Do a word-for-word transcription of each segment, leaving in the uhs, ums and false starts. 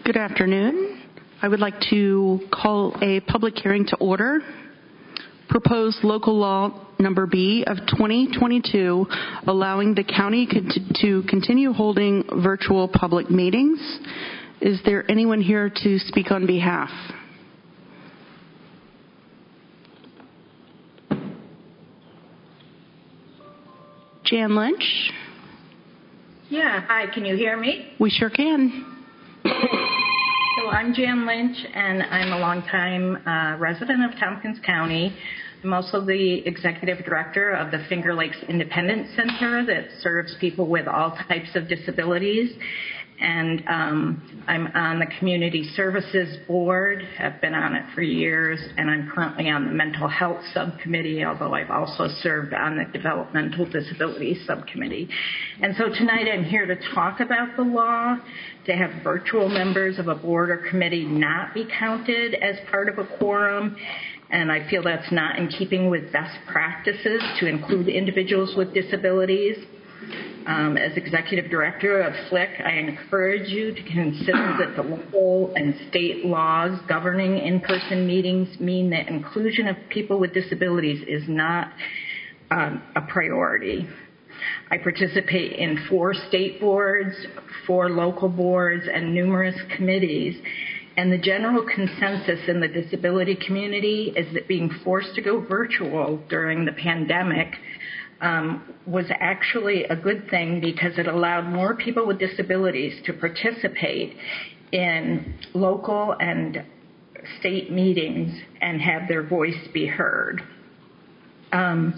Good afternoon. I would like to call a public hearing to order. Proposed local law number B of twenty twenty-two, allowing the county to continue holding virtual public meetings. Is there anyone here to speak on behalf? Jan Lynch? Yeah, hi, can you hear me? We sure can. So I'm Jan Lynch, and I'm a longtime uh, resident of Tompkins County. I'm also the executive director of the Finger Lakes Independence Center that serves people with all types of disabilities. And um, I'm on the Community Services Board. I've been on it for years, and I'm currently on the Mental Health Subcommittee, although I've also served on the Developmental Disabilities Subcommittee. And so tonight I'm here to talk about the law to have virtual members of a board or committee not be counted as part of a quorum. And I feel that's not in keeping with best practices to include individuals with disabilities. Um, as executive director of F L I C, I encourage you to consider that the local and state laws governing in-person meetings mean that inclusion of people with disabilities is not um, a priority. I participate in four state boards, four local boards, and numerous committees. And the general consensus in the disability community is that being forced to go virtual during the pandemic um, was actually a good thing because it allowed more people with disabilities to participate in local and state meetings and have their voice be heard. Um,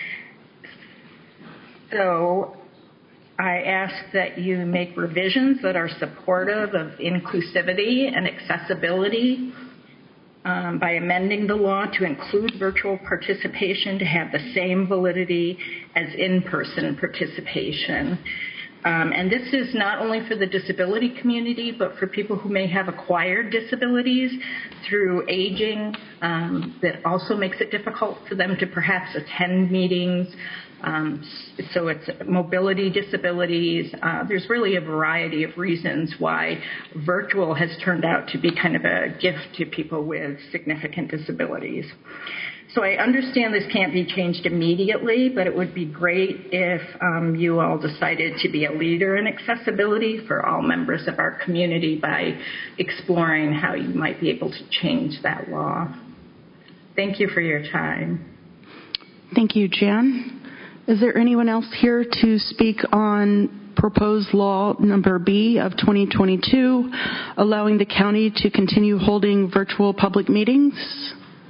so I ask that you make revisions that are supportive of inclusivity and accessibility um, by amending the law to include virtual participation to have the same validity as in-person participation. Um, and this is not only for the disability community, but for people who may have acquired disabilities through aging. Um, that also makes it difficult for them to perhaps attend meetings. Um, so it's mobility disabilities. Uh, there's really a variety of reasons why virtual has turned out to be kind of a gift to people with significant disabilities. So I understand this can't be changed immediately, but it would be great if um, you all decided to be a leader in accessibility for all members of our community by exploring how you might be able to change that law. Thank you for your time. Thank you, Jan. Is there anyone else here to speak on proposed law number B of twenty twenty-two, allowing the county to continue holding virtual public meetings?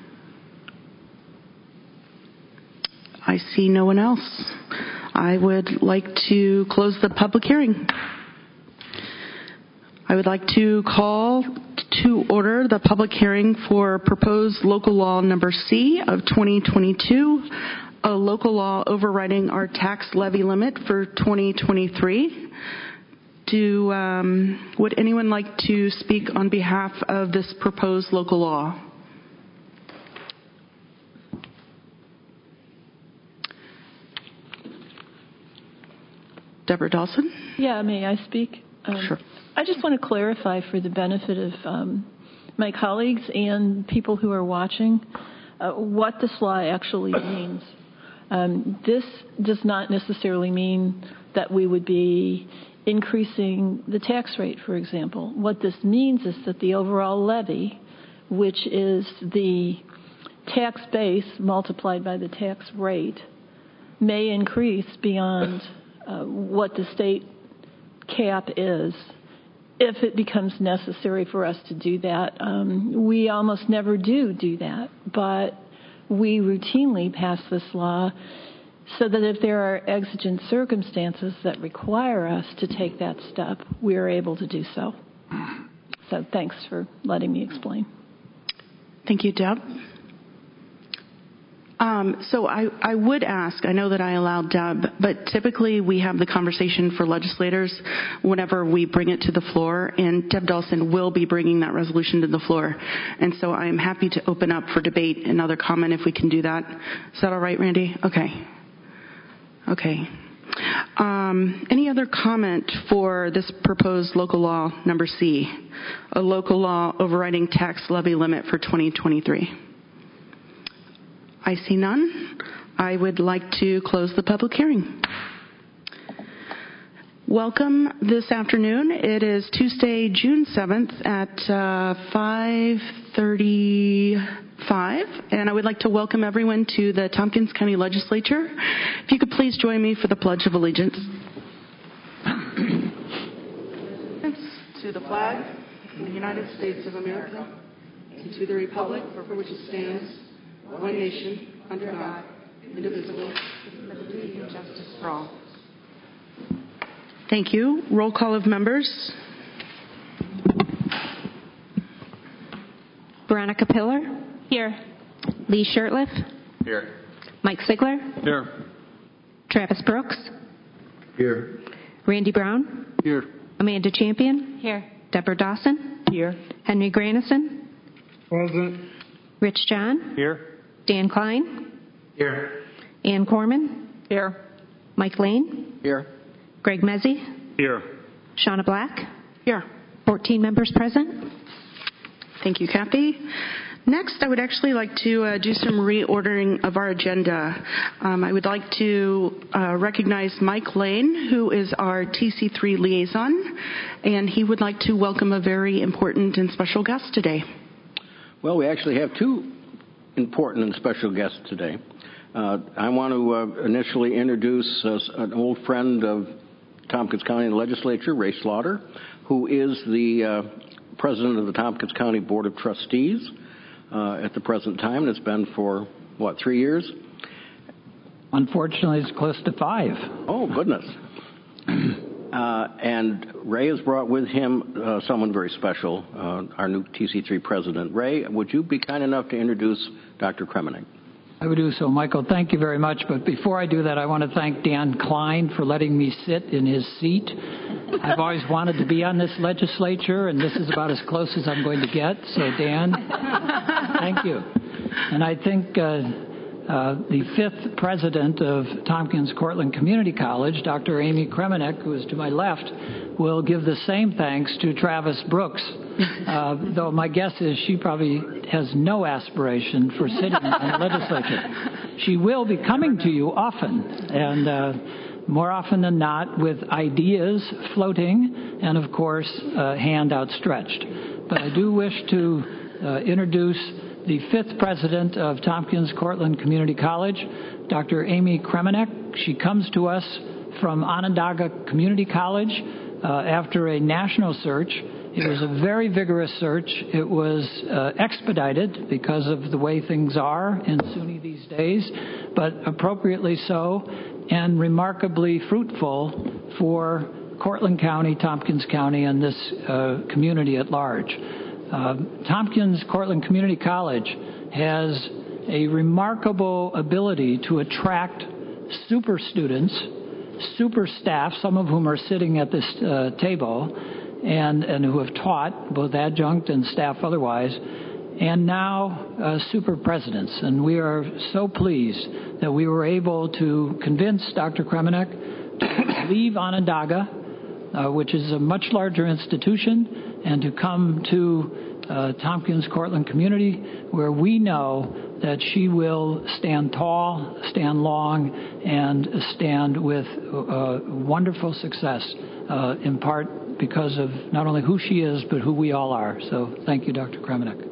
I see no one else. I would like to close the public hearing. I would like to call to order the public hearing for proposed local law number C of twenty twenty-two, a local law overriding our tax levy limit for twenty twenty-three. Do, um, would anyone like to speak on behalf of this proposed local law? Deborah Dawson? Yeah, may I speak? Um, sure. I just want to clarify for the benefit of um, my colleagues and people who are watching uh, what this law actually means. Um, this does not necessarily mean that we would be increasing the tax rate, for example. What this means is that the overall levy, which is the tax base multiplied by the tax rate, may increase beyond uh, what the state cap is if it becomes necessary for us to do that. Um, we almost never do do that, but we routinely pass this law so that if there are exigent circumstances that require us to take that step, we are able to do so. So thanks for letting me explain. Thank you, Deb. Um, so I, I would ask, I know that I allowed Deb, but typically we have the conversation for legislators whenever we bring it to the floor, and Deb Dawson will be bringing that resolution to the floor. And so I am happy to open up for debate and other comment if we can do that. Is that all right, Randy? Okay. Okay. Um, any other comment for this proposed local law number C, a local law overriding tax levy limit for twenty twenty-three? I see none. I would like to close the public hearing. Welcome this afternoon. It is Tuesday, June seventh at uh, five thirty-five, and I would like to welcome everyone to the Tompkins County Legislature. If you could please join me for the Pledge of Allegiance. To the flag of the United States of America, and to the republic for which it stands, one nation, under God, indivisible, with liberty and justice for all. Thank you. Roll call of members. Veronica Pillar. Here. Lee Shurtleff. Here. Mike Sigler. Here. Travis Brooks. Here. Randy Brown. Here. Amanda Champion. Here. Deborah Dawson. Here. Henry Granison. Present. Rich John. Here. Dan Klein. Here. Ann Corman. Here. Mike Lane. Here. Greg Mezzi. Here. Shauna Black. Here. fourteen members present. Thank you, Kathy. Next, I would actually like to uh, do some reordering of our agenda. Um, I would like to uh, recognize Mike Lane, who is our T C three liaison, and he would like to welcome a very important and special guest today. Well, we actually have two important and special guests today. Uh, I want to uh, initially introduce uh, an old friend of Tompkins County Legislature, Ray Slaughter, who is the uh, president of the Tompkins County Board of Trustees uh, at the present time, and it's been for, what, three years? Unfortunately, it's close to five. Oh, goodness. uh, and Ray has brought with him uh, someone very special, uh, our new T C three president. Ray, would you be kind enough to introduce Doctor Kremenek? I would do so, Michael. Thank you very much. But before I do that, I want to thank Dan Klein for letting me sit in his seat. I've always wanted to be on this legislature, and this is about as close as I'm going to get. So, Dan, thank you. And I think uh, uh, the fifth president of Tompkins Cortland Community College, Doctor Amy Kremenek, who is to my left, will give the same thanks to Travis Brooks, uh, though my guess is she probably has no aspiration for sitting in the legislature. She will be coming to you often, and uh, more often than not with ideas floating and, of course, a hand outstretched. But I do wish to uh, introduce the fifth president of Tompkins Cortland Community College, Doctor Amy Kremenek. She comes to us from Onondaga Community College uh, after a national search. It was a very vigorous search. It was uh, expedited because of the way things are in SUNY these days, but appropriately so, and remarkably fruitful for Cortland County, Tompkins County, and this uh, community at large. Uh, Tompkins Cortland Community College has a remarkable ability to attract super students, super staff, some of whom are sitting at this uh, table, and, and who have taught, both adjunct and staff otherwise, and now uh, super presidents. And we are so pleased that we were able to convince Doctor Kremenek to leave Onondaga, uh, which is a much larger institution, and to come to uh, Tompkins Cortland Community, where we know that she will stand tall, stand long, and stand with uh, wonderful success, uh, in part because of not only who she is, but who we all are. So thank you, Doctor Kremenek.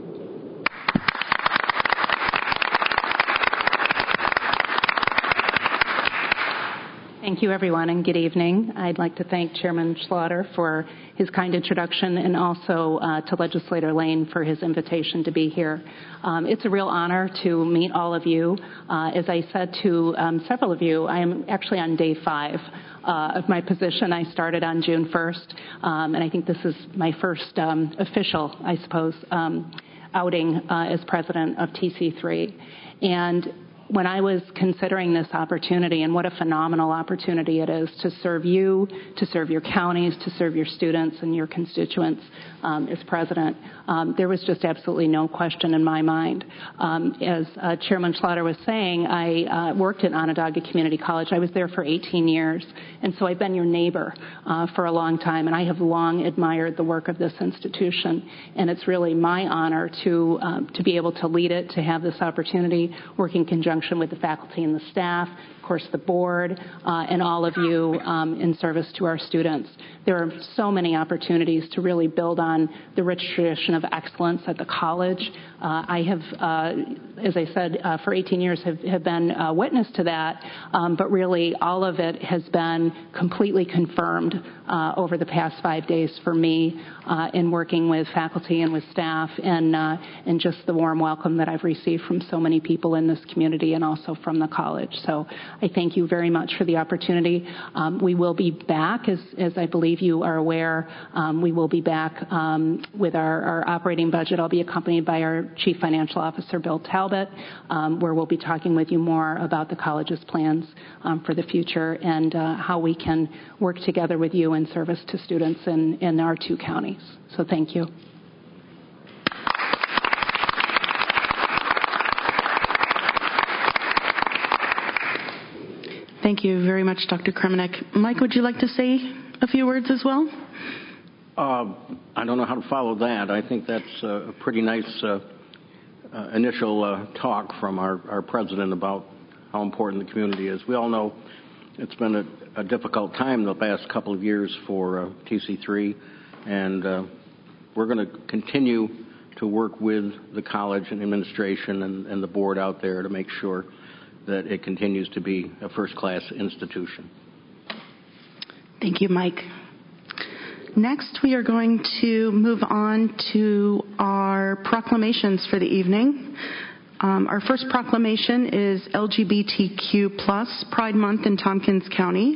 Thank you, everyone, and good evening. I'd like to thank Chairman Slaughter for his kind introduction, and also uh, to Legislator Lane for his invitation to be here. Um, it's a real honor to meet all of you. Uh, as I said to um, several of you, I am actually on day five uh, of my position. I started on June first, um, and I think this is my first um, official, I suppose, um, outing uh, as president of T C three. And when I was considering this opportunity, and what a phenomenal opportunity it is to serve you, to serve your counties, to serve your students and your constituents um, as president, um, there was just absolutely no question in my mind. Um, as uh, Chairman Schlatter was saying, I uh, worked at Onondaga Community College. I was there for eighteen years, and so I've been your neighbor uh, for a long time, and I have long admired the work of this institution, and it's really my honor to um, to be able to lead it, to have this opportunity, work in conjunction with the faculty and the staff, of course the board, uh, and all of you um, in service to our students. There are so many opportunities to really build on the rich tradition of excellence at the college. Uh, I have, uh, as I said, uh, for eighteen years have, have been a witness to that, um, but really all of it has been completely confirmed uh, over the past five days for me uh, in working with faculty and with staff, and, uh, and just the warm welcome that I've received from so many people in this community and also from the college. So I thank you very much for the opportunity. Um, we will be back, as, as I believe you are aware, um, we will be back um, with our, our operating budget. I'll be accompanied by our Chief Financial Officer, Bill Talbot, um, where we'll be talking with you more about the college's plans um, for the future and uh, how we can work together with you in service to students in, in our two counties. So thank you. Thank you very much, Doctor Kremenek. Mike, would you like to say a few words as well? Uh, I don't know how to follow that. I think that's a pretty nice uh, uh, initial uh, talk from our, our president about how important the community is. We all know it's been a, a difficult time the past couple of years for uh, T C three, and uh, we're going to continue to work with the college and administration and, and the board out there to make sure that it continues to be a first-class institution. Thank you, Mike. Next, we are going to move on to our proclamations for the evening. Um, our first proclamation is L G B T Q plus Pride Month in Tompkins County.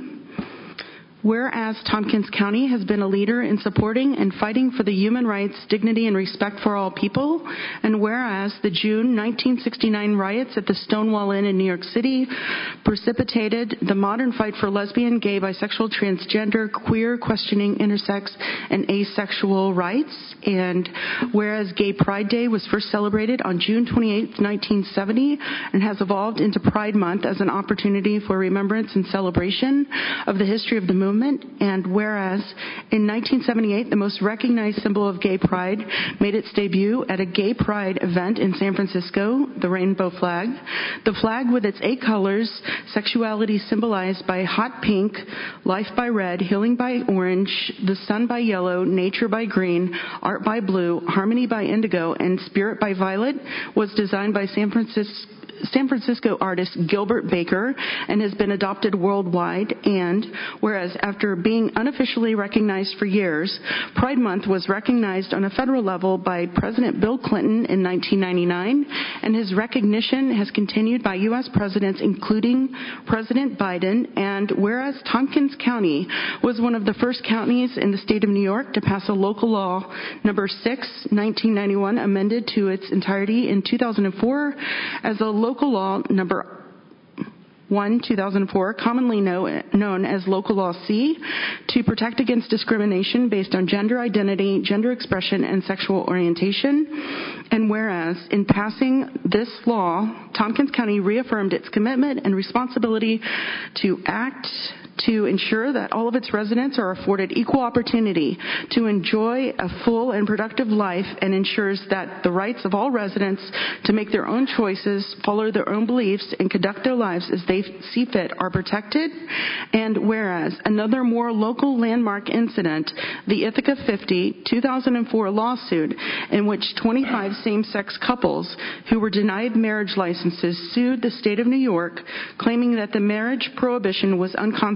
Whereas Tompkins County has been a leader in supporting and fighting for the human rights, dignity, and respect for all people, and whereas the June nineteen sixty-nine riots at the Stonewall Inn in New York City precipitated the modern fight for lesbian, gay, bisexual, transgender, queer, questioning, intersex, and asexual rights, and whereas Gay Pride Day was first celebrated on June twenty-eighth, nineteen seventy, and has evolved into Pride Month as an opportunity for remembrance and celebration of the history of the movement. And whereas in nineteen seventy-eight, the most recognized symbol of gay pride made its debut at a gay pride event in San Francisco, the rainbow flag. The flag with its eight colors, sexuality symbolized by hot pink, life by red, healing by orange, the sun by yellow, nature by green, art by blue, harmony by indigo, and spirit by violet, was designed by San Francisco San Francisco artist Gilbert Baker and has been adopted worldwide. And whereas after being unofficially recognized for years, Pride Month was recognized on a federal level by President Bill Clinton in nineteen ninety-nine, and his recognition has continued by U S presidents including President Biden. And whereas Tompkins County was one of the first counties in the state of New York to pass a local law number six, nineteen ninety-one, amended to its entirety in two thousand four as a local law number one, two thousand four, commonly know, known as Local Law C, to protect against discrimination based on gender identity, gender expression, and sexual orientation. And whereas in passing this law, Tompkins County reaffirmed its commitment and responsibility to act to ensure that all of its residents are afforded equal opportunity to enjoy a full and productive life, and ensures that the rights of all residents to make their own choices, follow their own beliefs, and conduct their lives as they see fit are protected. And whereas another more local landmark incident, the Ithaca fifty, two thousand four lawsuit in which twenty-five same-sex couples who were denied marriage licenses sued the state of New York, claiming that the marriage prohibition was unconstitutional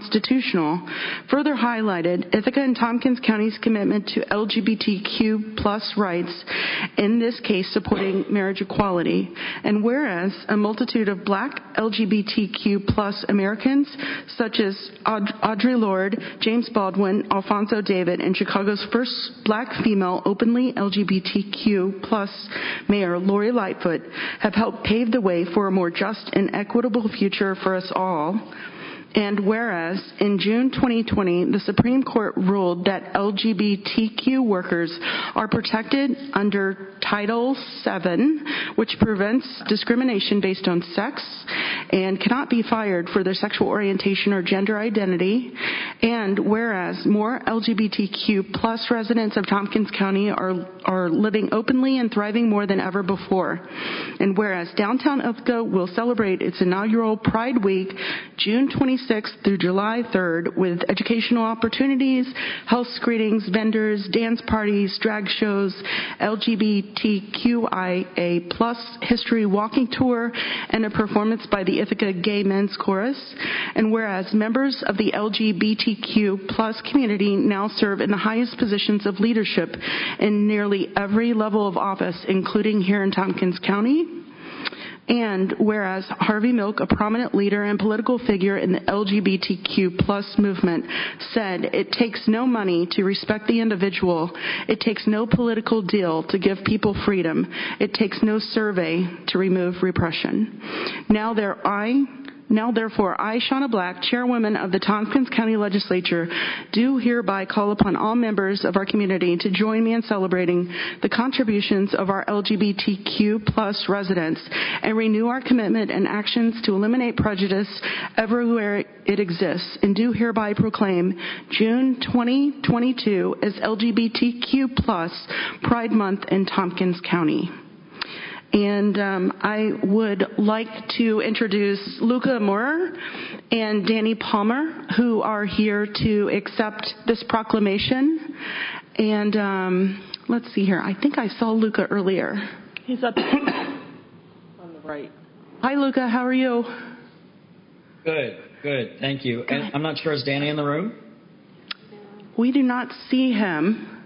constitutional, further highlighted Ithaca and Tompkins County's commitment to L G B T Q plus rights, in this case supporting marriage equality. And whereas a multitude of black L G B T Q plus Americans, such as Aud- Audre Lorde, James Baldwin, Alphonso David, and Chicago's first black female openly L G B T Q plus mayor, Lori Lightfoot, have helped pave the way for a more just and equitable future for us all. And whereas in June twenty twenty, the Supreme Court ruled that L G B T Q workers are protected under Title seven, which prevents discrimination based on sex and cannot be fired for their sexual orientation or gender identity. And whereas more L G B T Q plus residents of Tompkins County are, are living openly and thriving more than ever before. And whereas downtown Ithaca will celebrate its inaugural Pride Week, June twenty-sixth through July third, with educational opportunities, health screenings, vendors, dance parties, drag shows, L G B T Q I A plus history walking tour, and a performance by the Ithaca Gay Men's Chorus. And whereas members of the L G B T Q plus community now serve in the highest positions of leadership in nearly every level of office, including here in Tompkins County. And whereas Harvey Milk, a prominent leader and political figure in the L G B T Q plus movement, said, "It takes no money to respect the individual. It takes no political deal to give people freedom. It takes no survey to remove repression." Now there I... Now, therefore, I, Shauna Black, Chairwoman of the Tompkins County Legislature, do hereby call upon all members of our community to join me in celebrating the contributions of our L G B T Q plus residents and renew our commitment and actions to eliminate prejudice everywhere it exists, and do hereby proclaim June twenty twenty-two as L G B T Q plus Pride Month in Tompkins County. And um, I would like to introduce Luca Moorer and Danny Palmer, who are here to accept this proclamation. And um, let's see here. I think I saw Luca earlier. He's up on the right. Hi, Luca. How are you? Good, good. Thank you. Good. And I'm not sure, is Danny in the room? We do not see him.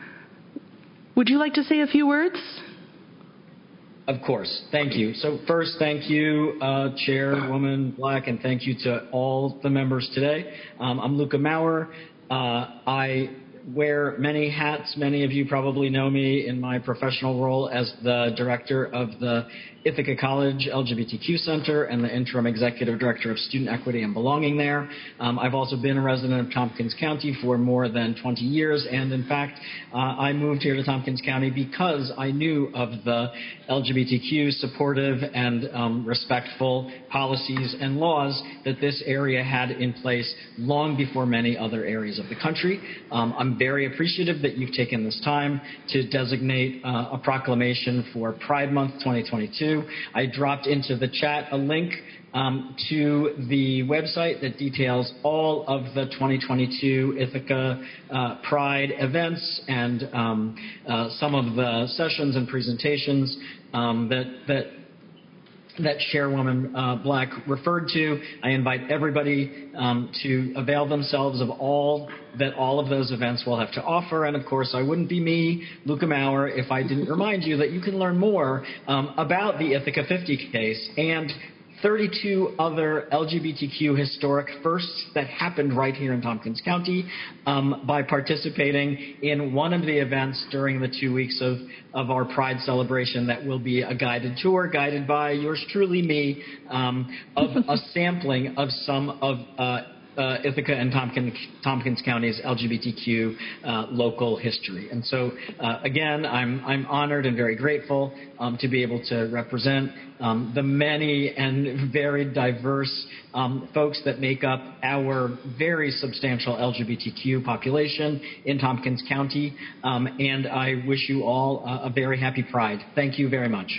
Would you like to say a few words? Of course. Thank you. So first, thank you, uh, Chairwoman Black, and thank you to all the members today. Um, I'm Luca Maurer. Uh, I wear many hats. Many of you probably know me in my professional role as the director of the Ithaca College L G B T Q Center and the interim executive director of student equity and belonging there. Um, I've also been a resident of Tompkins County for more than twenty years, and in fact, uh, I moved here to Tompkins County because I knew of the L G B T Q supportive and um, respectful policies and laws that this area had in place long before many other areas of the country. Um, I'm very appreciative that you've taken this time to designate uh, a proclamation for Pride Month twenty twenty-two. I dropped into the chat a link um, to the website that details all of the twenty twenty-two Ithaca uh, Pride events and um, uh, some of the sessions and presentations um, that that that Chairwoman uh, Black referred to. I invite everybody um, to avail themselves of all that all of those events will have to offer. And of course, I wouldn't be me, Luca Maurer, if I didn't remind you that you can learn more um, about the Ithaca fifty case and thirty-two other L G B T Q historic firsts that happened right here in Tompkins County um, by participating in one of the events during the two weeks of, of our Pride celebration that will be a guided tour, guided by yours truly, me, um, of a sampling of some of uh, Uh, Ithaca and Tompkins, Tompkins County's L G B T Q uh, local history. And so, uh, again, I'm, I'm honored and very grateful um, to be able to represent um, the many and very diverse um, folks that make up our very substantial L G B T Q population in Tompkins County. Um, and I wish you all uh, a very happy Pride. Thank you very much.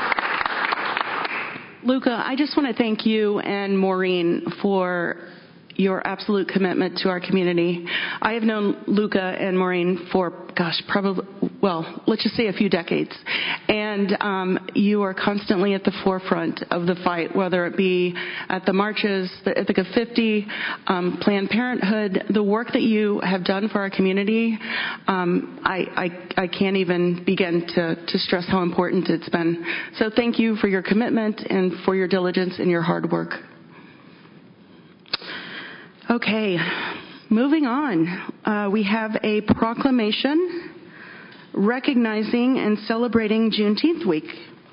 Luca, I just want to thank you and Maureen for your absolute commitment to our community. I have known Luca and Maureen for, gosh, probably, well, let's just say a few decades. And um, you are constantly at the forefront of the fight, whether it be at the marches, the Ithaca fifty, um, Planned Parenthood, the work that you have done for our community. Um, I, I, I can't even begin to, to stress how important it's been. So thank you for your commitment and for your diligence and your hard work. Okay, moving on. Uh, we have a proclamation recognizing and celebrating Juneteenth week.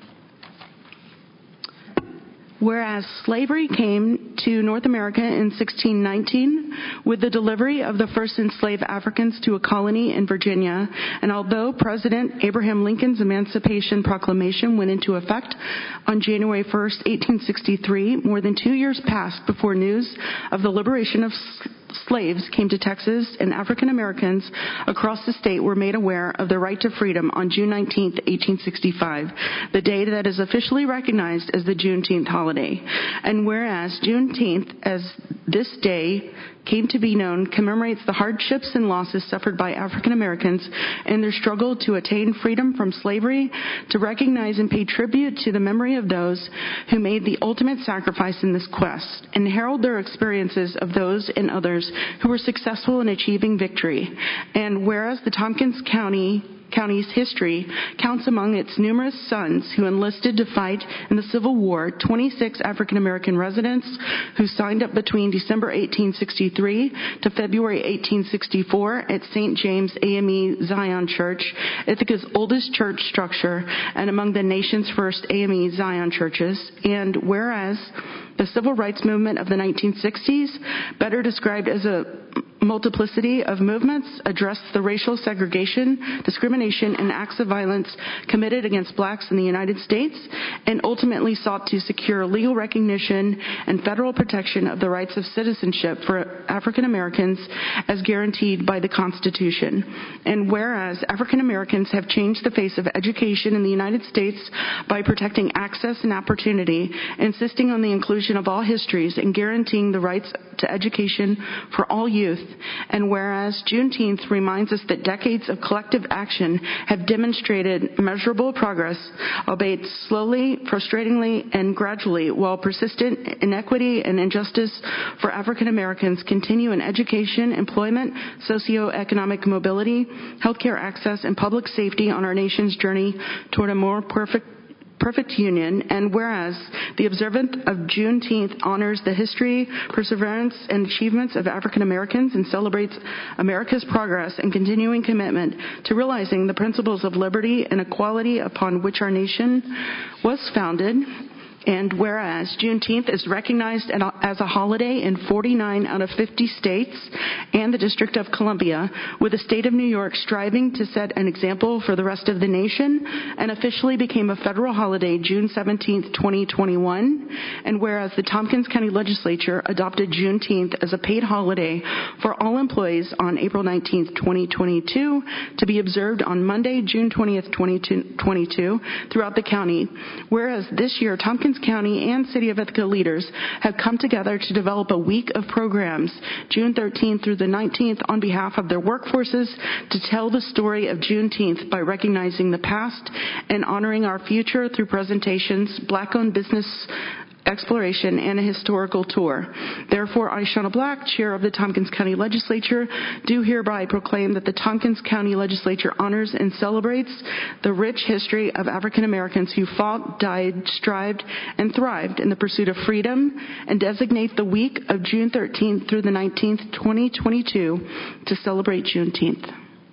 Whereas slavery came to North America in sixteen nineteen with the delivery of the first enslaved Africans to a colony in Virginia, and although President Abraham Lincoln's Emancipation Proclamation went into effect on January first, eighteen sixty-three, more than two years passed before news of the liberation of slaves came to Texas, and African Americans across the state were made aware of their right to freedom on June nineteenth, eighteen sixty-five, the day that is officially recognized as the Juneteenth holiday. And whereas Juneteenth, as this day came to be known, commemorates the hardships and losses suffered by African Americans in their struggle to attain freedom from slavery, to recognize and pay tribute to the memory of those who made the ultimate sacrifice in this quest, and herald their experiences of those and others who were successful in achieving victory. And whereas the Tompkins County County's history counts among its numerous sons who enlisted to fight in the Civil War, twenty-six African American residents who signed up between December eighteen sixty-three to February eighteen sixty-four at Saint James A M E Zion Church, Ithaca's oldest church structure and among the nation's first A M E Zion churches. And whereas the civil rights movement of the nineteen sixties, better described as a multiplicity of movements, addressed the racial segregation, discrimination, and acts of violence committed against blacks in the United States, and ultimately sought to secure legal recognition and federal protection of the rights of citizenship for African Americans as guaranteed by the Constitution. And whereas African Americans have changed the face of education in the United States by protecting access and opportunity, insisting on the inclusion of all histories, and guaranteeing the rights to education for all youth. And whereas Juneteenth reminds us that decades of collective action have demonstrated measurable progress, albeit slowly, frustratingly, and gradually, while persistent inequity and injustice for African Americans continue in education, employment, socioeconomic mobility, healthcare access, and public safety on our nation's journey toward a more perfect Perfect union. And whereas the observance of Juneteenth honors the history, perseverance, and achievements of African Americans and celebrates America's progress and continuing commitment to realizing the principles of liberty and equality upon which our nation was founded. And whereas Juneteenth is recognized as a holiday in forty-nine out of fifty states and the District of Columbia, with the state of New York striving to set an example for the rest of the nation, and officially became a federal holiday June seventeenth, twenty twenty-one. And whereas the Tompkins County Legislature adopted Juneteenth as a paid holiday for all employees on April nineteenth, twenty twenty-two, to be observed on Monday, June twentieth, twenty twenty-two, throughout the county. Whereas this year, Tompkins County and City of Ithaca leaders have come together to develop a week of programs, June thirteenth through the nineteenth, on behalf of their workforces to tell the story of Juneteenth by recognizing the past and honoring our future through presentations, Black-owned business exploration, and a historical tour. Therefore, I, Shauna Black, Chair of the Tompkins County Legislature, do hereby proclaim that the Tompkins County Legislature honors and celebrates the rich history of African Americans who fought, died, strived, and thrived in the pursuit of freedom, and designate the week of June thirteenth through the nineteenth, twenty twenty-two, to celebrate Juneteenth.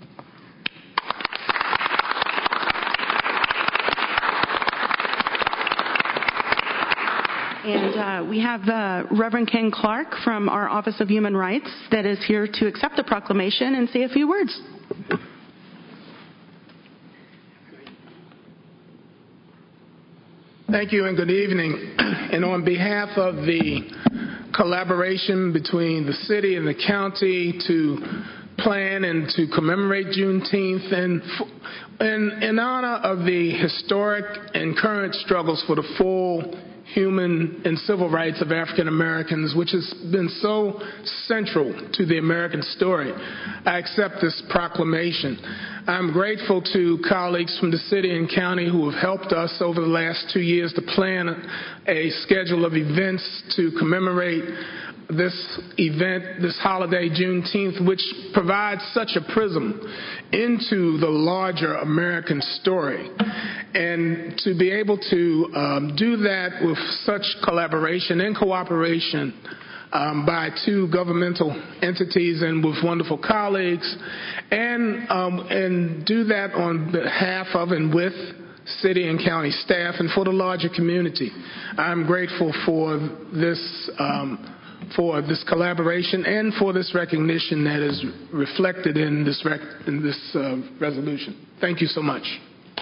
And uh, we have uh, Reverend Ken Clark from our Office of Human Rights that is here to accept the proclamation and say a few words. Thank you and good evening. And on behalf of the collaboration between the city and the county to plan and to commemorate Juneteenth, and in, in honor of the historic and current struggles for the full human and civil rights of African Americans, which has been so central to the American story. I accept this proclamation. I'm grateful to colleagues from the city and county who have helped us over the last two years to plan a schedule of events to commemorate this event, this holiday, Juneteenth, which provides such a prism into the larger American story. And to be able to um, do that with such collaboration and cooperation um, by two governmental entities and with wonderful colleagues, and, um, and do that on behalf of and with city and county staff and for the larger community. I'm grateful for this um, for this collaboration and for this recognition that is reflected in this, rec- in this uh, resolution. Thank you so much.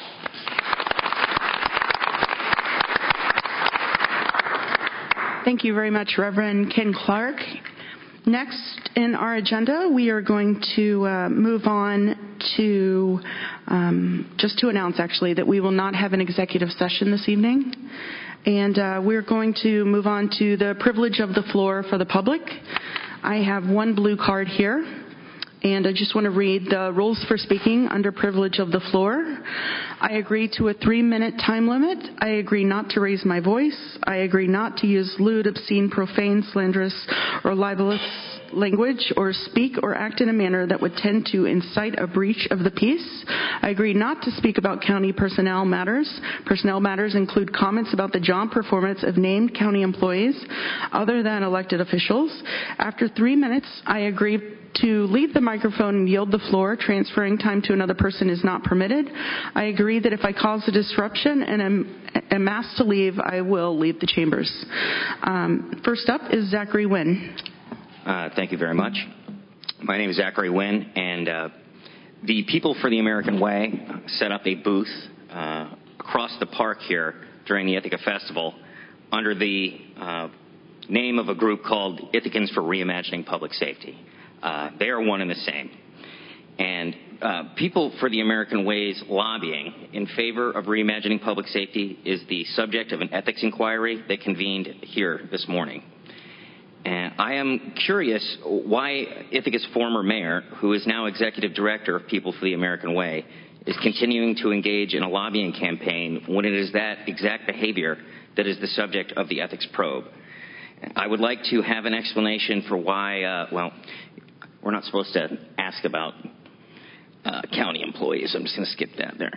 Thank you very much, Reverend Ken Clark. Next in our agenda, we are going to uh, move on to, um, just to announce actually, that we will not have an executive session this evening. And uh, we're going to move on to the privilege of the floor for the public. I have one blue card here, and I just want to read the rules for speaking under privilege of the floor. I agree to a three-minute time limit. I agree not to raise my voice. I agree not to use lewd, obscene, profane, slanderous, or libelous language or speak or act in a manner that would tend to incite a breach of the peace. I agree not to speak about county personnel matters. Personnel matters include comments about the job performance of named county employees other than elected officials. After three minutes, I agree to leave the microphone and yield the floor. Transferring time to another person is not permitted. I agree that if I cause a disruption and am, am asked to leave, I will leave the chambers. Um, first up is Zachary Wynn. Uh, thank you very much. My name is Zachary Wynn, and uh, the People for the American Way set up a booth uh, across the park here during the Ithaca Festival under the uh, name of a group called Ithacans for Reimagining Public Safety. Uh, they are one and the same. And uh, People for the American Way's lobbying in favor of reimagining public safety is the subject of an ethics inquiry that convened here this morning. And I am curious why Ithaca's former mayor, who is now executive director of People for the American Way, is continuing to engage in a lobbying campaign when it is that exact behavior that is the subject of the ethics probe. I would like to have an explanation for why, uh, well, we're not supposed to ask about uh, county employees. I'm just going to skip that there.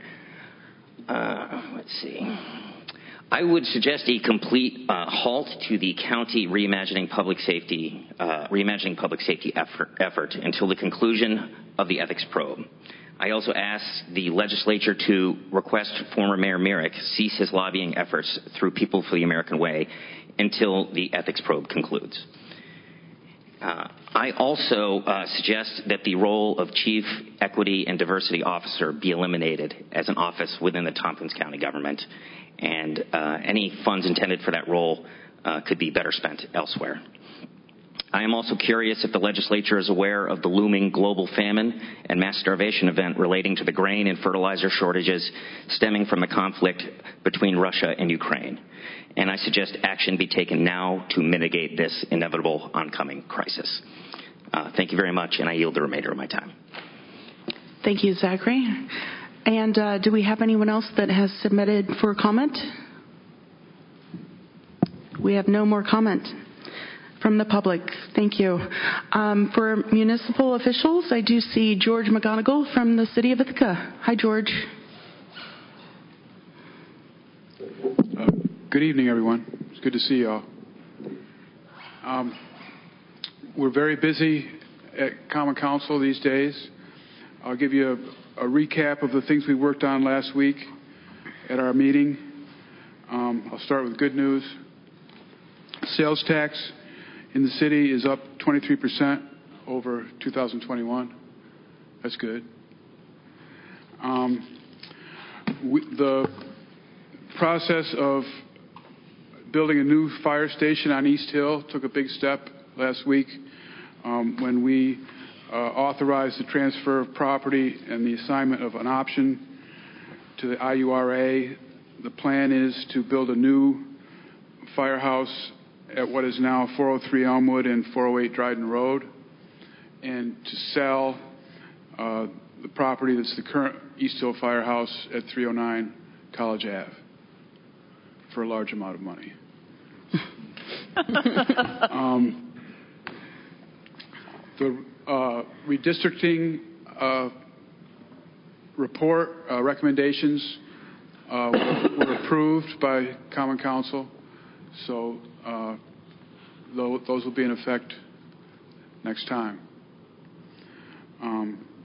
Uh, let's see. I would suggest a complete uh, halt to the county reimagining public safety, uh, reimagining public safety effort, effort until the conclusion of the ethics probe. I also ask the legislature to request former Mayor Myrick cease his lobbying efforts through People for the American Way until the ethics probe concludes. Uh, I also uh, suggest that the role of Chief Equity and Diversity Officer be eliminated as an office within the Tompkins County government, and uh, any funds intended for that role uh, could be better spent elsewhere. I am also curious if the legislature is aware of the looming global famine and mass starvation event relating to the grain and fertilizer shortages stemming from the conflict between Russia and Ukraine. And I suggest action be taken now to mitigate this inevitable oncoming crisis. Uh, thank you very much, and I yield the remainder of my time. Thank you, Zachary. And uh, do we have anyone else that has submitted for comment? We have no more comment from the public. Thank you. Um, for municipal officials, I do see George McGonigal from the City of Ithaca. Hi, George. Uh, good evening, everyone. It's good to see you all. Um, we're very busy at Common Council these days. I'll give you a, a recap of the things we worked on last week at our meeting. Um, I'll start with good news. Sales tax in the city is up twenty-three percent over two thousand twenty-one. That's good. Um, we, the process of building a new fire station on East Hill took a big step last week um, when we uh, authorized the transfer of property and the assignment of an option to the I U R A. The plan is to build a new firehouse at what is now four oh three Elmwood and four oh eight Dryden Road, and to sell uh, the property that's the current East Hill Firehouse at three oh nine College Avenue for a large amount of money. um, the uh, redistricting uh, report uh, recommendations uh, were, were approved by Common Council, so uh, those will be in effect next time. Um,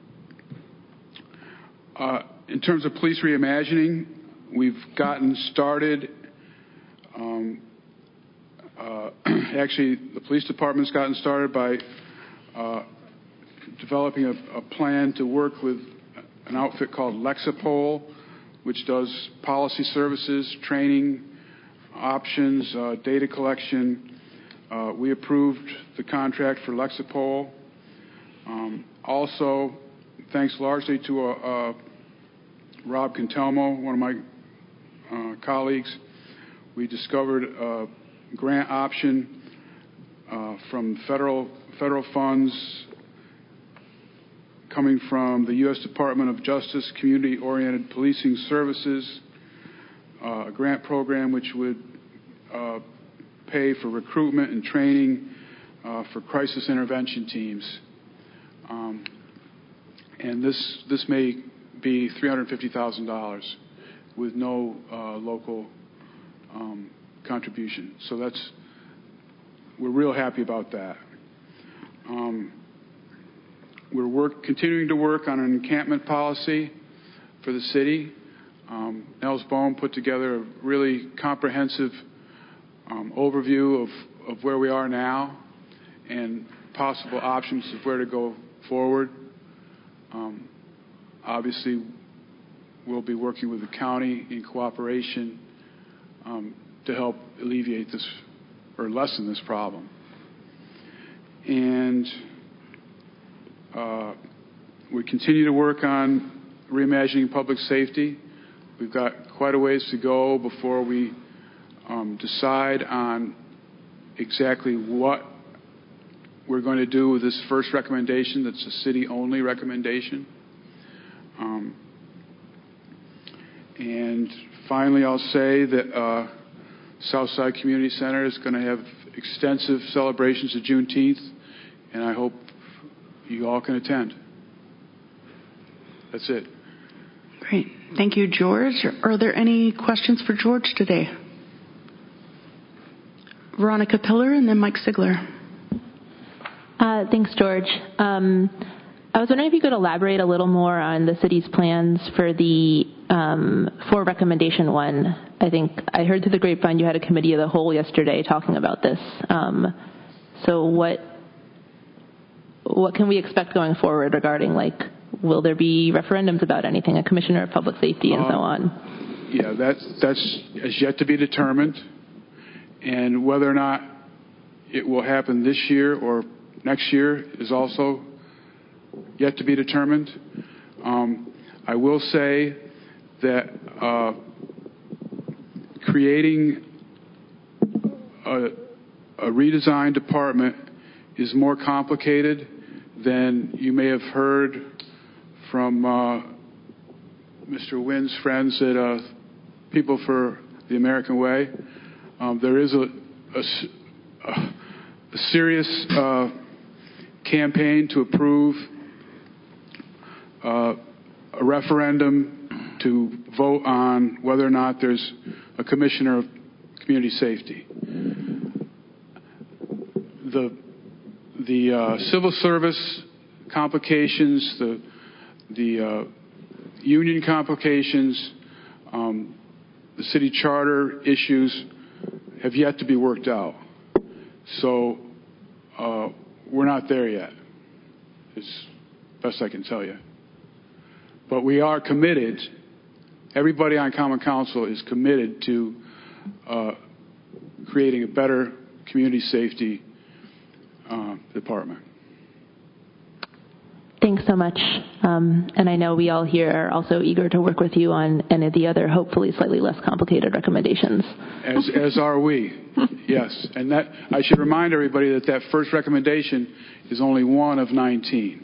uh, in terms of police reimagining, we've gotten started. Um, uh, actually, the police department's gotten started by uh, developing a, a plan to work with an outfit called Lexipol, which does policy services, training, options, uh, data collection. Uh, we approved the contract for Lexipol. Um, also, thanks largely to uh, uh, Rob Cantelmo, one of my uh, colleagues, we discovered a grant option uh, from federal federal funds coming from the U S Department of Justice Community-Oriented Policing Services, uh, a grant program which would uh, pay for recruitment and training uh, for crisis intervention teams. Um, and this this may be three hundred fifty thousand dollars with no uh, local um, contribution. So that's, we're real happy about that. Um, we're work, continuing to work on an encampment policy for the city. Um, Nels Bohm put together a really comprehensive um, overview of, of where we are now and possible options of where to go forward. Um, obviously, we'll be working with the county in cooperation um, to help alleviate this or lessen this problem. And uh, we continue to work on reimagining public safety. We've got quite a ways to go before we um, decide on exactly what we're going to do with this first recommendation that's a city-only recommendation. Um, and finally, I'll say that uh, Southside Community Center is going to have extensive celebrations of Juneteenth, and I hope you all can attend. That's it. Great. Thank you, George. Are there any questions for George today? Veronica Pillar and then Mike Sigler. Uh, thanks, George. Um, I was wondering if you could elaborate a little more on the city's plans for the um, for recommendation one. I think I heard through the grapevine you had a committee of the whole yesterday talking about this. Um, so what what can we expect going forward regarding, like, will there be referendums about anything, a commissioner of public safety, and um, so on? Yeah, that's that's is yet to be determined, and whether or not it will happen this year or next year is also yet to be determined. Um, I will say that uh, creating a, a redesigned department is more complicated than you may have heard from uh, Mister Wynn's friends at uh, People for the American Way. Um, there is a, a, a serious uh, campaign to approve uh, a referendum to vote on whether or not there's a commissioner of community safety. The the uh, civil service complications, the the uh, union complications, um, the city charter issues have yet to be worked out. So uh, we're not there yet, as best I can tell you. But we are committed, everybody on Common Council is committed to uh, creating a better community safety uh, department. thanks so much. Um, and I know we all here are also eager to work with you on any of the other, hopefully slightly less complicated recommendations. As, as are we. Yes. And that I should remind everybody that that first recommendation is only one of nineteen.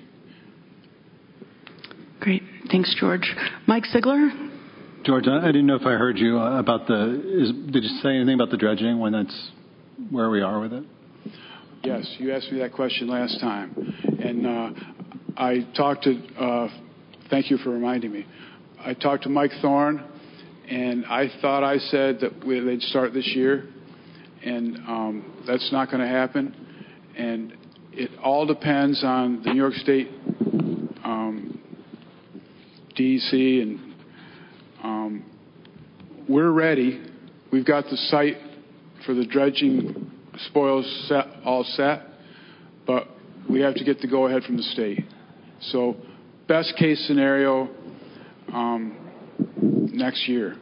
Great. Thanks, George. Mike Sigler? George, I didn't know if I heard you about the, is, did you say anything about the dredging, when that's, where we are with it? Yes, you asked me that question last time. And uh, I talked to, uh, thank you for reminding me. I talked to Mike Thorne, and I thought I said that we, they'd start this year, and um, that's not going to happen. And it all depends on the New York State um, D E C, and um, we're ready. We've got the site for the dredging spoils set, all set, but we have to get the go-ahead from the state. So best case scenario, um, next year.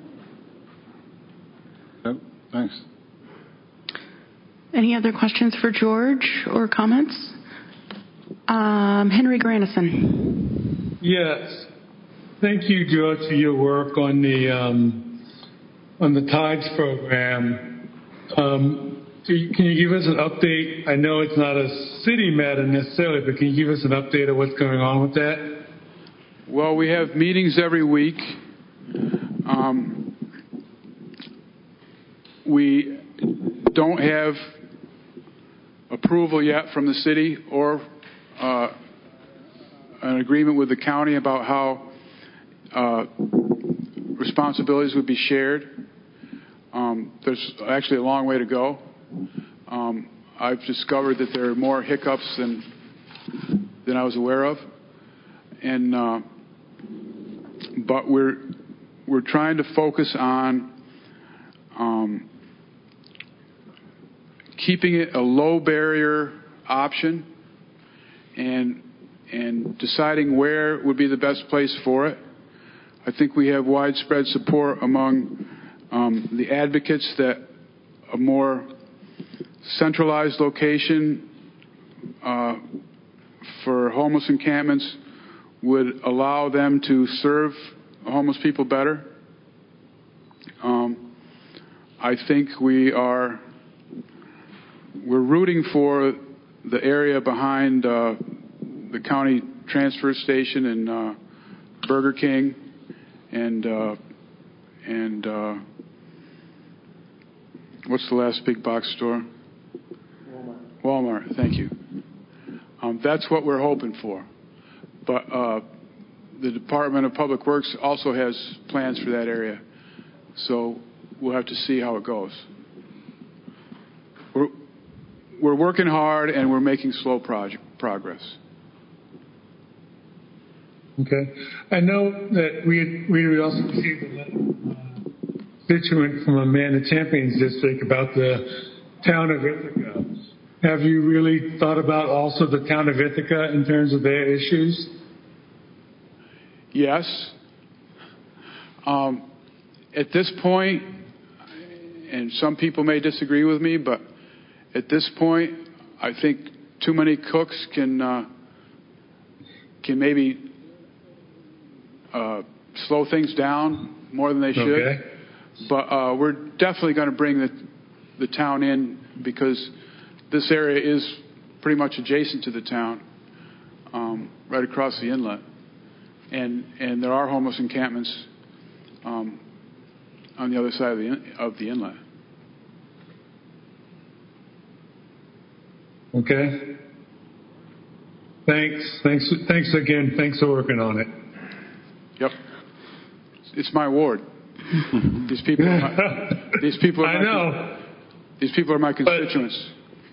Yep, thanks. Any other questions for George or comments? Um, Henry Grandison. Yes. Thank you, George, for your work on the um, on the TIDES program. Um, can you give us an update? I know it's not a city matter necessarily, but can you give us an update of what's going on with that? Well, we have meetings every week. Um, we don't have approval yet from the city or uh, an agreement with the county about how uh, responsibilities would be shared. Um, there's actually a long way to go. Um, I've discovered that there are more hiccups than than I was aware of, and uh, but we're we're trying to focus on um, keeping it a low barrier option, and and deciding where would be the best place for it. I think we have widespread support among um, the advocates that a more centralized location uh, for homeless encampments would allow them to serve homeless people better. Um, I think we are we're rooting for the area behind uh, the county transfer station and uh, Burger King and uh, and uh, what's the last big box store? Walmart. Walmart. Thank you. Um, that's what we're hoping for. But uh, the Department of Public Works also has plans for that area, so we'll have to see how it goes. We're we're working hard and we're making slow project progress. Okay. I know that we we also received a letter from a constituent from Amanda Champion's district about the town of Ithaca. Have you really thought about also the town of Ithaca in terms of their issues? Yes. Um, at this point, and some people may disagree with me, but at this point, I think too many cooks can uh, can maybe uh, slow things down more than they should. Okay. But uh, we're definitely going to bring the the town in because this area is pretty much adjacent to the town, um, right across the inlet, and and there are homeless encampments um, on the other side of the in, of the inlet. Okay. Thanks. Thanks. Thanks again. Thanks for working on it. Yep. It's my ward. These people. Are my, these people. Are I my, know. These people are my constituents.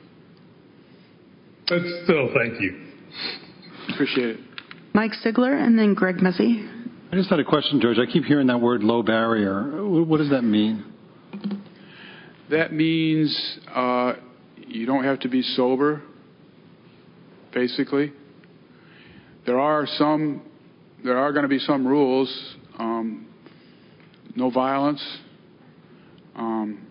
But, but still, thank you. Appreciate it. Mike Sigler and then Greg Mezzi. I just had a question, George. I keep hearing that word low barrier. What does that mean? That means uh, you don't have to be sober, basically. There are some, there are going to be some rules. Um, no violence. Um,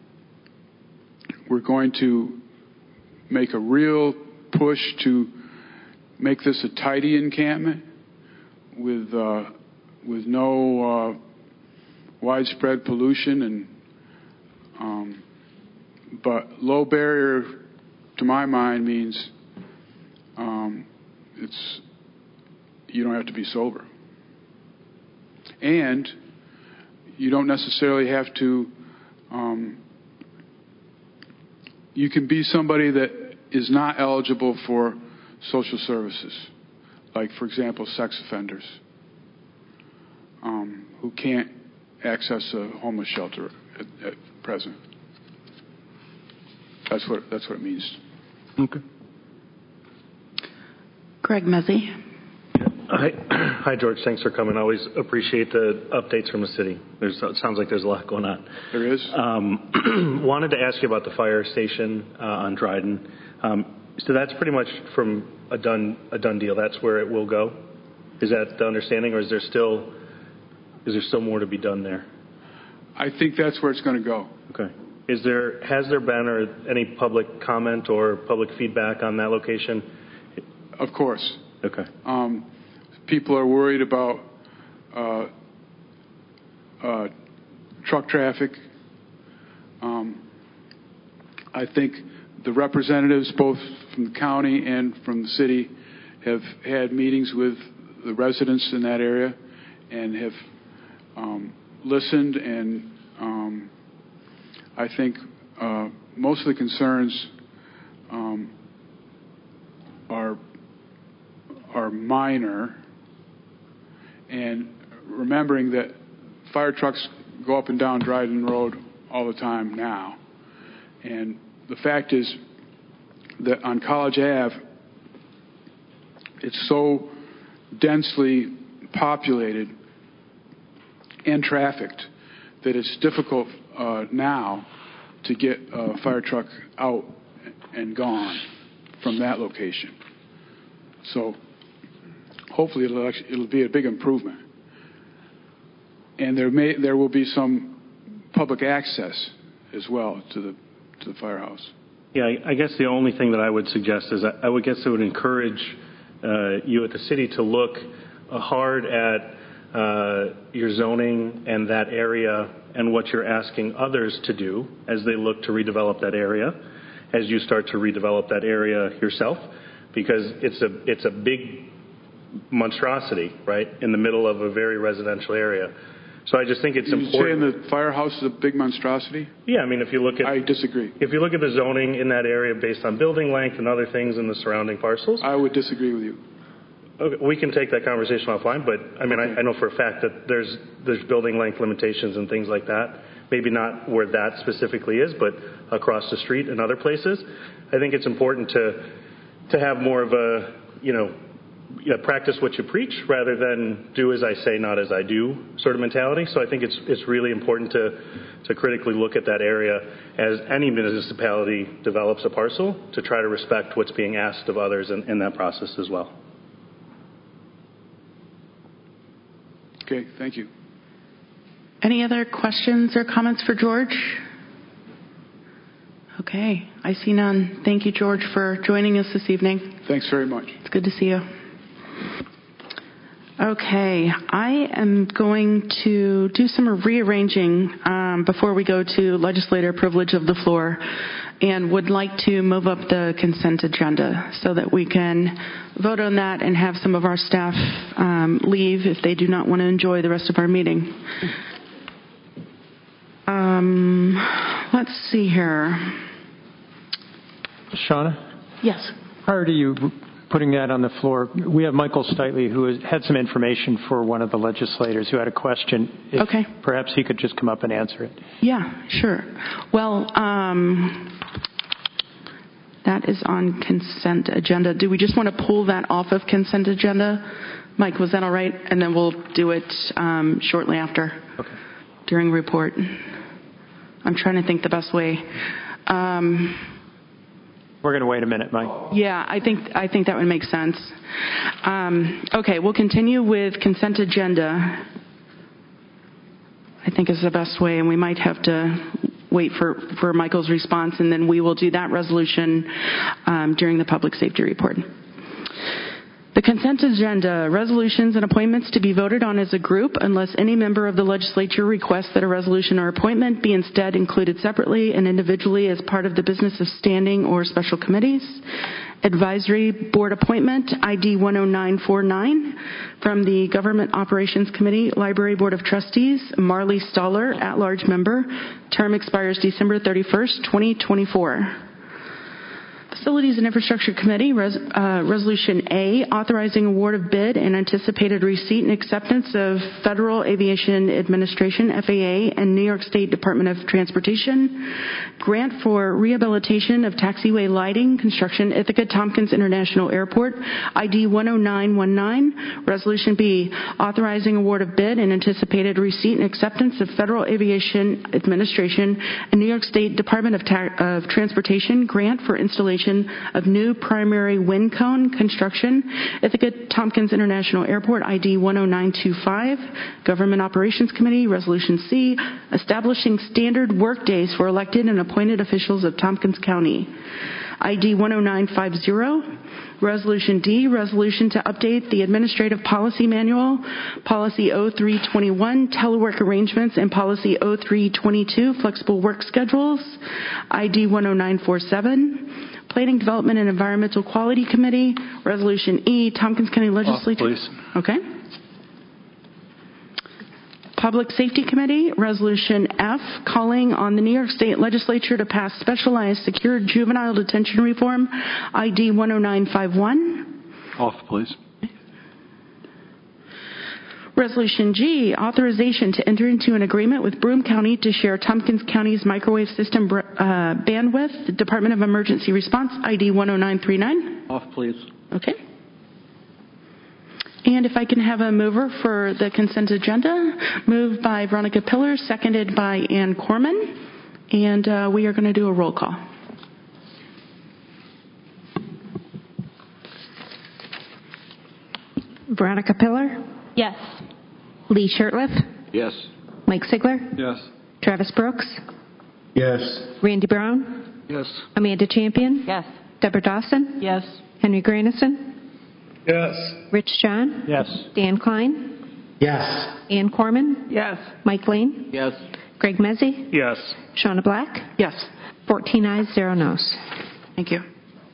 we're going to make a real push to make this a tidy encampment with uh, with no uh, widespread pollution, and um, but low barrier, to my mind, means um, it's you don't have to be sober, and you don't necessarily have to. Um, you can be somebody that is not eligible for social services, like, for example, sex offenders um, who can't access a homeless shelter at, at present. That's what that's what it means. Okay. Greg Mezzi. Hi, hi, George. Thanks for coming. I always appreciate the updates from the city. There's, it sounds like there's a lot going on. There is. Um, wanted to ask you about the fire station uh, on Dryden. Um, so that's pretty much from a done a done deal. That's where it will go. Is that the understanding, or is there still is there still more to be done there? I think that's where it's going to go. Okay. Is there has there been or any public comment or public feedback on that location? Of course. Okay. Um, people are worried about uh, uh, truck traffic. Um, I think the representatives, both from the county and from the city, have had meetings with the residents in that area and have um, listened, and um, I think uh, most of the concerns um, are are minor, and remembering that fire trucks go up and down Dryden Road all the time now. And the fact is that on College Avenue, it's so densely populated and trafficked that it's difficult uh, now to get a fire truck out and gone from that location. So hopefully it'll, actually, it'll be a big improvement. And there may there will be some public access as well to the to the firehouse. Yeah, I, I guess the only thing that I would suggest is I, I would guess I would encourage uh, you at the city to look uh, hard at uh, your zoning and that area and what you're asking others to do as they look to redevelop that area, as you start to redevelop that area yourself, because it's a it's a big monstrosity, right, in the middle of a very residential area. So I just think it's You're important. saying the firehouse is a big monstrosity? Yeah, I mean, if you look at... I disagree. If you look at the zoning in that area based on building length and other things in the surrounding parcels... I would disagree with you. Okay, we can take that conversation offline, but, I mean, okay. I, I know for a fact that there's there's building length limitations and things like that. Maybe not where that specifically is, but across the street and other places. I think it's important to to have more of a, you know, you know, practice what you preach rather than do as I say, not as I do sort of mentality. So I think it's it's really important to to critically look at that area as any municipality develops a parcel to try to respect what's being asked of others in, in that process as well. Okay, thank you. Any other questions or comments for George? Okay, I see none. Thank you, George, for joining us this evening. Thanks very much. It's good to see you. Okay, I am going to do some rearranging um, before we go to legislator privilege of the floor, and would like to move up the consent agenda so that we can vote on that and have some of our staff um, leave if they do not want to enjoy the rest of our meeting. Um, let's see here. Shauna? Yes. Prior to you putting that on the floor, we have Michael Stitley, who has had some information for one of the legislators who had a question. If okay. Perhaps he could just come up and answer it. Yeah, sure. Well, um, that is on consent agenda. Do we just want to pull that off of consent agenda? Mike, was that all right? And then we'll do it um, shortly after, okay. During report. I'm trying to think the best way. Um, We're going to wait a minute, Mike. Yeah, I think I think that would make sense. Um, okay, we'll continue with consent agenda. I think is the best way, and we might have to wait for, for Michael's response, and then we will do that resolution um, during the public safety report. The consent agenda, resolutions and appointments to be voted on as a group unless any member of the legislature requests that a resolution or appointment be instead included separately and individually as part of the business of standing or special committees. Advisory Board appointment, I D one oh nine four nine, from the Government Operations Committee, Library Board of Trustees, Marley Stoller, at-large member. Term expires December thirty-first, twenty twenty-four. Facilities and Infrastructure Committee, res, uh, Resolution A, authorizing award of bid and anticipated receipt and acceptance of Federal Aviation Administration, F A A, and New York State Department of Transportation grant for rehabilitation of taxiway lighting construction, Ithaca Tompkins International Airport, I D one oh nine one nine. Resolution B, authorizing award of bid and anticipated receipt and acceptance of Federal Aviation Administration and New York State Department of, Ta- of Transportation grant for installation of new primary wind cone construction, Ithaca Tompkins International Airport, I D one oh nine two five. Government Operations Committee, Resolution C, establishing standard work days for elected and appointed officials of Tompkins County, I D one oh nine five zero. Resolution D, resolution to update the Administrative Policy Manual, Policy oh three twenty-one, telework arrangements, and Policy oh three twenty-two, flexible work schedules, I D one oh nine four seven. Planning, Development, and Environmental Quality Committee, Resolution E, Tompkins County Legislature. Oh, please. Okay. Public Safety Committee, Resolution F, calling on the New York State Legislature to pass specialized secure juvenile detention reform, I D one oh nine five one. Off, please. Resolution G, authorization to enter into an agreement with Broome County to share Tompkins County's microwave system uh, bandwidth, the Department of Emergency Response, I D one oh nine three nine. Off, please. Okay. And if I can have a mover for the consent agenda, moved by Veronica Pillar, seconded by Ann Corman, and uh, we are going to do a roll call. Veronica Pillar? Yes. Lee Shirtliff? Yes. Mike Sigler? Yes. Travis Brooks? Yes. Randy Brown? Yes. Amanda Champion? Yes. Deborah Dawson? Yes. Henry Granison? Yes. Rich John? Yes. Dan Klein? Yes. Ann Corman? Yes. Mike Lane? Yes. Greg Mezzi? Yes. Shauna Black? Yes. fourteen ayes, zero noes. Thank you.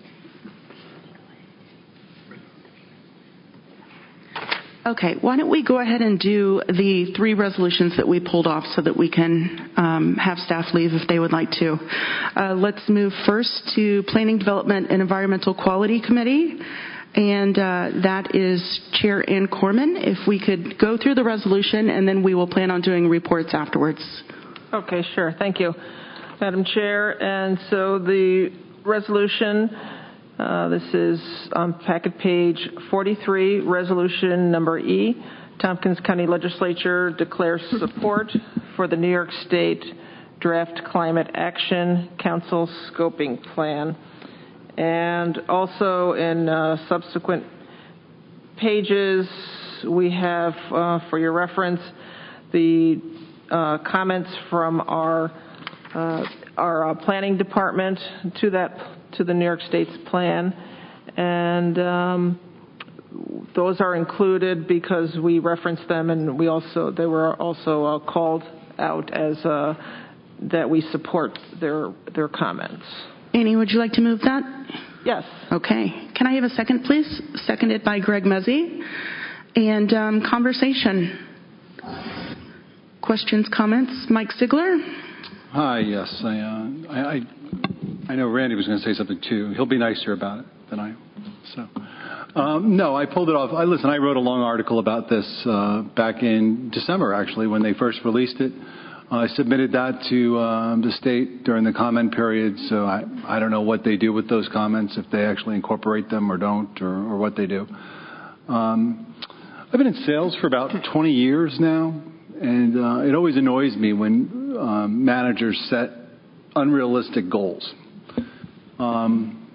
Okay, why don't we go ahead and do the three resolutions that we pulled off so that we can um, have staff leave if they would like to. Uh, let's move first to Planning, Development, and Environmental Quality Committee, and uh, that is Chair Ann Corman. If we could go through the resolution, and then we will plan on doing reports afterwards. Okay, sure. Thank you, Madam Chair. And so the resolution... Uh, this is on packet page forty-three, resolution number E. Tompkins County Legislature declares support for the New York State Draft Climate Action Council Scoping Plan. And also in uh, subsequent pages, we have, uh, for your reference, the uh, comments from our, uh, our uh, planning department to that to the New York State's plan, and um, those are included because we referenced them, and we also they were also uh, called out as uh, that we support their their comments. Annie, would you like to move that? Yes. Okay. Can I have a second, please? Seconded by Greg Mezzi. And um, conversation. Questions, comments? Mike Sigler? Hi, yes. I, uh, I, I I know Randy was going to say something too. He'll be nicer about it than I am. So, um, no, I pulled it off. I listen. I wrote a long article about this uh, back in December, actually, when they first released it. Uh, I submitted that to um, the state during the comment period. So I, I don't know what they do with those comments, if they actually incorporate them or don't, or, or what they do. Um, I've been in sales for about twenty years now, and uh, it always annoys me when um, managers set unrealistic goals. Um,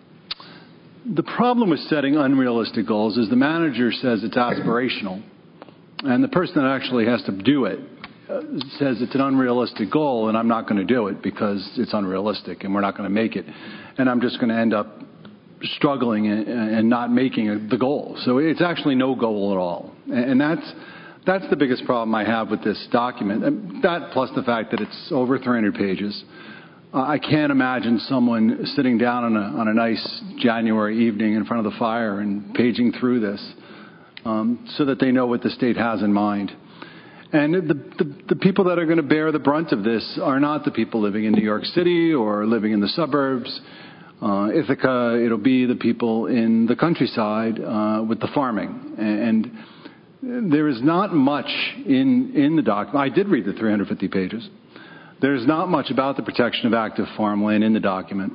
the problem with setting unrealistic goals is the manager says it's aspirational, and the person that actually has to do it uh, says it's an unrealistic goal, and I'm not going to do it because it's unrealistic, and we're not going to make it, and I'm just going to end up struggling and, and not making the goal. So it's actually no goal at all. And that's that's the biggest problem I have with this document. That plus the fact that it's over three hundred pages. Uh, I can't imagine someone sitting down on a, on a nice January evening in front of the fire and paging through this um, so that they know what the state has in mind. And the, the, the people that are going to bear the brunt of this are not the people living in New York City or living in the suburbs. Uh, Ithaca, it'll be the people in the countryside uh, with the farming. And, and there is not much in, in the document. I did read the three hundred fifty pages. There's not much about the protection of active farmland in the document.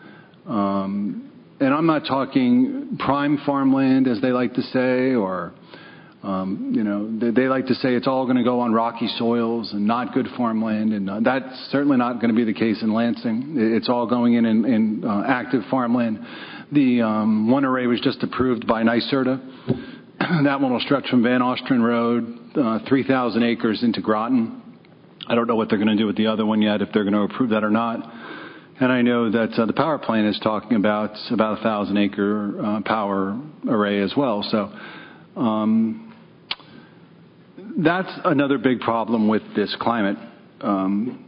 Um, and I'm not talking prime farmland, as they like to say, or, um, you know, they, they like to say it's all going to go on rocky soils and not good farmland. And uh, that's certainly not going to be the case in Lansing. It's all going in in, in uh, active farmland. The um, one array was just approved by NYSERDA. That one will stretch from Van Ostrin Road, uh, three thousand acres into Groton. I don't know what they're going to do with the other one yet, if they're going to approve that or not. And I know that uh, the power plant is talking about about a thousand acre uh, power array as well. So um, that's another big problem with this climate um,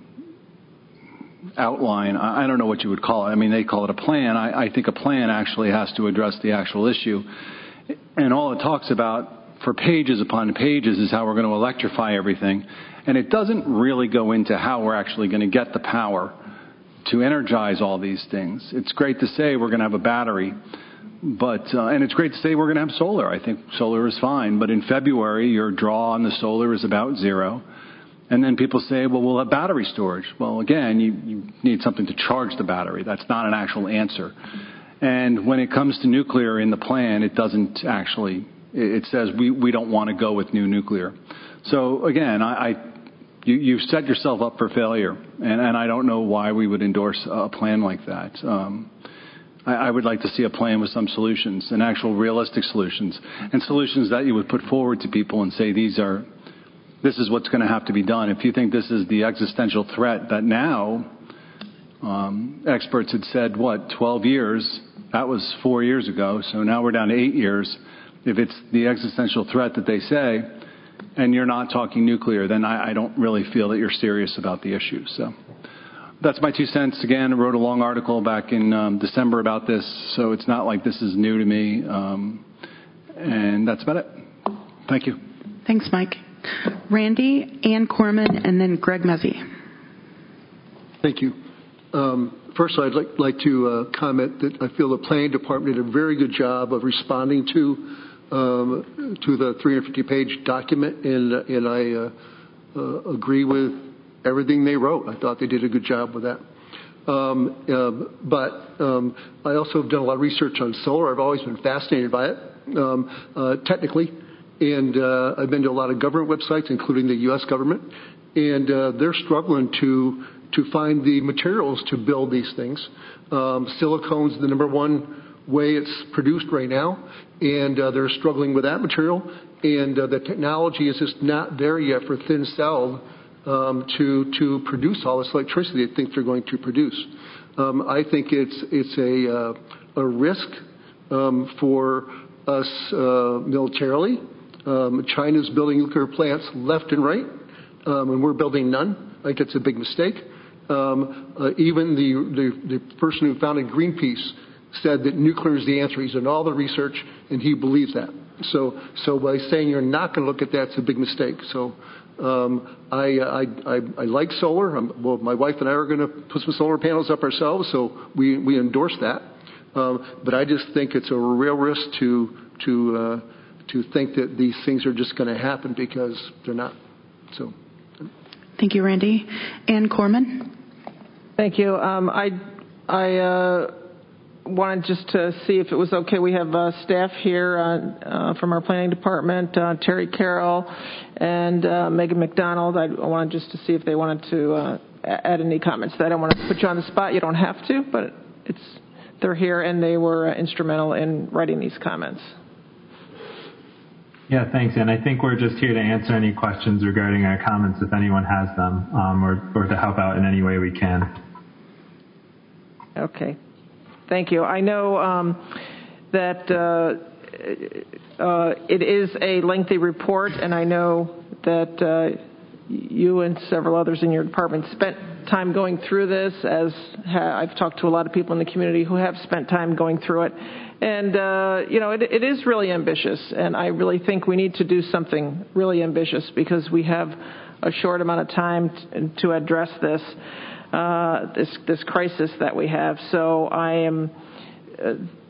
outline. I, I don't know what you would call it. I mean, they call it a plan. I, I think a plan actually has to address the actual issue. And all it talks about for pages upon pages is how we're going to electrify everything. And it doesn't really go into how we're actually going to get the power to energize all these things. It's great to say we're going to have a battery, but uh, and it's great to say we're going to have solar. I think solar is fine. But in February, your draw on the solar is about zero. And then people say, well, we'll have battery storage. Well, again, you, you need something to charge the battery. That's not an actual answer. And when it comes to nuclear in the plan, it doesn't actually, it says we, we don't want to go with new nuclear. So, again, I... I You, you set yourself up for failure, and, and I don't know why we would endorse a plan like that. Um, I, I would like to see a plan with some solutions, and actual realistic solutions, and solutions that you would put forward to people and say, these are, this is what's going to have to be done. If you think this is the existential threat that now, um, experts had said, what, twelve years, that was four years ago, so now we're down to eight years. If it's the existential threat that they say, and you're not talking nuclear, then I, I don't really feel that you're serious about the issue. So that's my two cents. Again, I wrote a long article back in um, December about this, so it's not like this is new to me. Um, and that's about it. Thank you. Thanks, Mike. Randy, Ann Corman, and then Greg Mezzi. Thank you. Um, first, I'd like, like to uh, comment that I feel the planning department did a very good job of responding to Um, to the three hundred fifty page document, and, and I uh, uh, agree with everything they wrote. I thought they did a good job with that. Um, uh, but um, I also have done a lot of research on solar. I've always been fascinated by it, um, uh, technically, and uh, I've been to a lot of government websites, including the U S government, and uh, they're struggling to to find the materials to build these things. Um, silicone's the number one way it's produced right now, and uh, they're struggling with that material, and uh, the technology is just not there yet for thin cell um, to to produce all this electricity they think they're going to produce. Um, I think it's it's a uh, a risk um, for us uh, militarily. Um, China's building nuclear plants left and right, um, and we're building none. I think it's a big mistake. Um, uh, even the, the the person who founded Greenpeace said that nuclear is the answer. He's done all the research, and he believes that. So, so by saying you're not going to look at that, it's a big mistake. So, um, I, I, I, I like solar. I'm, well, my wife and I are going to put some solar panels up ourselves, so we, we endorse that. Um, but I just think it's a real risk to to uh, to think that these things are just going to happen, because they're not. So, thank you, Randy. Ann Corman. Thank you. Um, I I. Uh, wanted just to see if it was okay. We have uh, staff here uh, uh, from our planning department, uh, Terry Carroll and uh, Megan McDonald. I wanted just to see if they wanted to uh, add any comments. I don't want to put you on the spot. You don't have to, but it's they're here, and they were uh, instrumental in writing these comments. Yeah, thanks. And I think we're just here to answer any questions regarding our comments if anyone has them, um, or, or to help out in any way we can. Okay. Thank you. I know um, that uh, uh, it is a lengthy report, and I know that uh, you and several others in your department spent time going through this, as ha- I've talked to a lot of people in the community who have spent time going through it. And, uh, you know, it, it is really ambitious, and I really think we need to do something really ambitious because we have a short amount of time t- to address this, uh, this, this crisis that we have. So I am, uh,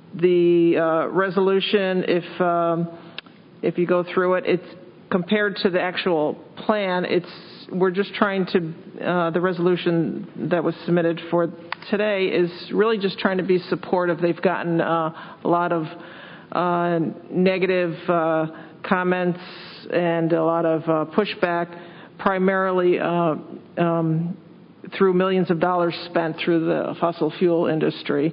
the uh, resolution, if, um, if you go through it, it's compared to the actual plan, it's we're just trying to, uh, the resolution that was submitted for today is really just trying to be supportive. They've gotten uh, a lot of uh, negative uh, comments and a lot of uh, pushback, primarily uh, um, through millions of dollars spent through the fossil fuel industry.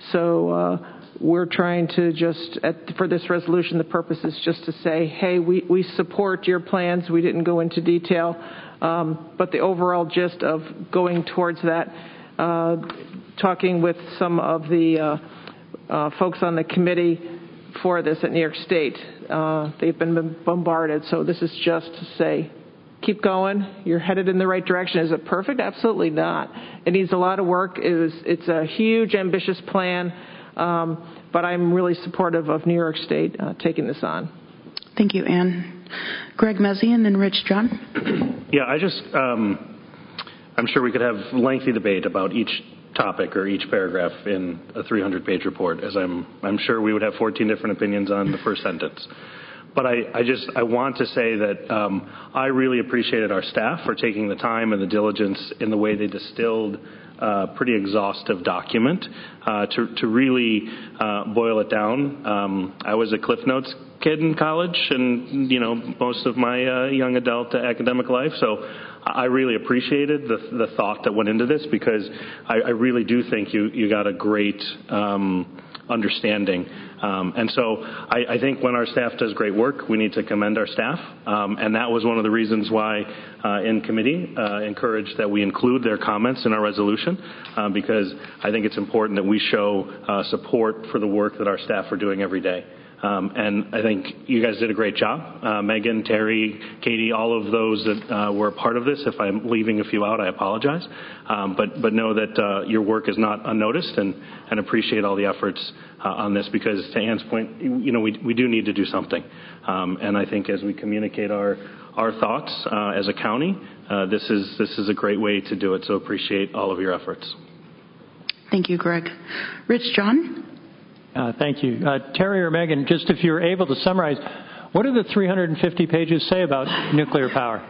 So uh, we're trying to just, at, for this resolution, the purpose is just to say, hey, we, we support your plans. We didn't go into detail. Um, but the overall gist of going towards that, uh, talking with some of the uh, uh, folks on the committee for this at New York State, uh, they've been bombarded. So this is just to say, keep going. You're headed in the right direction. Is it perfect? Absolutely not. It needs a lot of work. It was, it's a huge, ambitious plan, um, but I'm really supportive of New York State uh, taking this on. Thank you, Ann. Greg Mezzi and then Rich John. Yeah, I just, um, I'm sure we could have lengthy debate about each topic or each paragraph in a three hundred page report, as I'm, I'm sure we would have fourteen different opinions on the first sentence. But I, I just, I want to say that um, I really appreciated our staff for taking the time and the diligence in the way they distilled a pretty exhaustive document uh, to, to really uh, boil it down. Um, I was a Cliff Notes kid in college and, you know, most of my uh, young adult academic life. So I really appreciated the, the thought that went into this because I, I really do think you, you got a great um, understanding. Um, and so I, I think when our staff does great work, we need to commend our staff. Um, and that was one of the reasons why uh, in committee uh, encouraged that we include their comments in our resolution uh, because I think it's important that we show uh, support for the work that our staff are doing every day. Um, and I think you guys did a great job. Uh, Megan, Terry, Katie, all of those that uh, were a part of this. If I'm leaving a few out, I apologize. Um, but, but know that uh, your work is not unnoticed and, and appreciate all the efforts uh, on this because to Ann's point, you know, we, we do need to do something. Um, and I think as we communicate our, our thoughts uh, as a county, uh, this is, this is a great way to do it. So appreciate all of your efforts. Thank you, Greg. Rich John. Uh, thank you. Uh, Terry or Megan, just if you're able to summarize, what do the three hundred fifty pages say about nuclear power?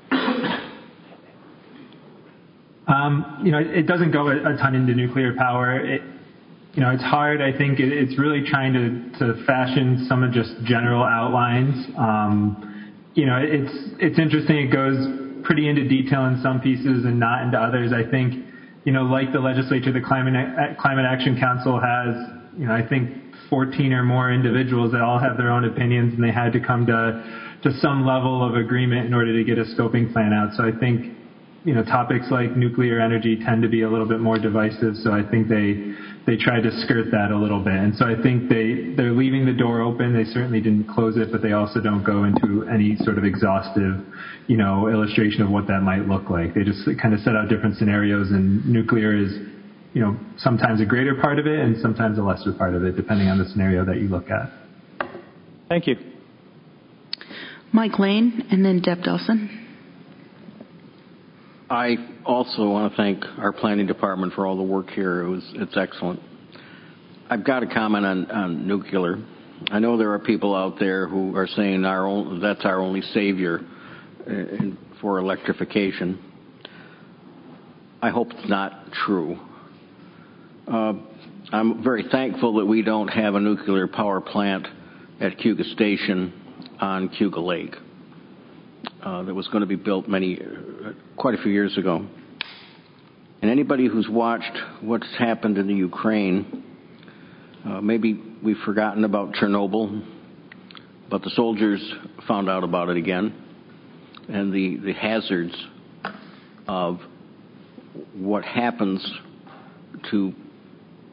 Um, you know, it doesn't go a, a ton into nuclear power. It, you know, it's hard. I think it, it's really trying to, to fashion some of just general outlines. Um, you know, it's it's interesting. It goes pretty into detail in some pieces and not into others. I think, you know, like the legislature, the Climate Climate Action Council has, you know, I think fourteen or more individuals that all have their own opinions, and they had to come to to some level of agreement in order to get a scoping plan out. So I think, you know, topics like nuclear energy tend to be a little bit more divisive. So I think they they tried to skirt that a little bit. And so I think they they're leaving the door open. They certainly didn't close it, but they also don't go into any sort of exhaustive, you know, illustration of what that might look like. They just kind of set out different scenarios, and nuclear is, you know, sometimes a greater part of it and sometimes a lesser part of it, depending on the scenario that you look at. Thank you. Mike Lane and then Deb Dawson. I also want to thank our planning department for all the work here. It was, it's excellent. I've got a comment on, on nuclear. I know there are people out there who are saying our own, that's our only savior in, for electrification. I hope it's not true. Uh, I'm very thankful that we don't have a nuclear power plant at Cayuga Station on Cayuga Lake. Uh, that was going to be built many, uh, quite a few years ago. And anybody who's watched what's happened in the Ukraine, uh, maybe we've forgotten about Chernobyl, but the soldiers found out about it again, and the, the hazards of what happens to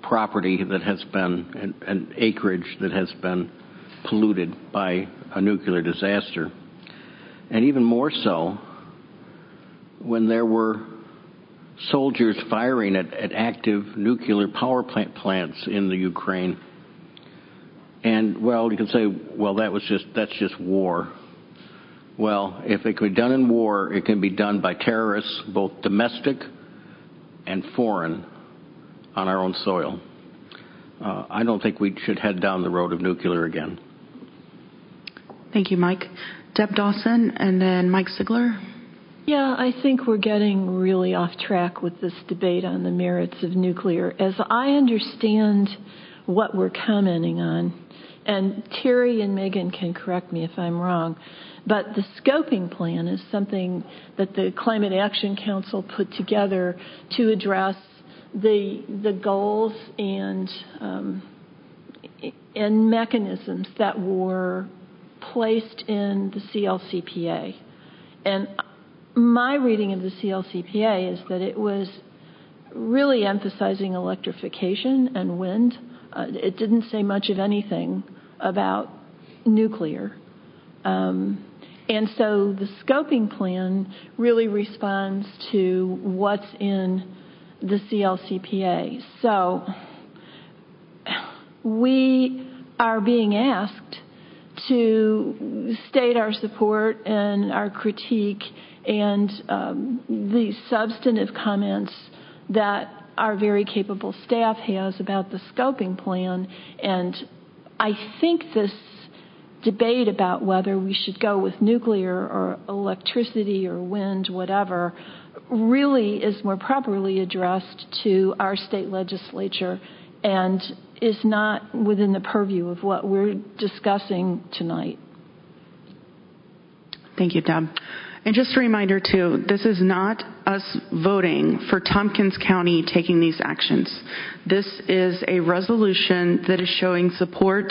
property that has been, and, and acreage that has been polluted by a nuclear disaster. And even more so when there were soldiers firing at, at active nuclear power plant plants in the Ukraine. And, well, you can say, well, that was just, that's just war. Well, if it could be done in war, it can be done by terrorists, both domestic and foreign, on our own soil. Uh, I don't think we should head down the road of nuclear again. Thank you, Mike. Deb Dawson, and then Mike Sigler. Yeah, I think we're getting really off track with this debate on the merits of nuclear. As I understand what we're commenting on, and Terry and Megan can correct me if I'm wrong, but the scoping plan is something that the Climate Action Council put together to address the the goals and um, and mechanisms that were placed in the C L C P A. And my reading of the C L C P A is that it was really emphasizing electrification and wind. Uh, it didn't say much of anything about nuclear. Um, and so the scoping plan really responds to what's in the C L C P A. So we are being asked to state our support and our critique and um, the substantive comments that our very capable staff has about the scoping plan. And I think this debate about whether we should go with nuclear or electricity or wind, whatever, really is more properly addressed to our state legislature and is not within the purview of what we're discussing tonight. Thank you, Deb. And just a reminder, too, this is not us voting for Tompkins County taking these actions. This is a resolution that is showing support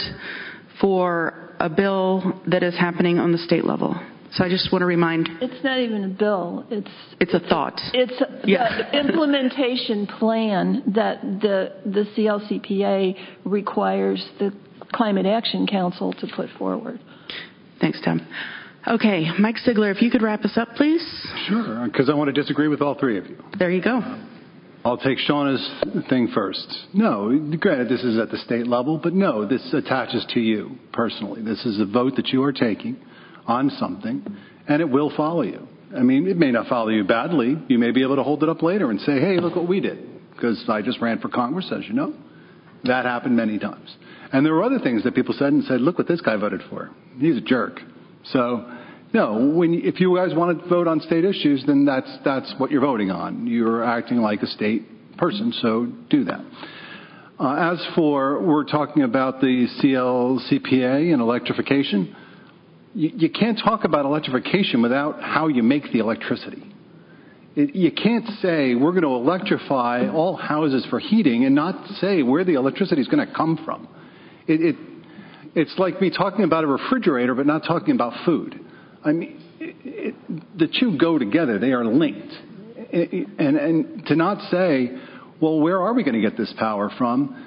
for a bill that is happening on the state level. So I just want to remind. It's not even a bill. It's it's a thought. It's yeah. the implementation plan that the the C L C P A requires the Climate Action Council to put forward. Thanks, Tim. Okay, Mike Sigler, if you could wrap us up, please. Sure, because I want to disagree with all three of you. There you go. I'll take Shauna's thing first. No, granted, this is at the state level, but no, this attaches to you personally. This is a vote that you are taking on something, and it will follow you. I mean, it may not follow you badly. You may be able to hold it up later and say, hey, look what we did, because I just ran for Congress, as you know. That happened many times. And there were other things that people said and said, look what this guy voted for. He's a jerk. So, no, when, if you guys want to vote on state issues, then that's that's what you're voting on. You're acting like a state person, so do that. Uh, as for, we're talking about the C L C P A and electrification. You, you can't talk about electrification without how you make the electricity. It, you can't say we're going to electrify all houses for heating and not say where the electricity is going to come from. It, it It's like me talking about a refrigerator but not talking about food. I mean, it, it, the two go together. They are linked. It, and, and to not say, well, where are we going to get this power from?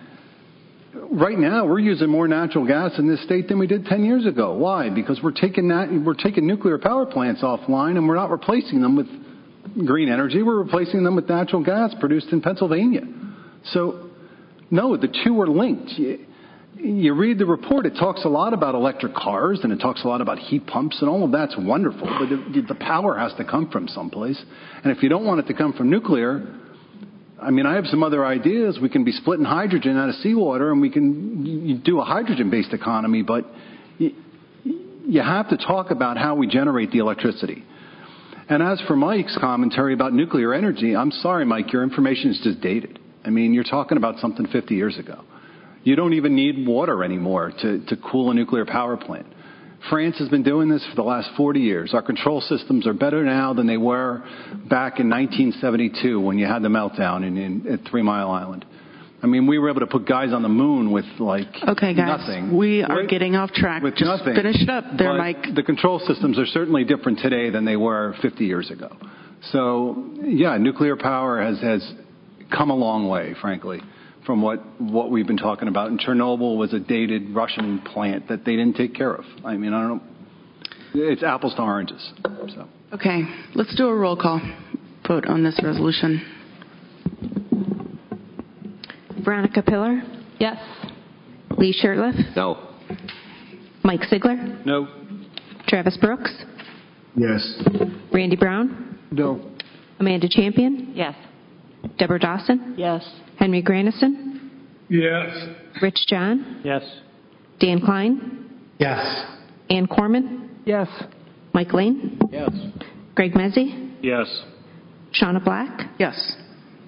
Right now, we're using more natural gas in this state than we did ten years ago. Why? Because we're taking that, we're taking nuclear power plants offline and we're not replacing them with green energy. We're replacing them with natural gas produced in Pennsylvania. So, no, the two are linked. You read the report, it talks a lot about electric cars and it talks a lot about heat pumps and all of that's wonderful, but the, the power has to come from someplace. And if you don't want it to come from nuclear, I mean, I have some other ideas. We can be splitting hydrogen out of seawater and we can you do a hydrogen-based economy, but you, you have to talk about how we generate the electricity. And as for Mike's commentary about nuclear energy, I'm sorry, Mike, your information is just dated. I mean, you're talking about something fifty years ago. You don't even need water anymore to, to cool a nuclear power plant. France has been doing this for the last forty years. Our control systems are better now than they were back in nineteen seventy-two when you had the meltdown in, in, at Three Mile Island. I mean, we were able to put guys on the moon with, like, okay, guys, nothing. We are with, getting off track. With Just nothing. Finish it up there, but Mike. The control systems are certainly different today than they were fifty years ago. So, yeah, nuclear power has, has come a long way, frankly. from what, what we've been talking about. And Chernobyl was a dated Russian plant that they didn't take care of. I mean, I don't know. It's apples to oranges. So. Okay, let's do a roll call vote on this resolution. Veronica Pillar? Yes. Lee Shirtliff? No. Mike Sigler? No. Travis Brooks? Yes. Randy Brown? No. Amanda Champion? Yes. Deborah Dawson? Yes. Henry Grandison? Yes. Rich John? Yes. Dan Klein? Yes. Ann Corman? Yes. Mike Lane? Yes. Greg Mezzi? Yes. Shauna Black? Yes.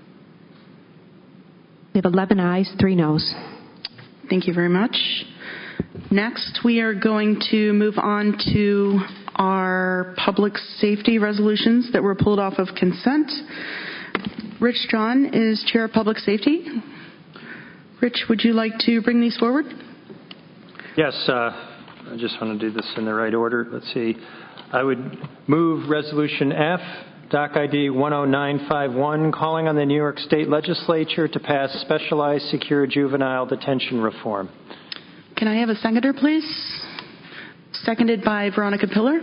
We have eleven ayes, three noes. Thank you very much. Next, we are going to move on to our public safety resolutions that were pulled off of consent. Rich John is Chair of Public Safety. Rich, would you like to bring these forward? Yes, uh, I just want to do this in the right order. Let's see. I would move Resolution F, Doc I D one oh nine five one, calling on the New York State Legislature to pass specialized secure juvenile detention reform. Can I have a seconder, please? Seconded by Veronica Pillar.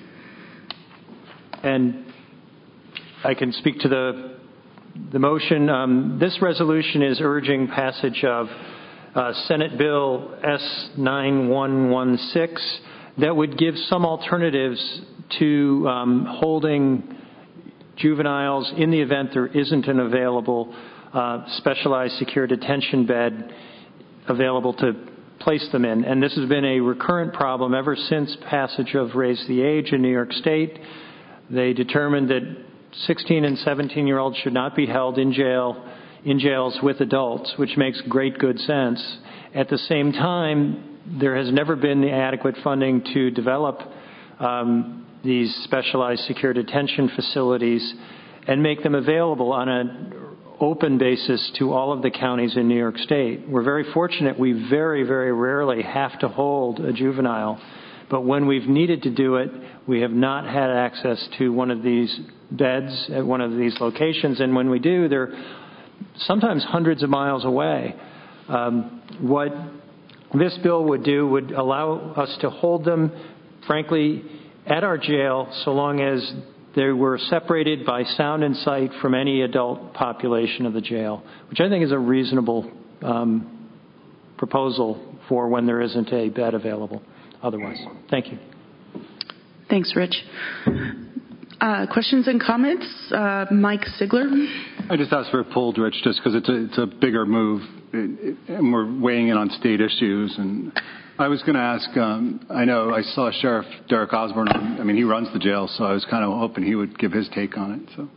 And I can speak to the the motion. Um, this resolution is urging passage of uh, Senate Bill S nine one one six that would give some alternatives to um, holding juveniles in the event there isn't an available uh, specialized secure detention bed available to place them in. And this has been a recurrent problem ever since passage of Raise the Age in New York State. They determined that sixteen and seventeen year olds should not be held in jail in jails with adults, which makes great good sense. At the same time, there has never been the adequate funding to develop um, these specialized secure detention facilities and make them available on an open basis to all of the counties in New York State. We're very fortunate. We very, very rarely have to hold a juvenile. But when we've needed to do it, we have not had access to one of these beds at one of these locations. And when we do, they're sometimes hundreds of miles away. Um, what this bill would do would allow us to hold them, frankly, at our jail so long as they were separated by sound and sight from any adult population of the jail, which I think is a reasonable um, proposal for when there isn't a bed available otherwise. Thank you. Thanks, Rich. Uh, questions and comments? Uh, Mike Sigler. I just asked for a pulled, Rich, just because it's a, it's a bigger move, it, it, and we're weighing in on state issues. And I was going to ask, um, I know I saw Sheriff Derek Osborne, on, I mean, he runs the jail, so I was kind of hoping he would give his take on it. So.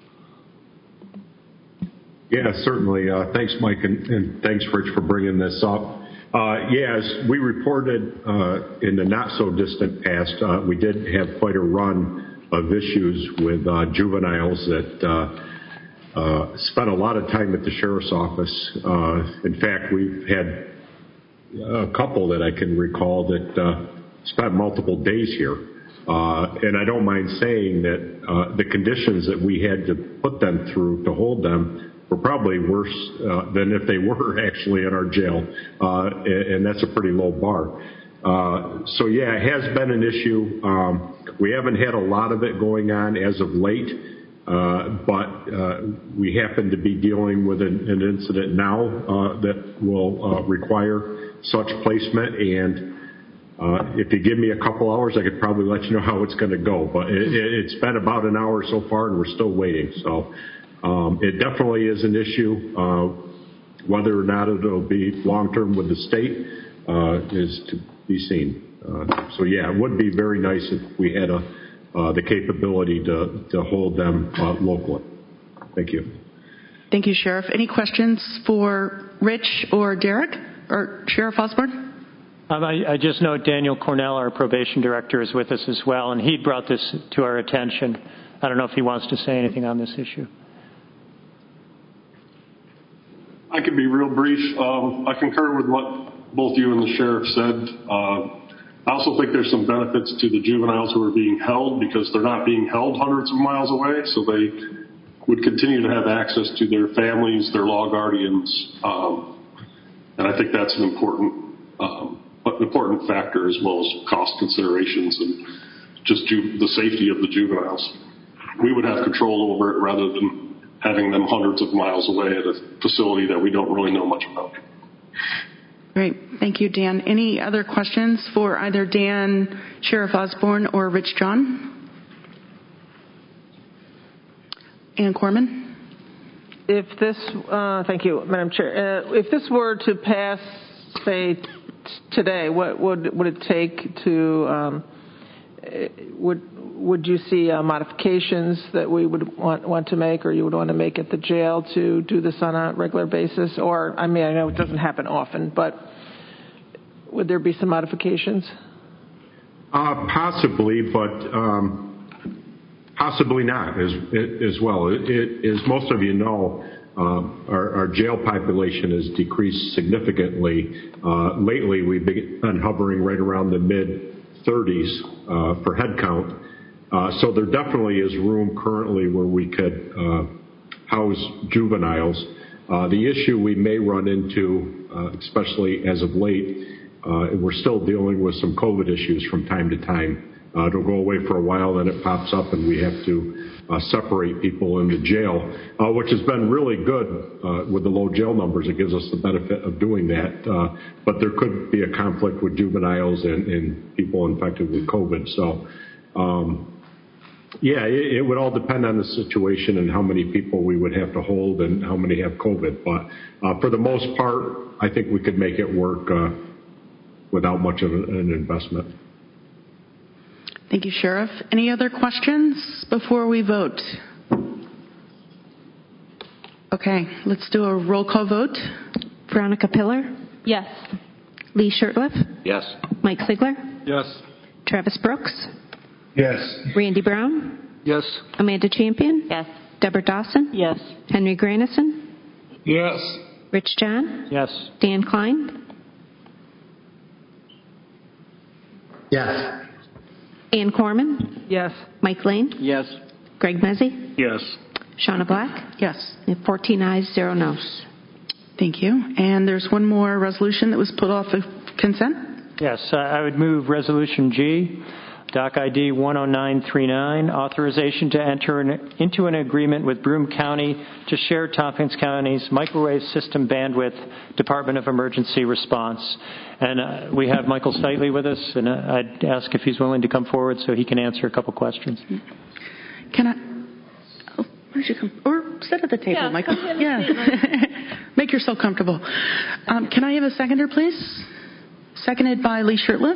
Yeah, certainly. Uh, thanks, Mike, and, and thanks, Rich, for bringing this up. Uh, yeah, as we reported uh, in the not-so-distant past, uh, we did have quite a run of issues with uh, juveniles that uh, uh, spent a lot of time at the sheriff's office. Uh, in fact, we've had a couple that I can recall that uh, spent multiple days here. Uh, and I don't mind saying that uh, the conditions that we had to put them through to hold them were probably worse uh, than if they were actually in our jail. Uh, and, and that's a pretty low bar. Uh, so, yeah, it has been an issue. Um, we haven't had a lot of it going on as of late, uh, but uh, we happen to be dealing with an, an incident now uh, that will uh, require such placement. And uh, if you give me a couple hours, I could probably let you know how it's going to go. But it, it, it's been about an hour so far, and we're still waiting. So um, it definitely is an issue. Uh, whether or not it'll be long-term with the state uh, is to be seen. Uh, so yeah, it would be very nice if we had a, uh, the capability to, to hold them uh, locally. Thank you. Thank you, Sheriff. Any questions for Rich or Derek or Sheriff Osborne? Um, I, I just note Daniel Cornell, our probation director, is with us as well, and he brought this to our attention. I don't know if he wants to say anything on this issue. I could be real brief. Um, I concur with what both you and the sheriff said. Uh, I also think there's some benefits to the juveniles who are being held because they're not being held hundreds of miles away, so they would continue to have access to their families, their law guardians, um, and I think that's an important um, an important factor as well as cost considerations and just ju- the safety of the juveniles. We would have control over it rather than having them hundreds of miles away at a facility that we don't really know much about. Great. Thank you, Dan. Any other questions for either Dan, Sheriff Osborne, or Rich John? Ann Corman? If this, uh, thank you, Madam Chair. Uh, if this were to pass, say, t- today, what would would it take to, um, would would you see uh, modifications that we would want, want to make, or you would want to make at the jail to do this on a regular basis? Or, I mean, I know it doesn't happen often, but would there be some modifications? Uh, possibly, but um, possibly not as as well. It, it, as most of you know, uh, our, our jail population has decreased significantly. Uh, lately, we've been hovering right around the mid thirties uh, for head count. Uh, so there definitely is room currently where we could uh, house juveniles. Uh, the issue we may run into, uh, especially as of late, uh, we're still dealing with some COVID issues from time to time. Uh, it'll go away for a while, then it pops up, and we have to uh, separate people in the jail, uh, which has been really good uh, with the low jail numbers. It gives us the benefit of doing that. Uh, but there could be a conflict with juveniles and, and people infected with COVID. So, um, yeah, it, it would all depend on the situation and how many people we would have to hold and how many have COVID. But uh, for the most part, I think we could make it work uh, without much of an investment. Thank you, Sheriff. Any other questions before we vote? Okay, let's do a roll call vote. Veronica Pillar? Yes. Lee Shurtleff? Yes. Mike Sigler? Yes. Travis Brooks? Yes. Randy Brown? Yes. Amanda Champion? Yes. Deborah Dawson? Yes. Henry Granison? Yes. Rich John? Yes. Dan Klein? Yes. Ann Corman? Yes. Mike Lane? Yes. Greg Mezzi? Yes. Shauna Black? Yes. And fourteen ayes, zero noes. Thank you. And there's one more resolution that was put off of consent. Yes, uh, I would move Resolution G, Doc I D one oh nine three nine, authorization to enter an, into an agreement with Broome County to share Tompkins County's microwave system bandwidth, Department of Emergency Response. And uh, we have Michael Stitley with us, and uh, I'd ask if he's willing to come forward so he can answer a couple questions. Can I? Oh, why don't you come? Or sit at the table, yeah, Michael. Come Yeah. Make yourself comfortable. Um, can I have a seconder, please? Seconded by Lee Shurtleff.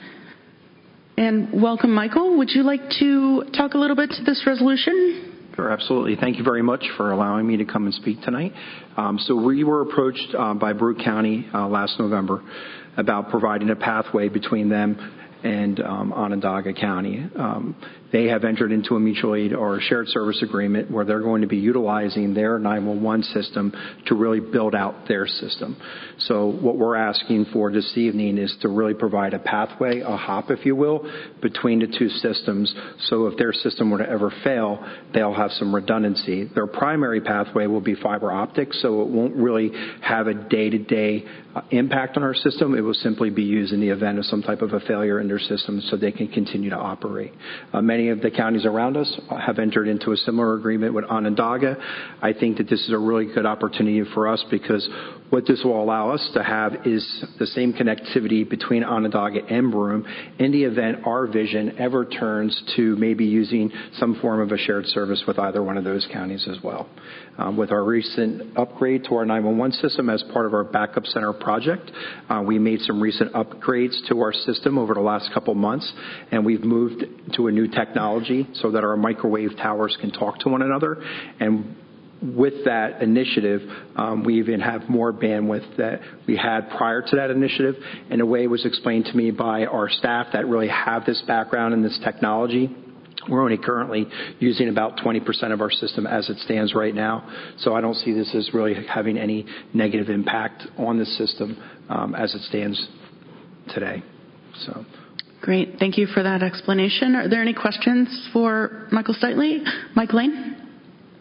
And welcome, Michael. Would you like to talk a little bit to this resolution? Sure, absolutely. Thank you very much for allowing me to come and speak tonight. Um, so we were approached uh, by Broome County uh, last November about providing a pathway between them and um, Onondaga County. Um, they have entered into a mutual aid or a shared service agreement where they're going to be utilizing their nine one one system to really build out their system. So what we're asking for this evening is to really provide a pathway, a hop, if you will, between the two systems. So if their system were to ever fail, they'll have some redundancy. Their primary pathway will be fiber optics, so it won't really have a day-to-day uh, impact on our system. It will simply be used in the event of some type of a failure in their system so they can continue to operate. Uh, many of the counties around us have entered into a similar agreement with Onondaga. I think that this is a really good opportunity for us because what this will allow us to have is the same connectivity between Onondaga and Broome in the event our vision ever turns to maybe using some form of a shared service with either one of those counties as well. Um, with our recent upgrade to our nine one one system as part of our backup center project, uh, we made some recent upgrades to our system over the last couple months, and we've moved to a new technology so that our microwave towers can talk to one another. And with that initiative, um, we even have more bandwidth that we had prior to that initiative. In a way, it was explained to me by our staff that really have this background in this technology. We're only currently using about twenty percent of our system as it stands right now. So I don't see this as really having any negative impact on the system um, as it stands today. So. Great. Thank you for that explanation. Are there any questions for Michael Stitley? Mike Lane?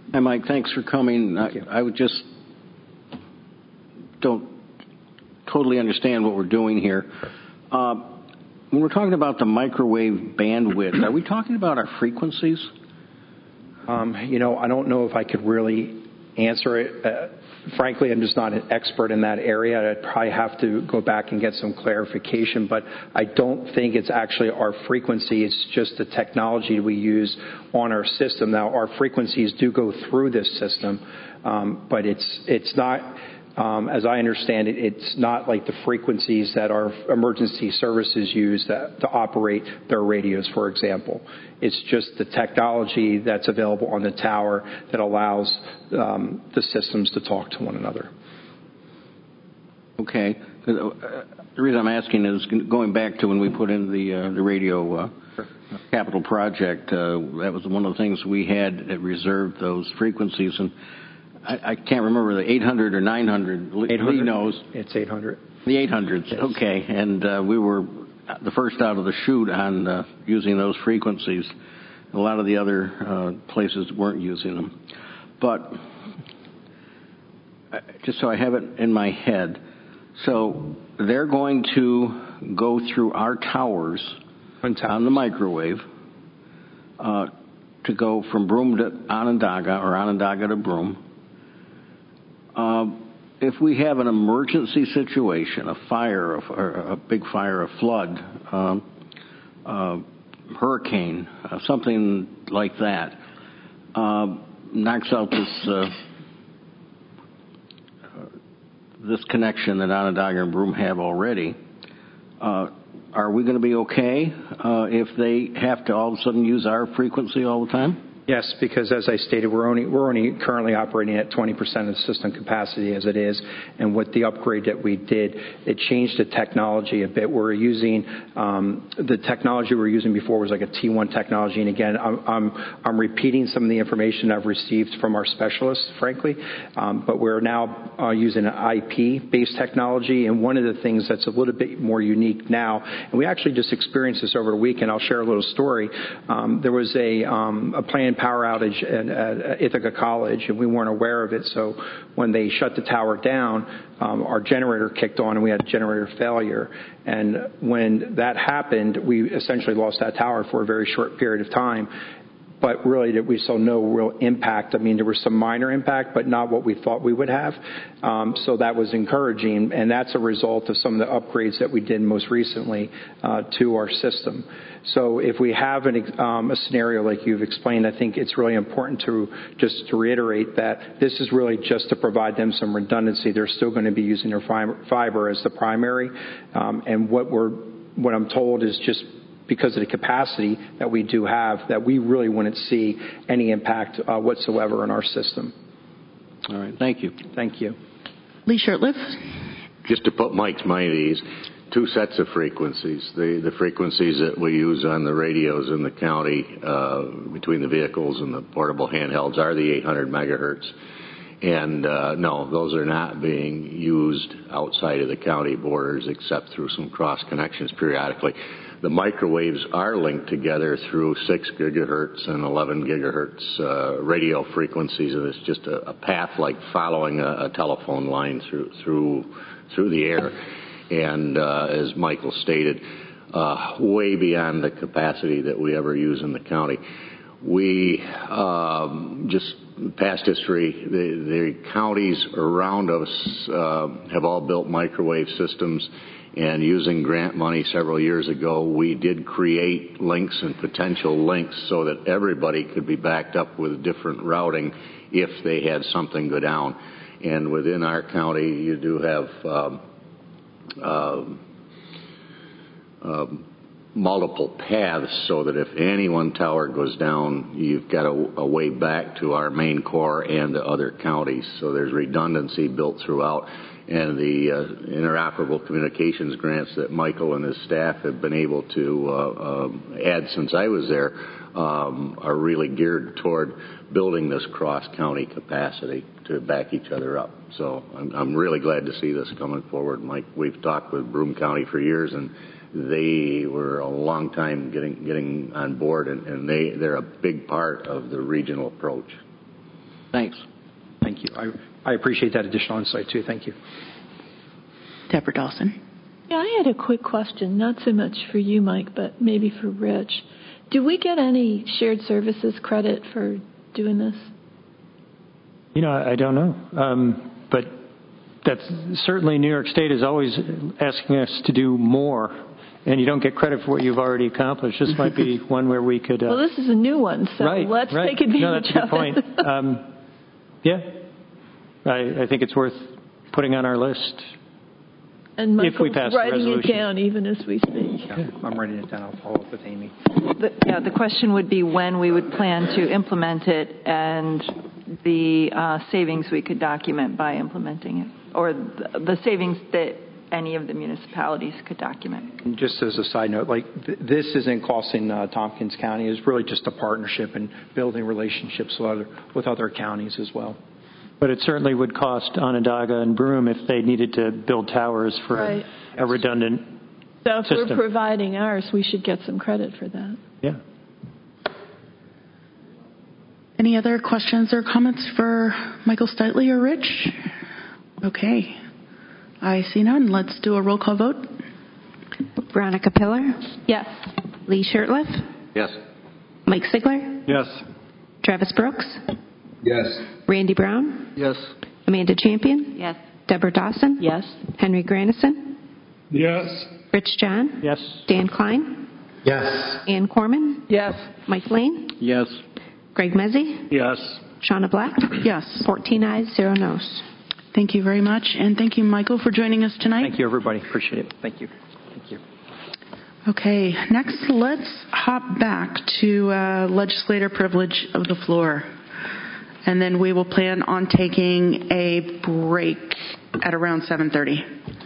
Hi, Mike. Thanks for coming. I, I would just don't totally understand what we're doing here. Uh, when we're talking about the microwave bandwidth, are we talking about our frequencies? Um, you know, I don't know if I could really answer it. Uh, frankly, I'm just not an expert in that area. I'd probably have to go back and get some clarification, but I don't think it's actually our frequency. It's just the technology we use on our system. Now, our frequencies do go through this system, um, but it's it's not, um, as I understand it, it's not like the frequencies that our emergency services use that, to operate their radios, for example. It's just the technology that's available on the tower that allows um, the systems to talk to one another. Okay. The reason I'm asking is going back to when we put in the uh, the radio uh, capital project. Uh, that was one of the things we had that reserved those frequencies, and I, I can't remember the eight hundred or nine hundred. Lee knows. It's eight hundred. The eight hundreds. Yes. Okay, and uh, we were the first out of the chute on uh, using those frequencies. A lot of the other uh, places weren't using them. But uh, just so I have it in my head, so they're going to go through our towers on the microwave uh, to go from Broome to Onondaga or Onondaga to Broome. Uh, if we have an emergency situation, a fire, a, a big fire, a flood, um, uh, hurricane, uh, something like that, uh, knocks out this uh, uh, this connection that Onondaga and Broome have already, uh, are we going to be okay uh, if they have to all of a sudden use our frequency all the time? Yes, because as I stated, we're only we're only currently operating at twenty percent of the system capacity as it is, and with the upgrade that we did, it changed the technology a bit. We're using um, the technology we were using before was like a T one technology, and again, I'm I'm, I'm repeating some of the information I've received from our specialists, frankly, um, but we're now uh, using an I P-based technology, and one of the things that's a little bit more unique now, and we actually just experienced this over the weekend. I'll share a little story. Um, there was a um, a planned power outage at, at Ithaca College, and we weren't aware of it. So when they shut the tower down, um, our generator kicked on, and we had generator failure. And when that happened, we essentially lost that tower for a very short period of time. But really, we saw no real impact. I mean, there was some minor impact, but not what we thought we would have. Um, so that was encouraging, and that's a result of some of the upgrades that we did most recently uh, to our system. So if we have an, um, a scenario like you've explained, I think it's really important to just to reiterate that this is really just to provide them some redundancy. They're still going to be using their fiber as the primary, um, and what we're what I'm told is just because of the capacity that we do have, that we really wouldn't see any impact uh, whatsoever in our system. All right. Thank you. Thank you. Lee Shurtleff. Just to put Mike's mind at ease, two sets of frequencies. The, the frequencies that we use on the radios in the county uh, between the vehicles and the portable handhelds are the eight hundred megahertz. And uh, no, those are not being used outside of the county borders except through some cross connections periodically. The microwaves are linked together through six gigahertz and eleven gigahertz uh, radio frequencies, and it's just a, a path like following a, a telephone line through through through the air. And uh, as Michael stated, uh, way beyond the capacity that we ever use in the county. We um, just past history, the, the counties around us uh, have all built microwave systems. And using grant money several years ago, we did create links and potential links so that everybody could be backed up with different routing if they had something go down. And within our county, you do have um, uh, um, multiple paths so that if any one tower goes down, you've got a, a way back to our main core and the other counties. So there's redundancy built throughout. And the uh, interoperable communications grants that Michael and his staff have been able to uh, uh, add since I was there um, are really geared toward building this cross-county capacity to back each other up. So I'm, I'm really glad to see this coming forward. Mike, we've talked with Broome County for years, and they were a long time getting getting on board, and, and they, they're a big part of the regional approach. Thanks. Thank you. I, I appreciate that additional insight, too. Thank you. Deborah Dawson. Yeah, I had a quick question, not so much for you, Mike, but maybe for Rich. Do we get any shared services credit for doing this? You know, I don't know. Um, but that's certainly New York State is always asking us to do more, and you don't get credit for what you've already accomplished. This might be one where we could... Uh, well, this is a new one, so right, let's right. take advantage no, that's a good of point. it. um, yeah, I, I think it's worth putting on our list. And Michael's if we pass writing the it resolution. down even as we speak. Yeah, I'm writing it down. I'll follow up with Amy. The, yeah, the question would be when we would plan to implement it and the uh, savings we could document by implementing it, or the, the savings that any of the municipalities could document. And just as a side note, like th- this isn't costing uh, Tompkins County. It's really just a partnership and building relationships with other, with other counties as well. But it certainly would cost Onondaga and Broome if they needed to build towers for Right. a, a redundant So if system. we're providing ours, we should get some credit for that. Yeah. Any other questions or comments for Michael Steitley or Rich? Okay. I see none. Let's do a roll call vote. Veronica Pillar? Yes. Lee Shirtliff? Yes. Mike Sigler? Yes. Travis Brooks? Yes. Randy Brown? Yes. Amanda Champion? Yes. Deborah Dawson? Yes. Henry Grandison? Yes. Rich John? Yes. Dan Klein? Yes. Ann Corman? Yes. Mike Lane? Yes. Greg Mezzi? Yes. Shauna Black? Yes. fourteen ayes, zero noes. Thank you very much. And thank you, Michael, for joining us tonight. Thank you, everybody. Appreciate it. Thank you. Thank you. Okay, next let's hop back to uh, legislator privilege of the floor. And then we will plan on taking a break at around seven thirty.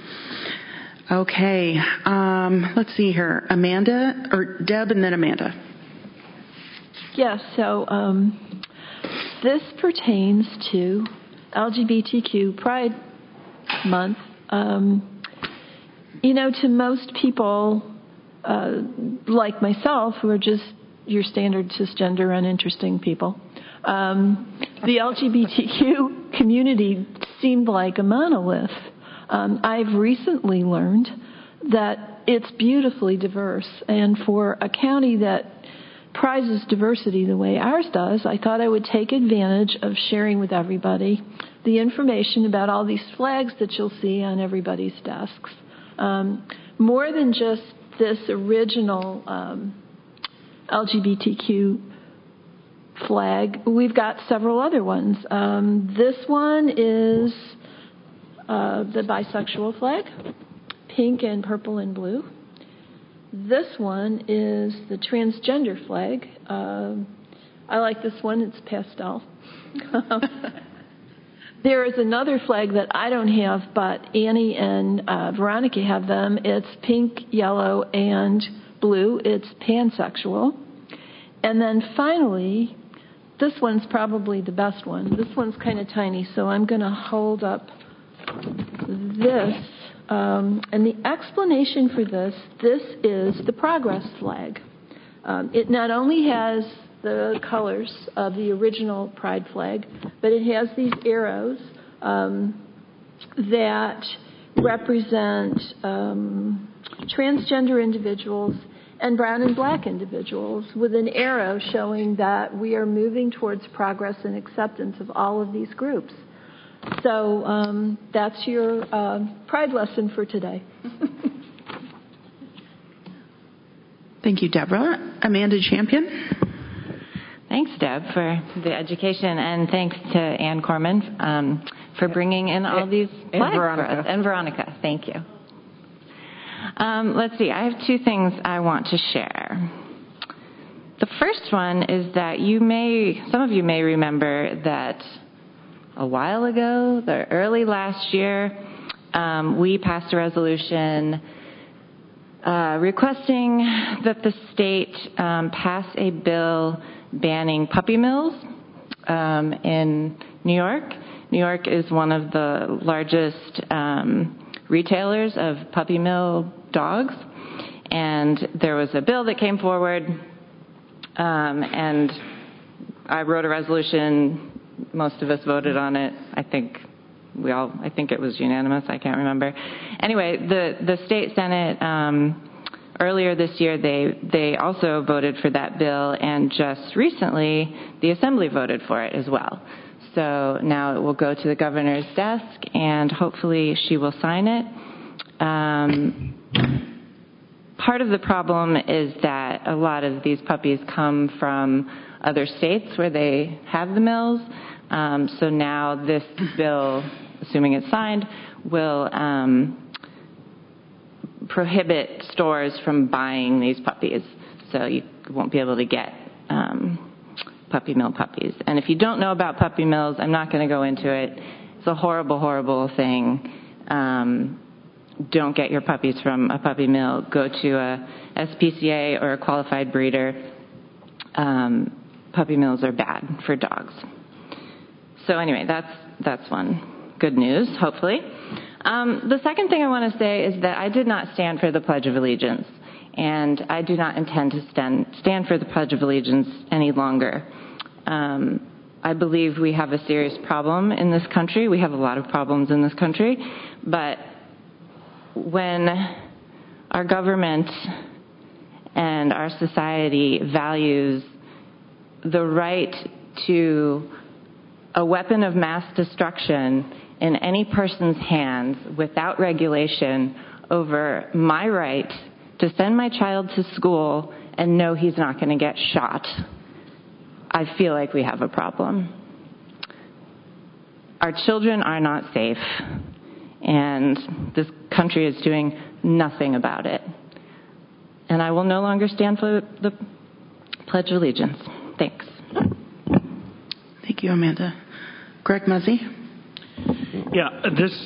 Okay, um, let's see here. Amanda, or Deb, and then Amanda. Yes, so um, this pertains to L G B T Q Pride Month. Um, you know, to most people, uh, like myself, who are just your standard cisgender uninteresting people, um, the L G B T Q community seemed like a monolith. Um, I've recently learned that it's beautifully diverse, and for a county that prizes diversity the way ours does, I thought I would take advantage of sharing with everybody the information about all these flags that you'll see on everybody's desks. Um, more than just this original um, L G B T Q flag, we've got several other ones. Um, this one is uh, the bisexual flag, pink and purple and blue. This one is the transgender flag. Uh, I like this one. It's pastel. There is another flag that I don't have, but Annie and uh, Veronica have them. It's pink, yellow, and blue. It's pansexual. And then finally, this one's probably the best one. This one's kind of tiny, so I'm going to hold up this. Um, and the explanation for this, this is the progress flag. Um, it not only has the colors of the original Pride flag, but it has these arrows um, that represent um, transgender individuals and brown and black individuals, with an arrow showing that we are moving towards progress and acceptance of all of these groups. So um, that's your uh, Pride lesson for today. Thank you, Deborah. Amanda Champion. Thanks, Deb, for the education, and thanks to Ann Corman um, for bringing in all these and flags Veronica. for us. And Veronica, thank you. Um, let's see, I have two things I want to share. The first one is that you may, some of you may remember that a while ago, the early last year, um, we passed a resolution uh, requesting that the state um, pass a bill banning puppy mills um, in New York. New York is one of the largest um, retailers of puppy mill dogs, and there was a bill that came forward, um, and I wrote a resolution most of us voted on it. I think we all, I think it was unanimous. I can't remember. Anyway, the, the state Senate, um, earlier this year, they, they also voted for that bill, and just recently, the Assembly voted for it as well. So now it will go to the governor's desk, and hopefully she will sign it. Um, part of the problem is that a lot of these puppies come from other states where they have the mills. Um, so now this bill, assuming it's signed, will um, prohibit stores from buying these puppies. So you won't be able to get um, puppy mill puppies. And if you don't know about puppy mills, I'm not going to go into it. It's a horrible, horrible thing. Um, don't get your puppies from a puppy mill. Go to a S P C A or a qualified breeder. Um, puppy mills are bad for dogs. So anyway, that's that's one good news, hopefully. Um, the second thing I want to say is that I did not stand for the Pledge of Allegiance, and I do not intend to stand, stand for the Pledge of Allegiance any longer. Um, I believe we have a serious problem in this country. We have a lot of problems in this country, but when our government and our society values the right to a weapon of mass destruction in any person's hands without regulation over my right to send my child to school and know he's not going to get shot, I feel like we have a problem. Our children are not safe, and this country is doing nothing about it. And I will no longer stand for the Pledge of Allegiance. Thanks. Thank you, Amanda. Greg Muzzy. Yeah, this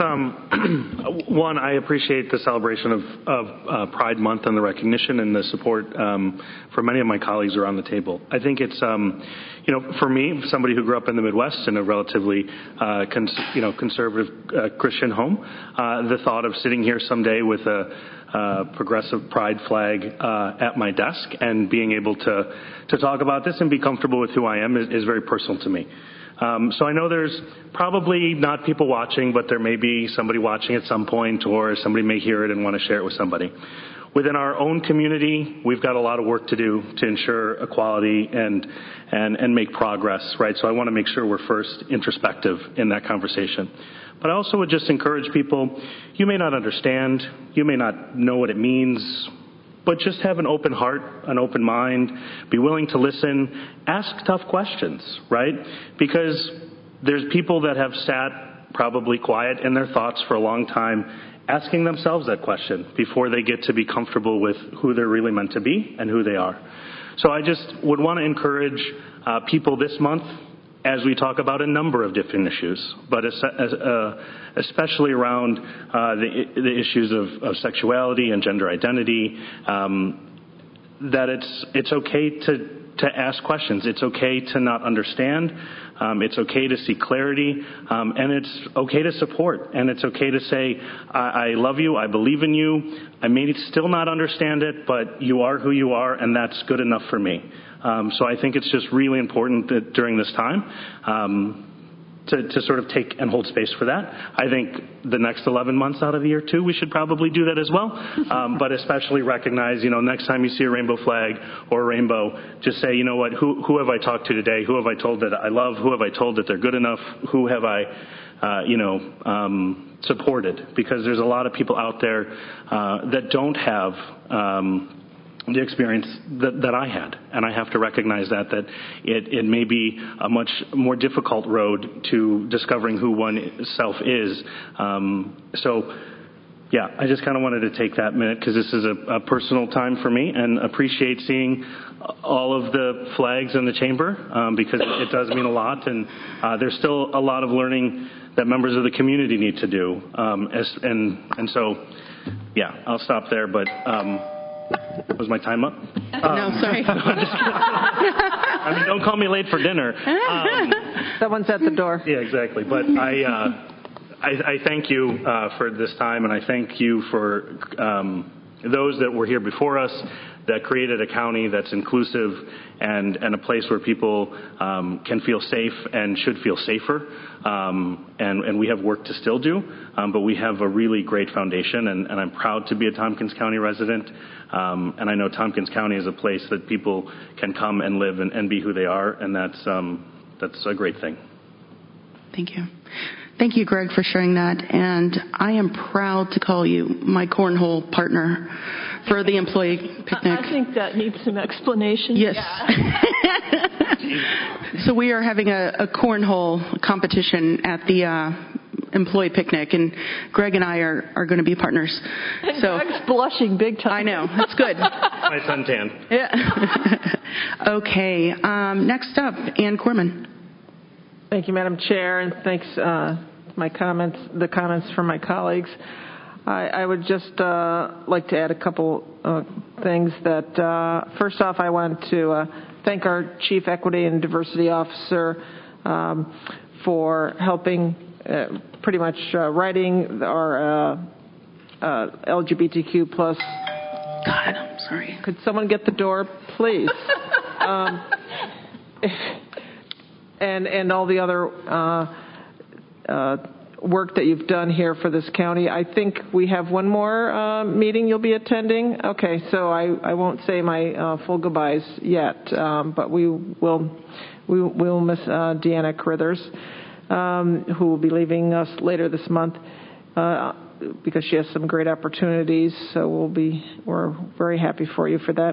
um, one, I appreciate the celebration of, of uh, Pride Month and the recognition and the support um, for many of my colleagues around the table. I think it's, um, you know, for me, somebody who grew up in the Midwest in a relatively, uh, cons- you know, conservative uh, Christian home, uh, the thought of sitting here someday with a uh, progressive pride flag uh, at my desk and being able to to talk about this and be comfortable with who I am is, is very personal to me. Um, so I know there's probably not people watching, but there may be somebody watching at some point, or somebody may hear it and want to share it with somebody. Within our own community, we've got a lot of work to do to ensure equality and and, and make progress, right? So I want to make sure we're first introspective in that conversation. But I also would just encourage people, you may not understand, you may not know what it means, but just have an open heart, an open mind, be willing to listen, ask tough questions, right? Because there's people that have sat probably quiet in their thoughts for a long time, asking themselves that question before they get to be comfortable with who they're really meant to be and who they are. So I just would want to encourage uh, people this month, as we talk about a number of different issues, but as, as, uh, especially around uh, the, the issues of, of sexuality and gender identity, um, that it's it's okay to, to ask questions. It's okay to not understand. Um, it's okay to seek clarity, um, and it's okay to support. And it's okay to say, I, I love you, I believe in you, I may still not understand it, but you are who you are, and that's good enough for me. Um, so I think it's just really important that during this time um, to, to sort of take and hold space for that. I think the next eleven months out of the year, too, we should probably do that as well. Um, but especially recognize, you know, next time you see a rainbow flag or a rainbow, just say, you know what, who, who have I talked to today? Who have I told that I love? Who have I told that they're good enough? Who have I, uh, you know, um, supported? Because there's a lot of people out there uh, that don't have um, the experience that, that I had. And I have to recognize that, that it, it may be a much more difficult road to discovering who oneself is. Um, so, yeah, I just kind of wanted to take that minute because this is a, a personal time for me, and appreciate seeing all of the flags in the chamber um, because it does mean a lot. And uh, there's still a lot of learning that members of the community need to do. Um, as, and, and so, yeah, I'll stop there. But... Um, Was my time up? Um, no, sorry. No, I'm just kidding. I mean, don't call me late for dinner. Um, Someone's at the door. Yeah, exactly. But I, uh, I, I thank you uh, for this time, and I thank you for um, those that were here before us that created a county that's inclusive and, and a place where people um, can feel safe and should feel safer. Um, and, and we have work to still do, um, but we have a really great foundation, and, and I'm proud to be a Tompkins County resident. Um, and I know Tompkins County is a place that people can come and live and, and be who they are, and that's, um, that's a great thing. Thank you. Thank you, Greg, for sharing that. And I am proud to call you my cornhole partner for the employee picnic. I think that needs some explanation. Yes. Yeah. So we are having a, a cornhole competition at the uh, employee picnic, and Greg and I are, are going to be partners. And so Greg's blushing big time. I know. That's good. My suntan. Yeah. Okay. Um, next up, Ann Corman. Thank you, Madam Chair, and thanks uh, my comments, the comments from my colleagues. I, I would just uh, like to add a couple uh, things. That uh, first off, I want to uh, thank our Chief Equity and Diversity Officer um, for helping, uh, pretty much uh, writing our uh, uh, L G B T Q plus. God, I'm sorry. Could someone get the door, please? um, and and all the other uh, uh, work that you've done here for this county. I think we have one more uh, meeting you'll be attending. Okay, so I, I won't say my uh, full goodbyes yet, um, but we will we will miss uh, Deanna Carithers, um, who will be leaving us later this month uh, because she has some great opportunities. So we'll be we're very happy for you for that.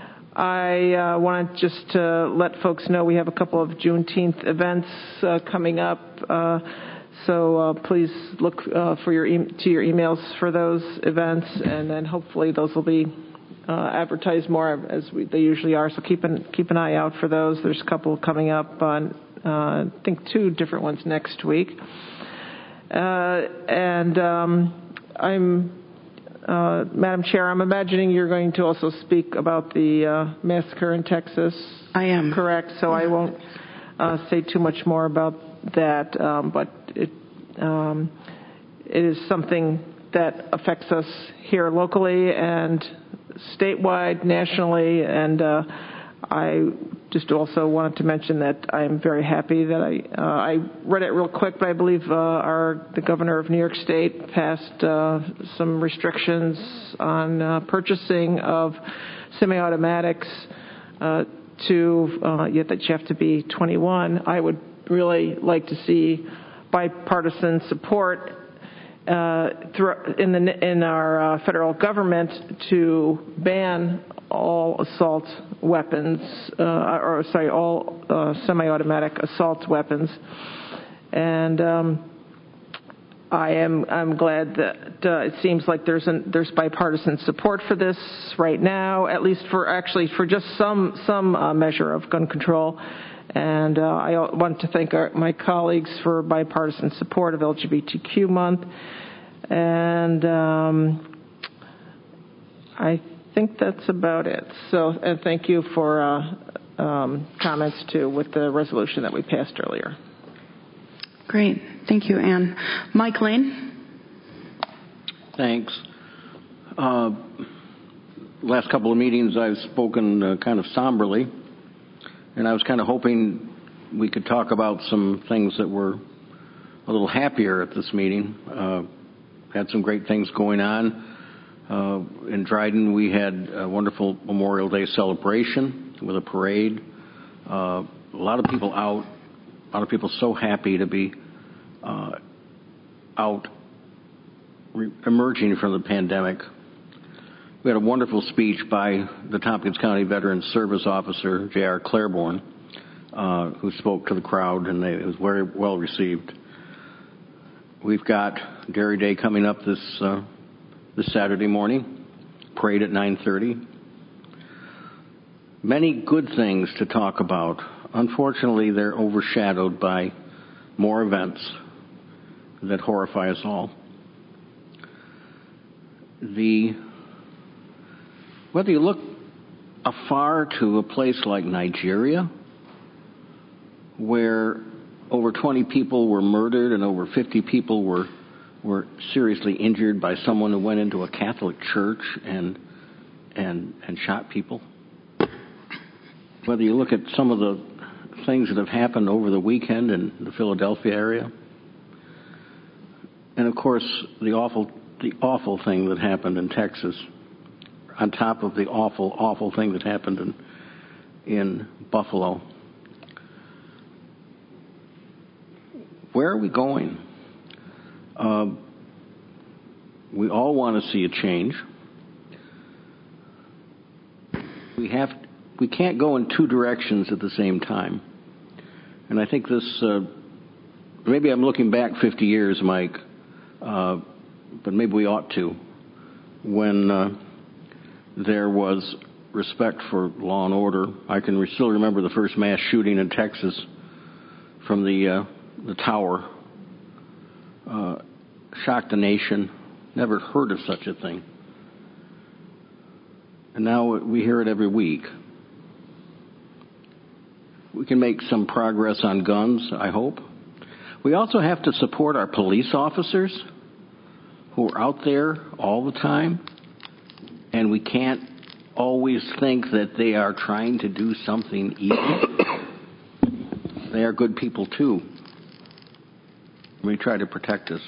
I uh, want just to let folks know we have a couple of Juneteenth events uh, coming up, uh, so uh, please look uh, for your e- to your emails for those events, and then hopefully those will be uh, advertised more as we, they usually are. So keep an keep an eye out for those. There's a couple coming up on uh, I think two different ones next week, uh, and um, I'm. Uh, Madam Chair, I'm imagining you're going to also speak about the uh, massacre in Texas. I am. Correct, so I won't uh, say too much more about that, um, but it, um, it is something that affects us here locally and statewide, nationally, and uh, I just also wanted to mention that I'm very happy that I uh, I read it real quick, but I believe uh, our the governor of New York State passed uh, some restrictions on uh, purchasing of semi-automatics uh, to uh, yet that you have to be twenty-one. I would really like to see bipartisan support uh, through, in the in our uh, federal government to ban all assault weapons, uh, or sorry, all uh, semi-automatic assault weapons, and um, I am I'm glad that uh, it seems like there's an, there's bipartisan support for this right now, at least for actually for just some some uh, measure of gun control. And uh, I want to thank our, my colleagues for bipartisan support of L G B T Q month, and um, I think that's about it. So, and thank you for uh, um, comments too with the resolution that we passed earlier. Great, thank you, Ann. Mike Lane. Thanks. Uh, last couple of meetings, I've spoken uh, kind of somberly. And I was kind of hoping we could talk about some things that were a little happier at this meeting. Uh, had some great things going on. Uh, in Dryden, we had a wonderful Memorial Day celebration with a parade. Uh, a lot of people out. A lot of people so happy to be uh, out re- emerging from the pandemic. We had a wonderful speech by the Tompkins County Veteran Service Officer, J R Claiborne, uh, who spoke to the crowd, and they, it was very well received. We've got Dairy Day coming up this uh, this Saturday morning, parade at nine thirty. Many good things to talk about. Unfortunately, they're overshadowed by more events that horrify us all. The Whether you look afar to a place like Nigeria, where over twenty people were murdered and over fifty people were were seriously injured by someone who went into a Catholic church and and and shot people. Whether you look at some of the things that have happened over the weekend in the Philadelphia area, and of course the awful the awful thing that happened in Texas, on top of the awful awful thing that happened in in Buffalo. Where are we going? Uh, we all want to see a change. We have, we can't go in two directions at the same time. And I think this, uh, maybe I'm looking back fifty years, Mike, uh, but maybe we ought to, when uh, there was respect for law and order. I can re- still remember the first mass shooting in Texas from the uh, the tower. Uh, shocked the nation. Never heard of such a thing. And now we hear it every week. We can make some progress on guns, I hope. We also have to support our police officers who are out there all the time. And we can't always think that they are trying to do something evil. They are good people too. We try to protect us.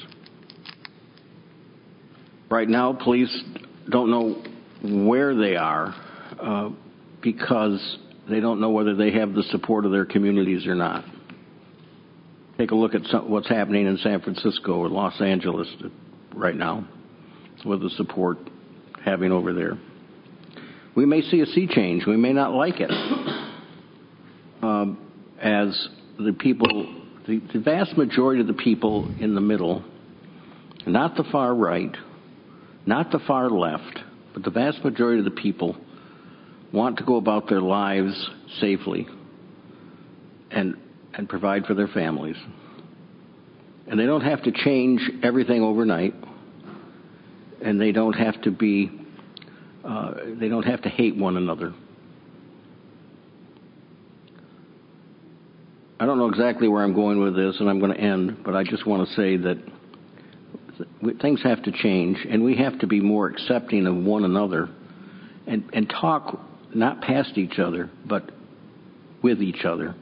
Right now, police don't know where they are uh, because they don't know whether they have the support of their communities or not. Take a look at some, what's happening in San Francisco or Los Angeles right now with the support having over there. We may see a sea change. We may not like it. Um, as the people, the, the vast majority of the people in the middle, not the far right, not the far left, but the vast majority of the people want to go about their lives safely and and provide for their families. And they don't have to change everything overnight, and they don't have to be, uh, they don't have to hate one another. I don't know exactly where I'm going with this, and I'm going to end, but I just want to say that things have to change, and we have to be more accepting of one another and, and talk not past each other, but with each other.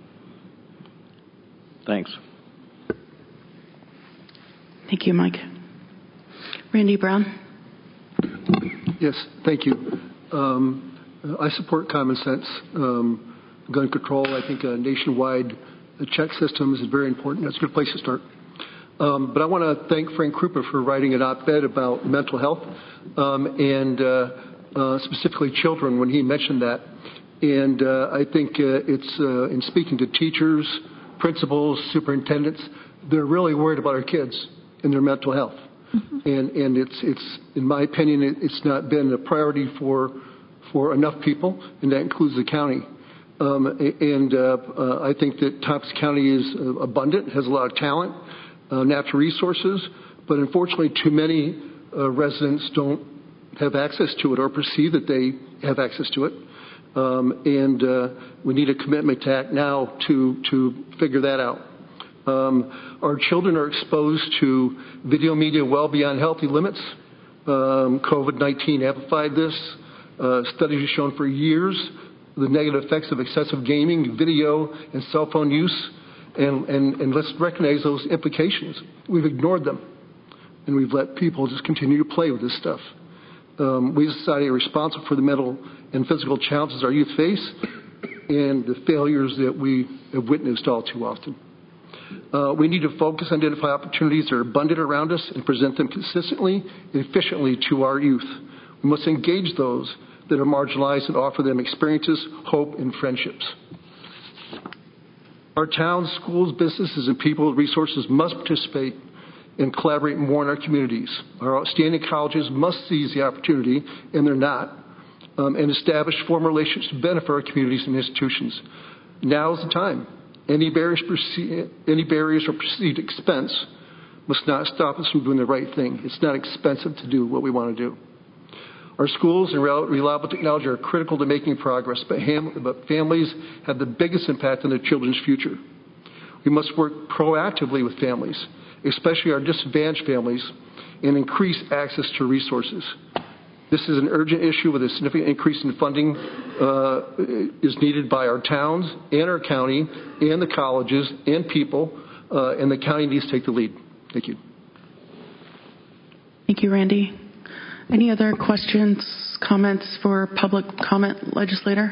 Thanks. Thank you, Mike. Randy Brown. Yes, thank you. Um, I support common sense. Um, gun control, I think a nationwide check system is very important. That's a good place to start. Um, but I want to thank Frank Krupa for writing an op-ed about mental health um, and uh, uh, specifically children when he mentioned that. And uh, I think uh, it's uh, in speaking to teachers, principals, superintendents, they're really worried about our kids and their mental health. Mm-hmm. And and it's it's in my opinion it, it's not been a priority for for enough people, and that includes the county. Um, and uh, uh, I think that Tompkins County is abundant, has a lot of talent. Uh, natural resources, but unfortunately too many uh, residents don't have access to it or perceive that they have access to it. Um, and uh, we need a commitment to act now to, to figure that out. Um, our children are exposed to video media well beyond healthy limits. Um, COVID nineteen amplified this. Uh, studies have shown for years the negative effects of excessive gaming, video, and cell phone use. And, and, and let's recognize those implications. We've ignored them, and we've let people just continue to play with this stuff. Um, we as a society are responsible for the mental and physical challenges our youth face and the failures that we have witnessed all too often. Uh, we need to focus on identify opportunities that are abundant around us and present them consistently and efficiently to our youth. We must engage those that are marginalized and offer them experiences, hope, and friendships. Our towns, schools, businesses, and people with resources must participate and collaborate more in our communities. Our outstanding colleges must seize the opportunity, and they're not, um, and establish formal relationships to benefit our communities and institutions. Now is the time. Any barriers, any barriers or perceived expense must not stop us from doing the right thing. It's not expensive to do what we want to do. Our schools and reliable technology are critical to making progress, but, ham- but families have the biggest impact on their children's future. We must work proactively with families especially our disadvantaged families, and increase access to resources. This is an urgent issue with a significant increase in funding uh, is needed by our towns and our county and the colleges and people, uh, and the county needs to take the lead. Thank you. Thank you, Randy. Any other questions, comments for public comment, legislator?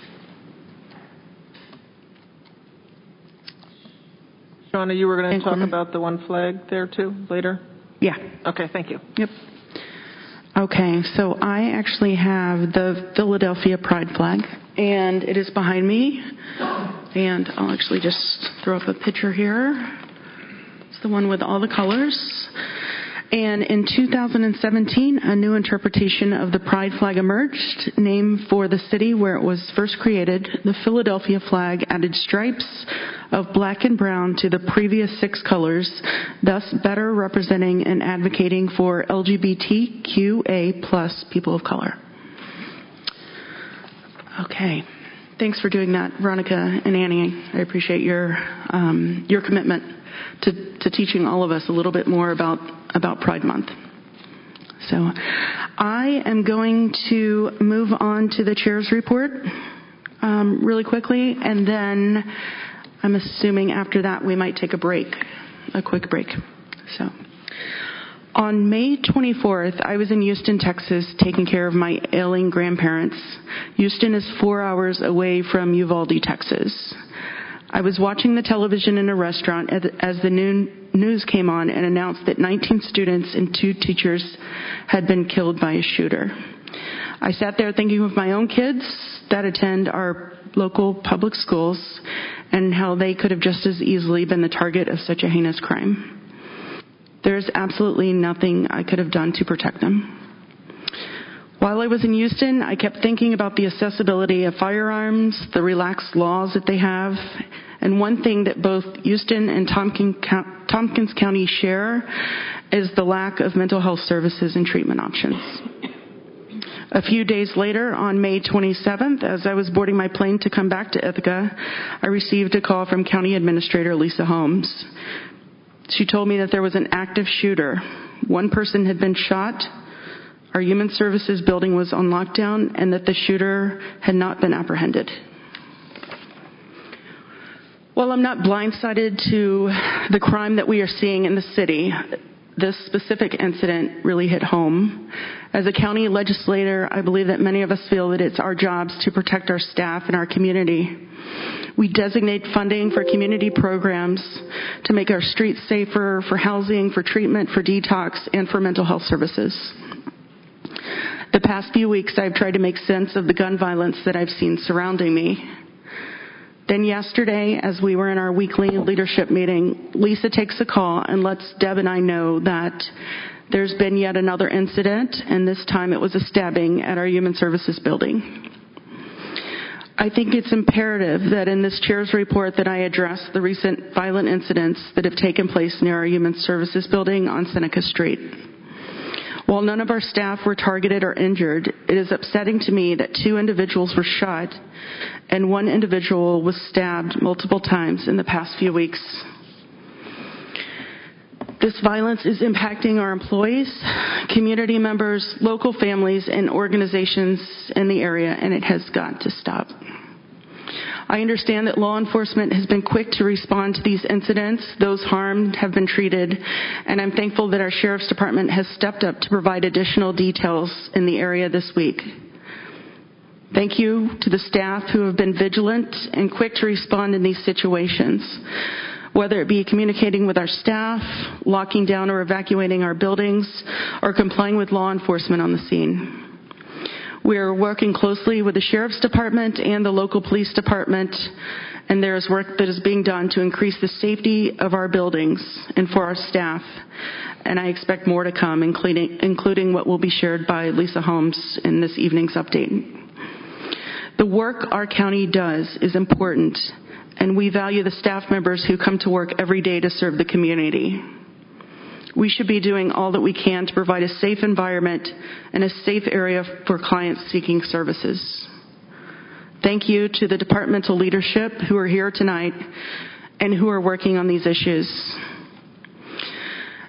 Shauna, you were going to talk about the one flag there too later? Yeah. Okay, thank you. Yep. Okay, so I actually have the Philadelphia Pride flag, and it is behind me. And I'll actually just throw up a picture here. It's the one with all the colors. And in two thousand seventeen, a new interpretation of the Pride flag emerged, named for the city where it was first created. The Philadelphia flag added stripes of black and brown to the previous six colors, thus better representing and advocating for L G B T Q A plus people of color. Okay. Thanks for doing that, Veronica and Annie. I appreciate your um, your commitment to, to teaching all of us a little bit more about, about Pride Month. So I am going to move on to the chair's report um, really quickly, and then I'm assuming after that we might take a break, a quick break. So on May twenty-fourth, I was in Houston, Texas, taking care of my ailing grandparents. Houston is four hours away from Uvalde, Texas. I was watching the television in a restaurant as the noon news came on and announced that nineteen students and two teachers had been killed by a shooter. I sat there thinking of my own kids that attend our local public schools and how they could have just as easily been the target of such a heinous crime. There's absolutely nothing I could have done to protect them. While I was in Houston, I kept thinking about the accessibility of firearms, the relaxed laws that they have, and one thing that both Houston and Tompkins County share is the lack of mental health services and treatment options. A few days later, on May twenty-seventh, as I was boarding my plane to come back to Ithaca, I received a call from County Administrator Lisa Holmes. She told me that there was an active shooter. One person had been shot, our Human Services building was on lockdown, and that the shooter had not been apprehended. While I'm not blindsided to the crime that we are seeing in the city, this specific incident really hit home. As a county legislator, I believe that many of us feel that it's our jobs to protect our staff and our community. We designate funding for community programs to make our streets safer, for housing, for treatment, for detox, and for mental health services. The past few weeks, I've tried to make sense of the gun violence that I've seen surrounding me. Then yesterday, as we were in our weekly leadership meeting, Lisa takes a call and lets Deb and I know that there's been yet another incident, and this time it was a stabbing at our Human Services building. I think it's imperative that in this chair's report that I address the recent violent incidents that have taken place near our Human Services building on Seneca Street. While none of our staff were targeted or injured, it is upsetting to me that two individuals were shot and one individual was stabbed multiple times in the past few weeks. This violence is impacting our employees, community members, local families, and organizations in the area, and it has got to stop. I understand that law enforcement has been quick to respond to these incidents. Those harmed have been treated, and I'm thankful that our Sheriff's Department has stepped up to provide additional details in the area this week. Thank you to the staff who have been vigilant and quick to respond in these situations, whether it be communicating with our staff, locking down or evacuating our buildings, or complying with law enforcement on the scene. We are working closely with the Sheriff's Department and the local police department, and there is work that is being done to increase the safety of our buildings and for our staff, and I expect more to come, including, including what will be shared by Lisa Holmes in this evening's update. The work our county does is important, and we value the staff members who come to work every day to serve the community. We should be doing all that we can to provide a safe environment and a safe area for clients seeking services. Thank you to the departmental leadership who are here tonight and who are working on these issues.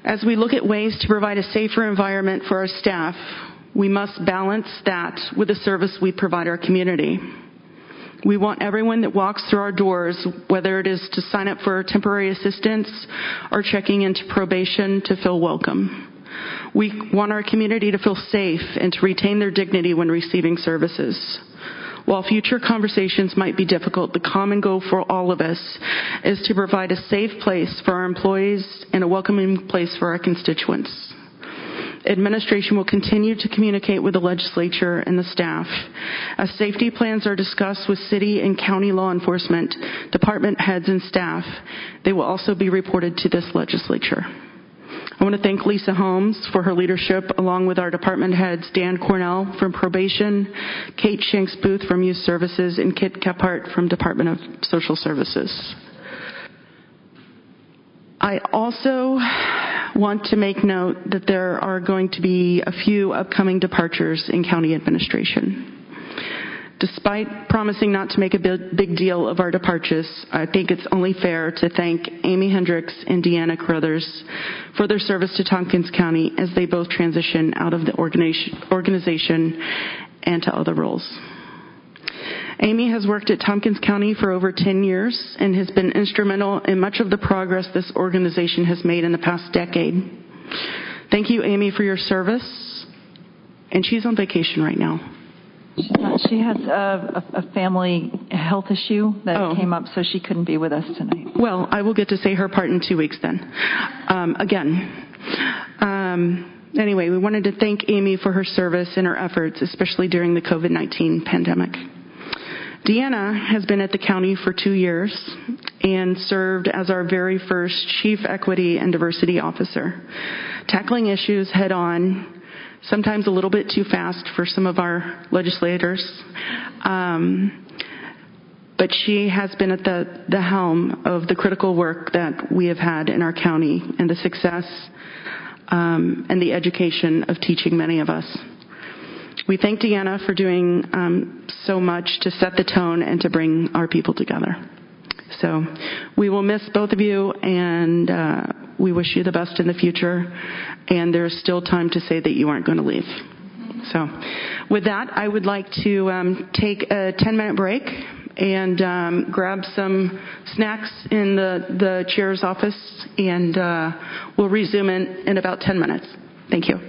As we look at ways to provide a safer environment for our staff, we must balance that with the service we provide our community. We want everyone that walks through our doors, whether it is to sign up for temporary assistance or checking into probation, to feel welcome. We want our community to feel safe and to retain their dignity when receiving services. While future conversations might be difficult, the common goal for all of us is to provide a safe place for our employees and a welcoming place for our constituents. Administration will continue to communicate with the legislature and the staff. As safety plans are discussed with city and county law enforcement, department heads and staff, they will also be reported to this legislature. I want to thank Lisa Holmes for her leadership, along with our department heads, Dan Cornell from Probation, Kate Shanks Booth from Youth Services, and Kit Kephart from Department of Social Services. I also want to make note that there are going to be a few upcoming departures in county administration. Despite promising not to make a big deal of our departures, I think it's only fair to thank Amy Hendricks and Deanna Carruthers for their service to Tompkins County as they both transition out of the organization and to other roles. Amy has worked at Tompkins County for over ten years and has been instrumental in much of the progress this organization has made in the past decade. Thank you, Amy, for your service. And she's on vacation right now. Uh, she has a, a family health issue that oh. came up, so she couldn't be with us tonight. Well, I will get to say her part in two weeks then. Um, again. Um, anyway, we wanted to thank Amy for her service and her efforts, especially during the COVID nineteen pandemic. Deanna has been at the county for two years and served as our very first Chief Equity and Diversity Officer, tackling issues head on, sometimes a little bit too fast for some of our legislators. Um, but she has been at the, the helm of the critical work that we have had in our county and the success um, and the education of teaching many of us. We thank Deanna for doing um, so much to set the tone and to bring our people together. So we will miss both of you, and uh, we wish you the best in the future. And there's still time to say that you aren't going to leave. So with that, I would like to um, take a ten-minute break and um, grab some snacks in the, the chair's office, and uh, we'll resume in, in about ten minutes. Thank you.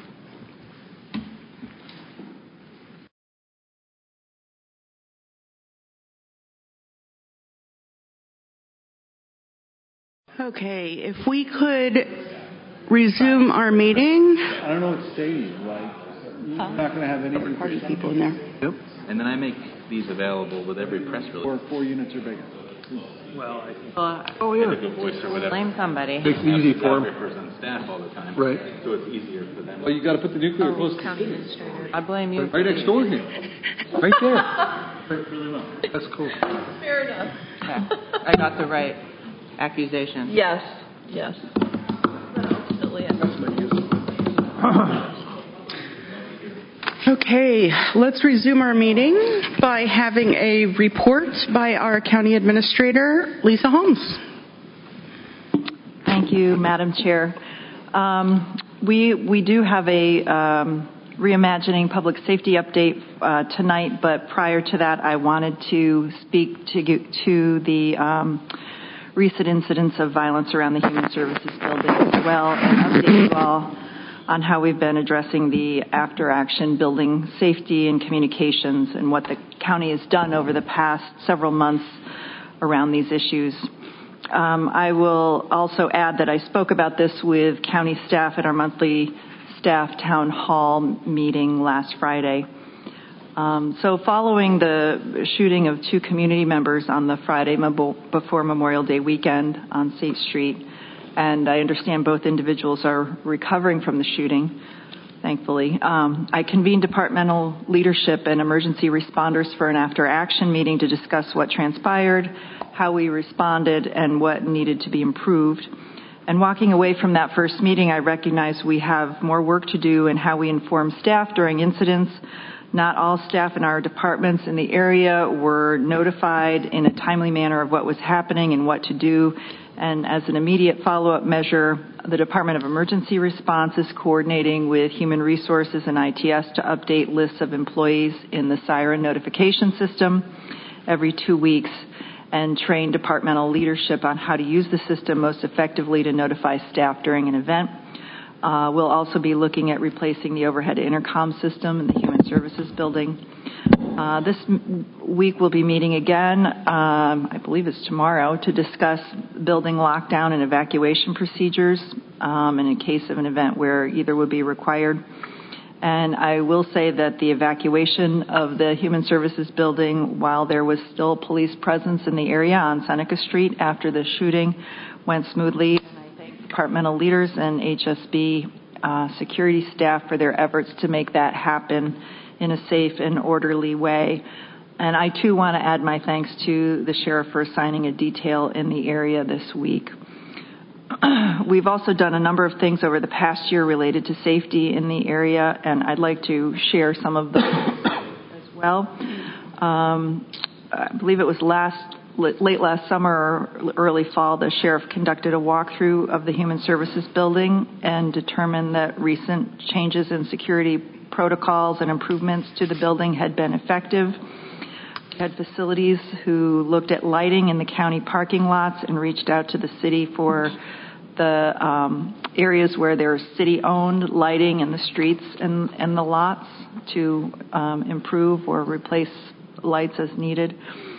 Okay, if we could resume our meeting. I don't know what stage, like, you're huh? not going to have any party people in there. Yep. And then I make these available with every press release. Four, four units or bigger. Well, I think uh, oh, yeah. voice or whatever. Blame somebody. It's easy for them. on staff all the time. Right. So it's easier for them. Well, you got to put the nuclear oh, close county to the administrator. I blame you. Right next door here. Right there. Right, really well. That's cool. Fair enough. Okay. I got the right accusation. Yes. Yes. Okay, let's resume our meeting by having a report by our county administrator, Lisa Holmes. Thank you, Madam Chair. Um, we we do have a um, reimagining public safety update uh, tonight, but prior to that, I wanted to speak to to the um, recent incidents of violence around the Human Services Building as well, and update you all on how we've been addressing the after-action building safety and communications and what the county has done over the past several months around these issues. Um, I will also add that I spoke about this with county staff at our monthly staff town hall meeting last Friday. Um, so following the shooting of two community members on the Friday before Memorial Day weekend on State Street, and I understand both individuals are recovering from the shooting, thankfully, um, I convened departmental leadership and emergency responders for an after-action meeting to discuss what transpired, how we responded, and what needed to be improved. And walking away from that first meeting, I recognize we have more work to do in how we inform staff during incidents, Not all staff in our departments in the area were notified in a timely manner of what was happening and what to do. And as an immediate follow-up measure, the Department of Emergency Response is coordinating with Human Resources and I T S to update lists of employees in the Siren notification system every two weeks and train departmental leadership on how to use the system most effectively to notify staff during an event. Uh, we'll also be looking at replacing the overhead intercom system in the Human Services building. Uh, this m- week we'll be meeting again, um, I believe it's tomorrow, to discuss building lockdown and evacuation procedures um, in a case of an event where either would be required. And I will say that the evacuation of the Human Services building, while there was still police presence in the area on Seneca Street after the shooting, went smoothly. Departmental leaders and H S B uh, security staff for their efforts to make that happen in a safe and orderly way. And I, too, want to add my thanks to the sheriff for assigning a detail in the area this week. We've also done a number of things over the past year related to safety in the area, and I'd like to share some of them as well. Um, I believe it was last late last summer or early fall, the sheriff conducted a walkthrough of the Human Services building and determined that recent changes in security protocols and improvements to the building had been effective. We had facilities who looked at lighting in the county parking lots and reached out to the city for the um, areas where there's city-owned lighting in the streets and, and the lots to um, improve or replace lights as needed.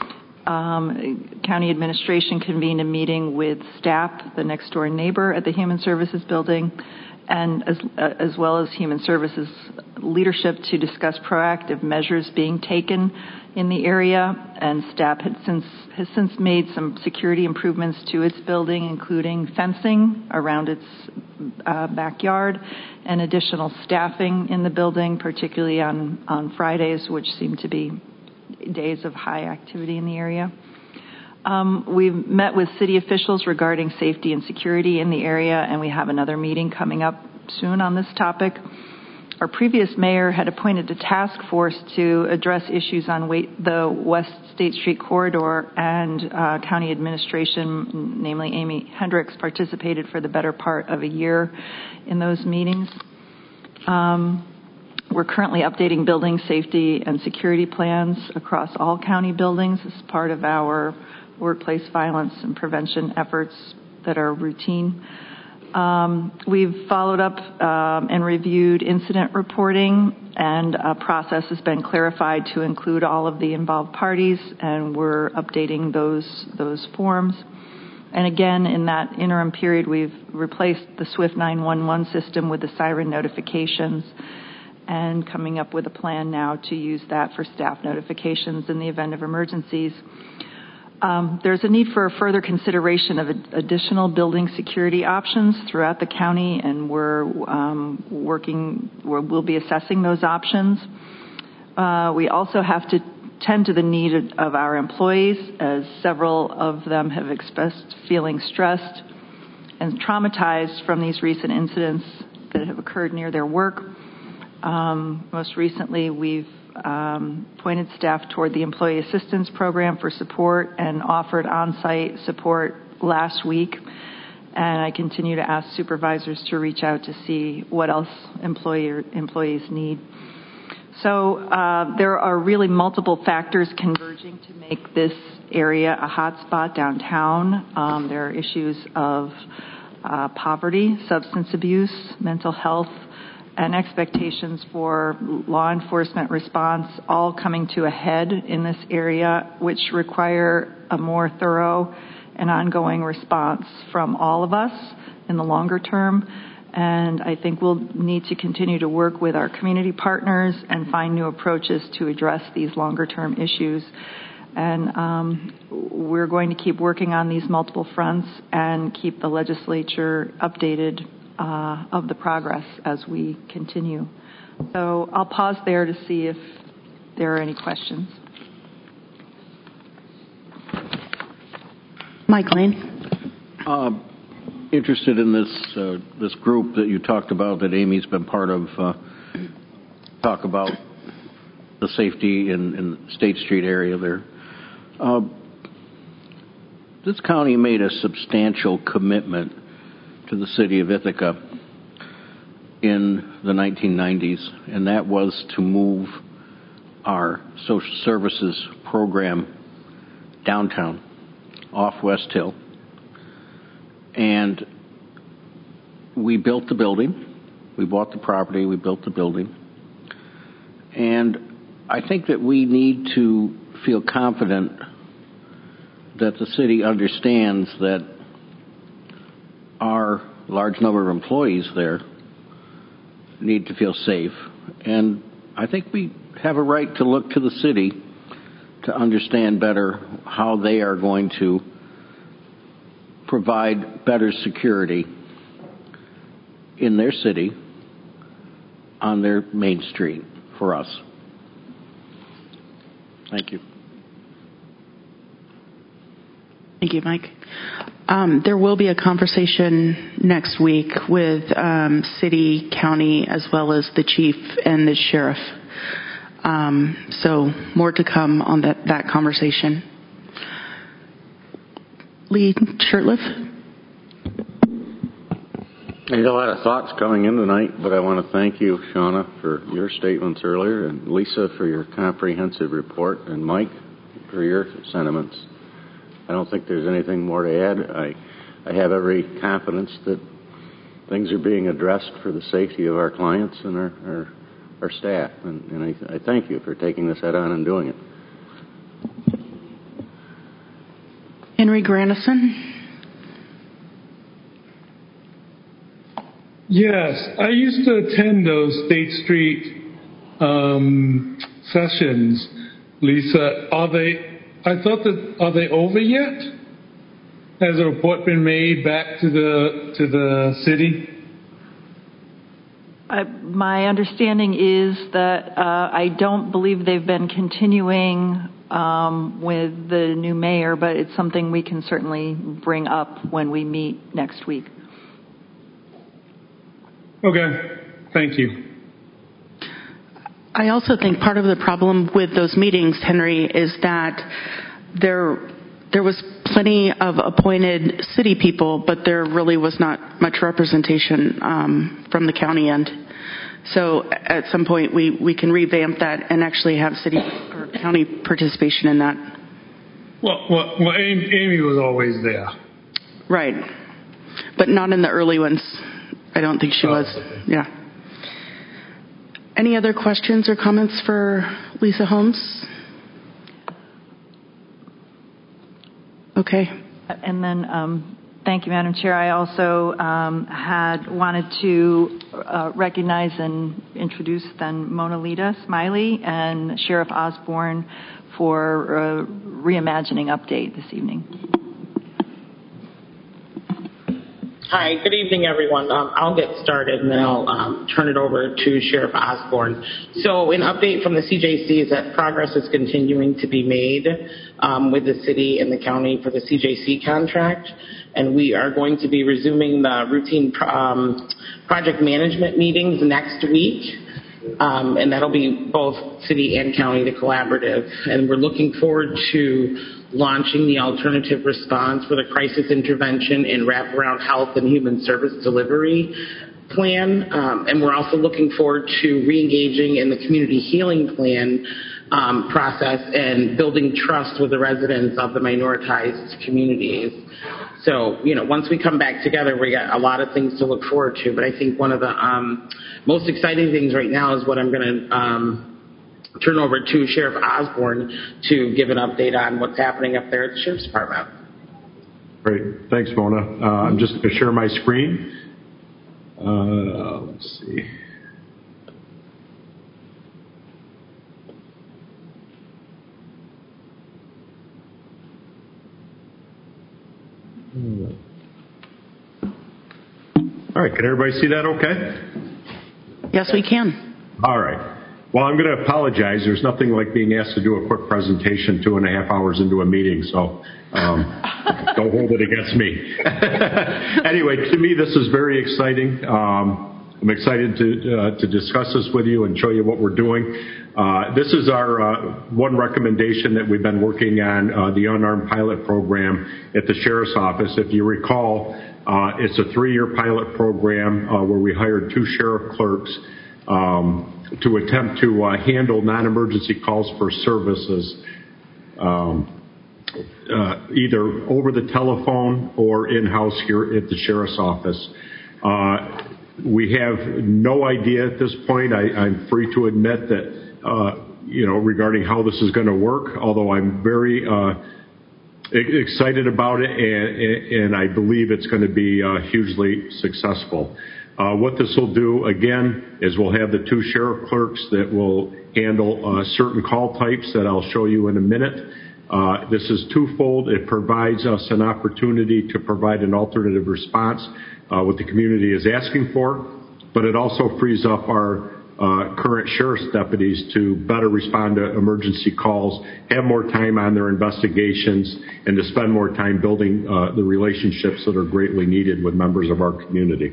Um, county administration convened a meeting with S T A P, the next door neighbor at the Human Services building, and as, uh, as well as Human Services leadership to discuss proactive measures being taken in the area. And S T A P had since, has since made some security improvements to its building, including fencing around its uh, backyard and additional staffing in the building, particularly on, on Fridays, which seem to be days of high activity in the area. Um, we've met with city officials regarding safety and security in the area, and we have another meeting coming up soon on this topic. Our previous mayor had appointed a task force to address issues on the West State Street corridor, and uh, county administration, namely Amy Hendricks, participated for the better part of a year in those meetings. Um, We're currently updating building safety and security plans across all county buildings as part of our workplace violence and prevention efforts that are routine. Um, we've followed up um, and reviewed incident reporting, and a process has been clarified to include all of the involved parties, and we're updating those those forms. And again, in that interim period, we've replaced the Swift nine one one system with the siren notifications, and coming up with a plan now to use that for staff notifications in the event of emergencies. Um, there's a need for further consideration of additional building security options throughout the county, and we're um, working, we're, we'll be assessing those options. Uh, we also have to tend to the need of our employees, as several of them have expressed feeling stressed and traumatized from these recent incidents that have occurred near their work. Um, most recently, we've um, pointed staff toward the Employee Assistance Program for support and offered on-site support last week. And I continue to ask supervisors to reach out to see what else employer, employees need. So uh, there are really multiple factors converging to make this area a hot spot downtown. Um, there are issues of uh, poverty, substance abuse, mental health, and expectations for law enforcement response all coming to a head in this area, which require a more thorough and ongoing response from all of us in the longer term. And I think we'll need to continue to work with our community partners and find new approaches to address these longer term issues. And um, we're going to keep working on these multiple fronts and keep the legislature updated Uh, of the progress as we continue. So I'll pause there to see if there are any questions. Mike Lane. Uh, interested in this uh, this group that you talked about that Amy's been part of. Uh, talk about the safety in, in State Street area there. Uh, this county made a substantial commitment to the city of Ithaca in the nineteen nineties, and that was to move our social services program downtown, off West Hill. And we built the building. We bought the property. We built the building. And I think that we need to feel confident that the city understands that our large number of employees there need to feel safe. And I think we have a right to look to the city to understand better how they are going to provide better security in their city on their main street for us. Thank you. Thank you, Mike. Um, there will be a conversation next week with um, city, county, as well as the chief and the sheriff. Um, so more to come on that, that conversation. Lee Shirtliff. I had a lot of thoughts coming in tonight, but I want to thank you, Shauna, for your statements earlier, and Lisa for your comprehensive report, and Mike for your sentiments. I don't think there's anything more to add. I, I have every confidence that things are being addressed for the safety of our clients and our, our, our staff, and, and I, I thank you for taking this head on and doing it. Henry Grandison. Yes, I used to attend those State Street um, sessions, Lisa. Are they, I thought that, are they over yet? Has a report been made back to the, to the city? I, my understanding is that uh, I don't believe they've been continuing um, with the new mayor, but it's something we can certainly bring up when we meet next week. Okay, thank you. I also think part of the problem with those meetings, Henry, is that there there was plenty of appointed city people, but there really was not much representation um, from the county end. So at some point we, we can revamp that and actually have city or county participation in that. Well, well, well Amy, Amy was always there. Right, but not in the early ones. I don't think she oh, was. Okay. Yeah. Any other questions or comments for Lisa Holmes? Okay. And then, um, thank you, Madam Chair. I also um, had wanted to uh, recognize and introduce then Mona Lita Smiley and Sheriff Osborne for uh, reimagining update this evening. Hi, good evening, everyone. Um, I'll get started and then I'll um, turn it over to Sheriff Osborne. So an update from the C J C is that progress is continuing to be made um, with the city and the county for the C J C contract. And we are going to be resuming the routine um, project management meetings next week. Um, and that'll be both city and county, the collaborative. And we're looking forward to launching the alternative response for the crisis intervention and wraparound health and human service delivery plan. Um, and we're also looking forward to re-engaging in the community healing plan um, process and building trust with the residents of the minoritized communities. So, you know, once we come back together, we got a lot of things to look forward to. But I think one of the um, most exciting things right now is what I'm going to um, turn over to Sheriff Osborne to give an update on what's happening up there at the Sheriff's Department. Great. Thanks, Mona. Uh, I'm just going to share my screen. Uh, let's see. All right. Can everybody see that okay? Yes, we can. All right. Well, I'm going to apologize. There's nothing like being asked to do a quick presentation two and a half hours into a meeting, so um, don't hold it against me. Anyway, to me, this is very exciting. Um, I'm excited to uh, to discuss this with you and show you what we're doing. Uh, this is our uh, one recommendation that we've been working on, uh, the unarmed pilot program at the Sheriff's Office. If you recall, uh, it's a three-year pilot program uh, where we hired two sheriff clerks um, to attempt to uh, handle non-emergency calls for services, um, uh, either over the telephone or in-house here at the Sheriff's Office. Uh, we have no idea at this point. I, I'm free to admit that Uh, you know, regarding how this is going to work, although I'm very uh, excited about it, and, and I believe it's going to be uh, hugely successful. Uh, what this will do, again, is we'll have the two sheriff clerks that will handle uh, certain call types that I'll show you in a minute. Uh, this is twofold. It provides us an opportunity to provide an alternative response, uh, what the community is asking for, but it also frees up our Uh, current sheriff's deputies to better respond to emergency calls, have more time on their investigations, and to spend more time building uh, the relationships that are greatly needed with members of our community.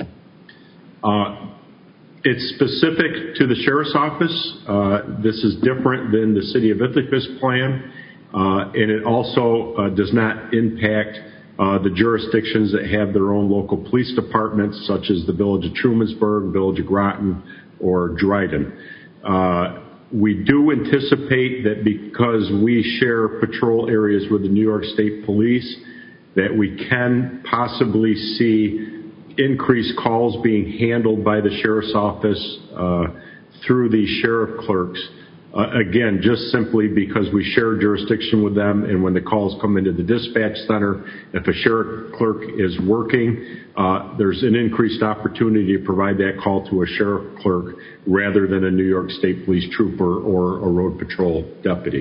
Uh, it's specific to the Sheriff's Office. Uh, this is different than the City of Ithaca's plan, uh, and it also uh, does not impact Uh, the jurisdictions that have their own local police departments, such as the Village of Trumansburg, Village of Groton, or Dryden. Uh, we do anticipate that because we share patrol areas with the New York State Police, that we can possibly see increased calls being handled by the Sheriff's Office uh, through the sheriff clerks. Uh, again, just simply because we share jurisdiction with them, and when the calls come into the dispatch center, if a sheriff clerk is working, uh, there's an increased opportunity to provide that call to a sheriff clerk rather than a New York State Police trooper or a road patrol deputy.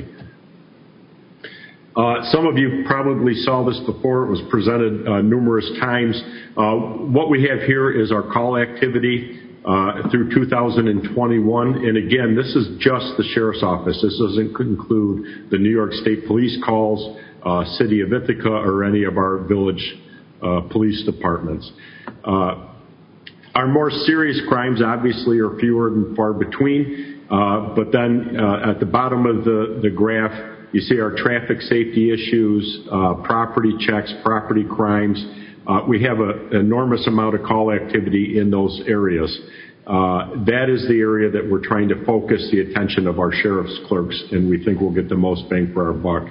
Uh, some of you probably saw this before. It was presented uh, numerous times. Uh, what we have here is our call activity Uh, through two thousand twenty-one. And again, this is just the Sheriff's Office. This doesn't include the New York State Police calls, uh, City of Ithaca, or any of our village uh, police departments. Uh, our more serious crimes, obviously, are fewer and far between. Uh, but then uh, at the bottom of the, the graph, you see our traffic safety issues, uh, property checks, property crimes. Uh, we have an enormous amount of call activity in those areas. Uh, that is the area that we're trying to focus the attention of our sheriff's clerks, and we think we'll get the most bang for our buck.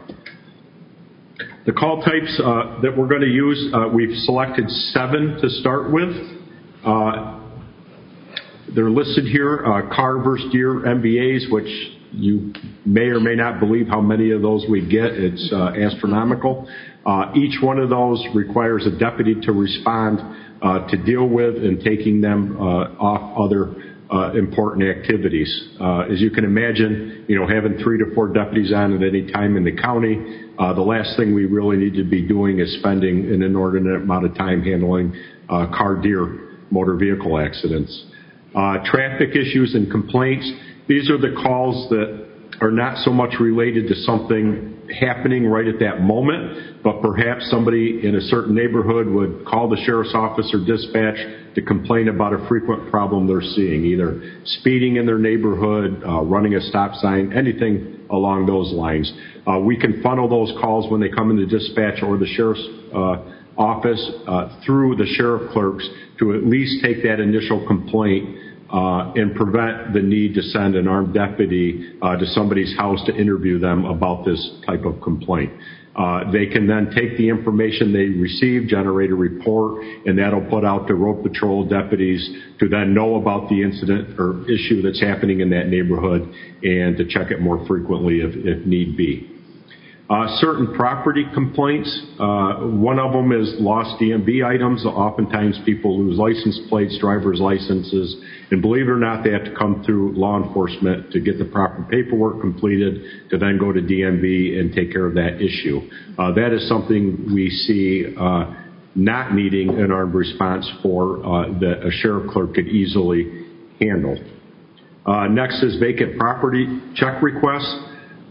The call types uh, that we're going to use, uh, we've selected seven to start with. Uh, they're listed here, uh, car versus deer M V As, which you may or may not believe how many of those we get. It's uh, astronomical. Uh, each one of those requires a deputy to respond uh, to deal with and taking them uh, off other uh, important activities. Uh, as you can imagine, you know, having three to four deputies on at any time in the county, uh, the last thing we really need to be doing is spending an inordinate amount of time handling uh, car deer motor vehicle accidents. Uh, traffic issues and complaints, these are the calls that are not so much related to something happening right at that moment, but perhaps somebody in a certain neighborhood would call the sheriff's office or dispatch to complain about a frequent problem they're seeing, either speeding in their neighborhood, uh, running a stop sign, anything along those lines. Uh, we can funnel those calls when they come into dispatch or the sheriff's uh, office uh, through the sheriff clerks to at least take that initial complaint Uh, and prevent the need to send an armed deputy uh, to somebody's house to interview them about this type of complaint. Uh, they can then take the information they receive, generate a report, and that'll put out to road patrol deputies to then know about the incident or issue that's happening in that neighborhood and to check it more frequently if, if need be. Uh, certain property complaints, uh, one of them is lost D M V items. Oftentimes people lose license plates, driver's licenses, and believe it or not, they have to come through law enforcement to get the proper paperwork completed to then go to D M V and take care of that issue. Uh, that is something we see uh, not needing an armed response for uh, that a sheriff clerk could easily handle. Uh, next is vacant property check requests.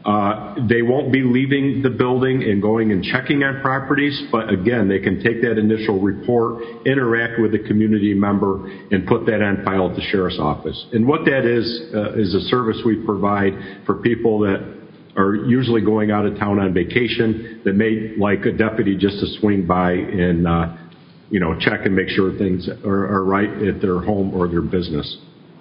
Uh, they won't be leaving the building and going and checking on properties, but again, they can take that initial report, interact with the community member, and put that on file at the sheriff's office. And what that is, uh, is a service we provide for people that are usually going out of town on vacation that may like a deputy just to swing by and, uh, you know, check and make sure things are, are right at their home or their business.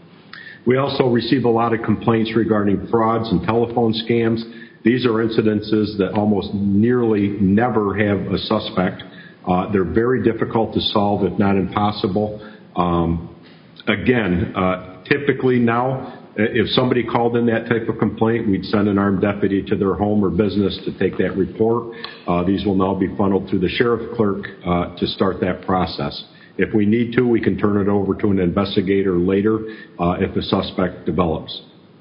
We also receive a lot of complaints regarding frauds and telephone scams. These are incidences that almost nearly never have a suspect. Uh, they're very difficult to solve, if not impossible. Um, again, uh, typically now, if somebody called in that type of complaint, we'd send an armed deputy to their home or business to take that report. Uh, these will now be funneled through the sheriff clerk uh, to start that process. If we need to, we can turn it over to an investigator later uh, if a suspect develops.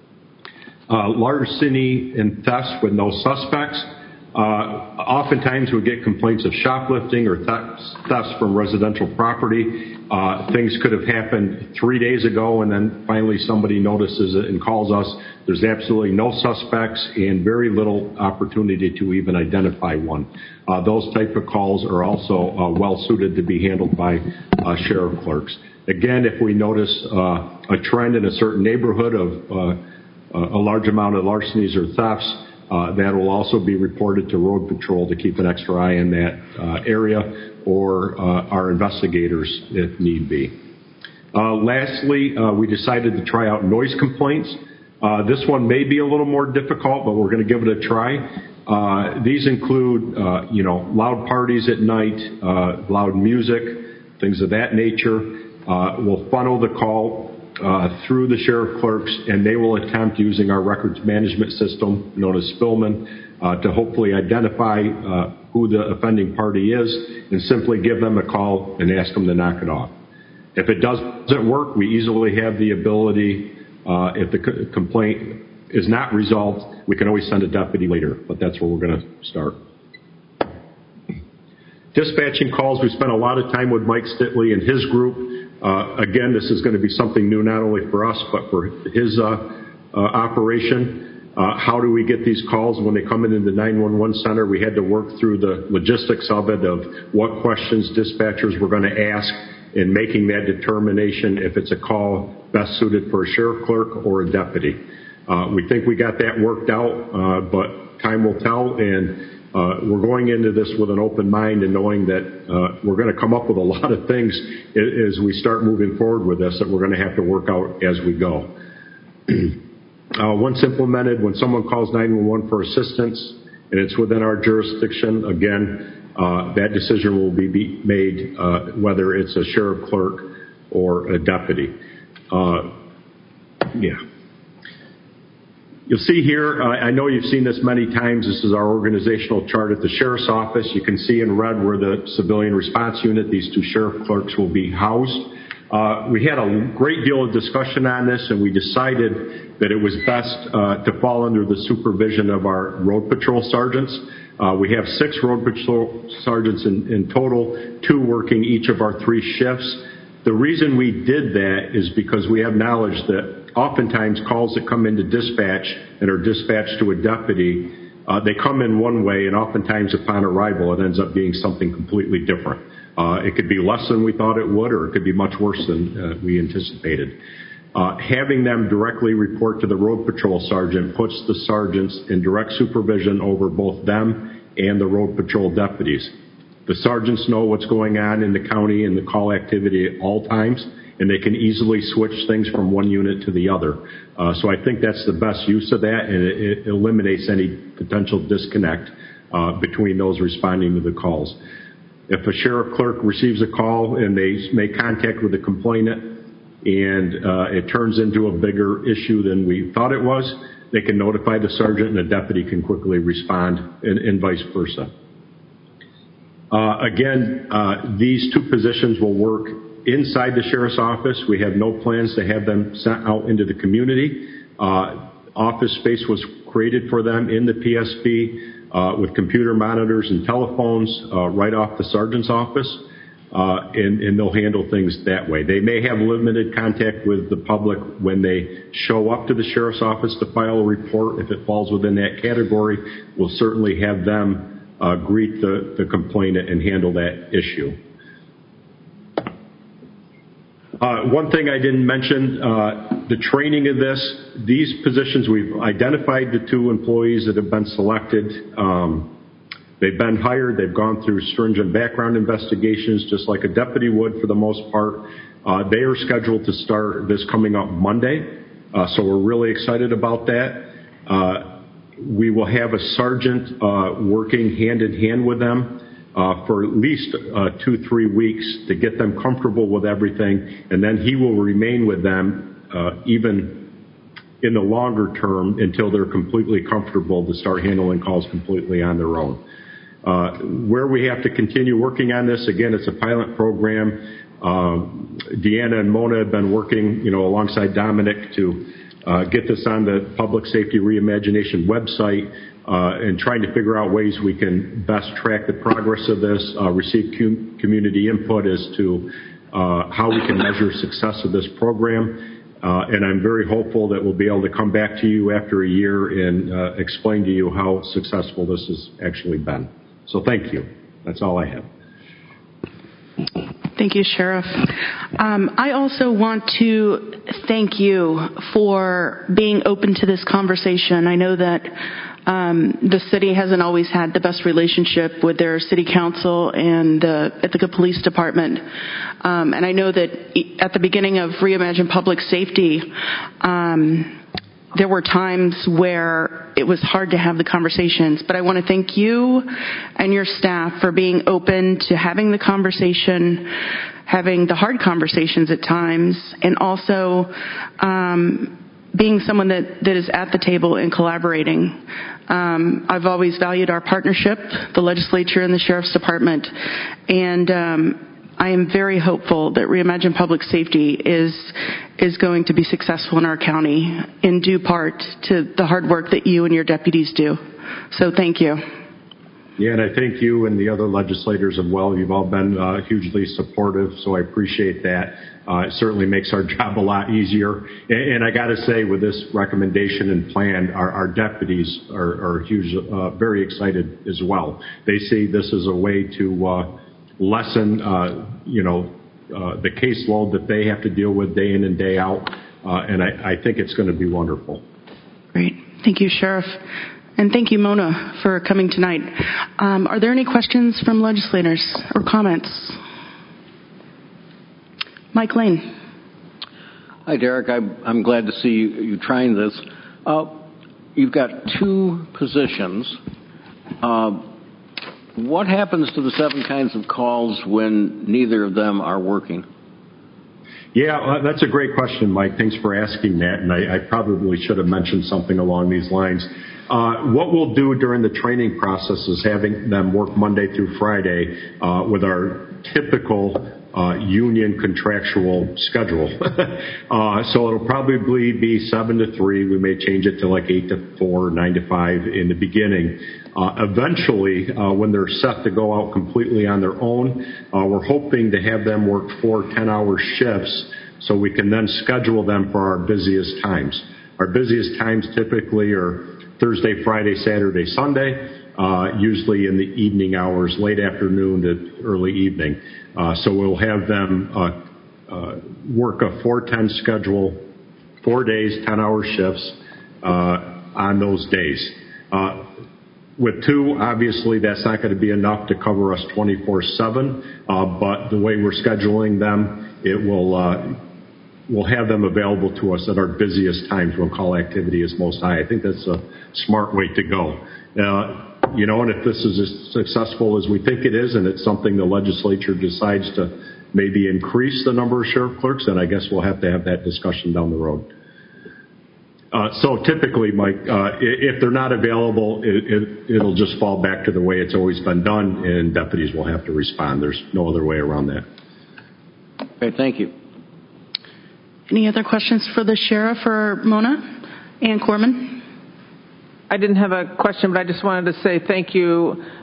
Uh, larceny and theft with no suspects. Uh, oftentimes we get complaints of shoplifting or thefts, thefts from residential property. Uh, things could have happened three days ago and then finally somebody notices it and calls us. There's absolutely no suspects and very little opportunity to even identify one. Uh, those type of calls are also uh, well suited to be handled by uh, sheriff clerks. Again, if we notice uh, a trend in a certain neighborhood of uh, a large amount of larcenies or thefts, Uh, that will also be reported to Road Patrol to keep an extra eye in that uh, area, or uh, our investigators if need be. Uh, lastly, uh, we decided to try out noise complaints. Uh, this one may be a little more difficult, but we're going to give it a try. Uh, these include, uh, you know, loud parties at night, uh, loud music, things of that nature. Uh, we'll funnel the call Uh, through the sheriff clerks, and they will attempt using our records management system known as Spillman uh, to hopefully identify uh, who the offending party is and simply give them a call and ask them to knock it off. If it doesn't work, we easily have the ability, uh, if the c- complaint is not resolved, we can always send a deputy later, but that's where we're going to start. Dispatching calls, we spent a lot of time with Mike Stitley and his group. Uh, again, this is going to be something new not only for us, but for his uh, uh, operation. Uh, how do we get these calls when they come into the nine one one center? We had to work through the logistics of it, of what questions dispatchers were going to ask in making that determination if it's a call best suited for a sheriff clerk or a deputy. Uh, we think we got that worked out, uh, but time will tell, and Uh, we're going into this with an open mind and knowing that uh, we're going to come up with a lot of things as we start moving forward with this that we're going to have to work out as we go. uh, once implemented, when someone calls nine one one for assistance and it's within our jurisdiction, again, uh, that decision will be, be made uh, whether it's a sheriff clerk or a deputy. Uh, yeah. You'll see here, uh, I know you've seen this many times. This is our organizational chart at the sheriff's office. You can see in red where the civilian response unit, these two sheriff clerks will be housed. Uh, we had a great deal of discussion on this, and we decided that it was best uh, to fall under the supervision of our road patrol sergeants. Uh, we have six road patrol sergeants in, in total, two working each of our three shifts. The reason we did that is because we have knowledge that oftentimes calls that come into dispatch and are dispatched to a deputy, uh, they come in one way, and oftentimes upon arrival it ends up being something completely different. Uh, it could be less than we thought it would, or it could be much worse than uh, we anticipated. Uh, having them directly report to the road patrol sergeant puts the sergeants in direct supervision over both them and the road patrol deputies. The sergeants know what's going on in the county and the call activity at all times, and they can easily switch things from one unit to the other. Uh, so I think that's the best use of that, and it, it eliminates any potential disconnect uh, between those responding to the calls. If a sheriff clerk receives a call and they make contact with the complainant and uh, it turns into a bigger issue than we thought it was, they can notify the sergeant and the deputy can quickly respond, and, and vice versa. Uh, again, uh, these two positions will work inside the sheriff's office. We have no plans to have them sent out into the community. Uh, office space was created for them in the P S B uh, with computer monitors and telephones uh, right off the sergeant's office. uh, and, and they'll handle things that way. They may have limited contact with the public when they show up to the sheriff's office to file a report. If it falls within that category, we'll certainly have them uh, greet the, the complainant and handle that issue. Uh, one thing I didn't mention, uh, the training of this, these positions, we've identified the two employees that have been selected. Um, they've been hired. They've gone through stringent background investigations, just like a deputy would for the most part. Uh, they are scheduled to start this coming up Monday, uh, so we're really excited about that. Uh, we will have a sergeant uh, working hand in hand with them Uh, for at least uh, two, three weeks to get them comfortable with everything, and then he will remain with them uh, even in the longer term until they're completely comfortable to start handling calls completely on their own. Uh, where we have to continue working on this, again, it's a pilot program. Um, Deanna and Mona have been working, you know, alongside Dominic to uh, get this on the Public Safety Reimagination website. Uh, and trying to figure out ways we can best track the progress of this, uh, receive com- community input as to uh, how we can measure success of this program. Uh, and I'm very hopeful that we'll be able to come back to you after a year and uh, explain to you how successful this has actually been. So thank you. That's all I have. Thank you, Sheriff. Um, I also want to thank you for being open to this conversation. I know that um, the city hasn't always had the best relationship with their city council and the Ithaca Police Department. Um, and I know that at the beginning of Reimagine Public Safety, um, there were times where it was hard to have the conversations, but I want to thank you and your staff for being open to having the conversation, having the hard conversations at times, and also um, being someone that, that is at the table and collaborating. Um, I've always valued our partnership, the legislature and the Sheriff's Department, and um, I am very hopeful that Reimagine Public Safety is is going to be successful in our county in due part to the hard work that you and your deputies do. So thank you. Yeah, and I thank you and the other legislators as well. You've all been uh, hugely supportive, so I appreciate that. Uh, it certainly makes our job a lot easier. And, and I got to say, with this recommendation and plan, our, our deputies are, are huge, uh, very excited as well. They see this as a way to uh, lessen, uh, you know, uh, the caseload that they have to deal with day in and day out, uh, and I, I think it's going to be wonderful. Great. Thank you, Sheriff. And thank you, Mona, for coming tonight. Um, are there any questions from legislators or comments? Mike Lane. Hi, Derek. I'm, I'm glad to see you, you trying this. Uh, you've got two positions. Uh, What happens to the seven kinds of calls when neither of them are working? Yeah, uh, that's a great question, Mike. Thanks for asking that, and I, I probably should have mentioned something along these lines. Uh, what we'll do during the training process is having them work Monday through Friday uh, with our typical uh, union contractual schedule. uh, so it'll probably be seven to three. We may change it to like eight to four, nine to five in the beginning. Uh, eventually, uh, when they're set to go out completely on their own, uh, we're hoping to have them work four ten-hour shifts so we can then schedule them for our busiest times. Our busiest times typically are Thursday, Friday, Saturday, Sunday, uh, usually in the evening hours, late afternoon to early evening. Uh, so we'll have them uh, uh, work a four ten schedule, four days, ten-hour shifts uh, on those days. Uh, With two, obviously, that's not going to be enough to cover us twenty-four seven, uh, but the way we're scheduling them, it will uh, we'll have them available to us at our busiest times when call activity is most high. I think that's a smart way to go. Uh, you know, and if this is as successful as we think it is, and it's something the legislature decides to maybe increase the number of sheriff clerks, then I guess we'll have to have that discussion down the road. Uh, so typically, Mike, uh, if they're not available, it, it, it'll just fall back to the way it's always been done, and deputies will have to respond. There's no other way around that. Okay, thank you. Any other questions for the sheriff or Mona? Ann Corman? I didn't have a question, but I just wanted to say thank you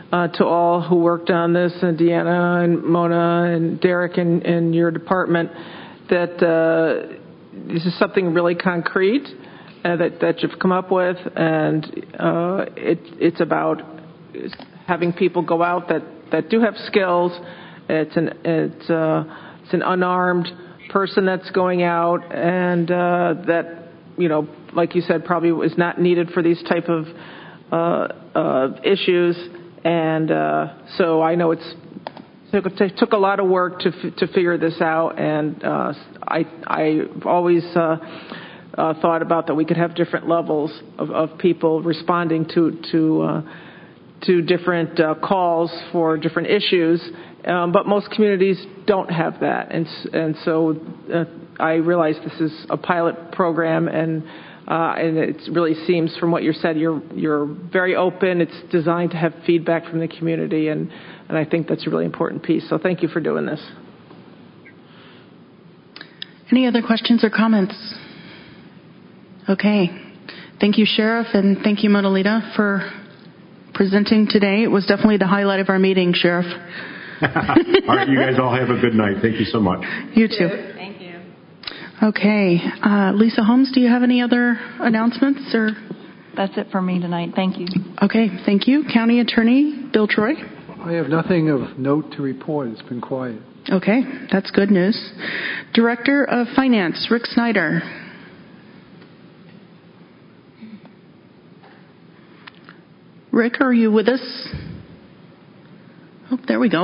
uh, to all who worked on this, and Deanna and Mona and Derek and, and your department, that uh, this is something really concrete uh, that, that you've come up with, and uh, it, it's about having people go out that, that do have skills. It's an it's uh, it's an unarmed person that's going out, and uh, that, you know, like you said, probably is not needed for these type of uh, uh, issues. And uh, so I know it's it took a lot of work to to figure this out, and uh, I I've always uh, uh, thought about that we could have different levels of, of people responding to to uh, to different uh, calls for different issues. Um, but most communities don't have that, and and so uh, I realize this is a pilot program, and uh, and it really seems from what you said, you're you're very open. It's designed to have feedback from the community, and, and I think that's a really important piece. So thank you for doing this. Any other questions or comments? Okay, thank you, Sheriff, and thank you, Monalita, for presenting today. It was definitely the highlight of our meeting, Sheriff. All right, you guys all have a good night. Thank you so much. You too. Thank you. Okay. Uh, Lisa Holmes, do you have any other announcements? Or? That's it for me tonight. Thank you. Okay, thank you. County Attorney Bill Troy. I have nothing of note to report. It's been quiet. Okay, that's good news. Director of Finance, Rick Snyder. Rick, are you with us? Oh, there we go.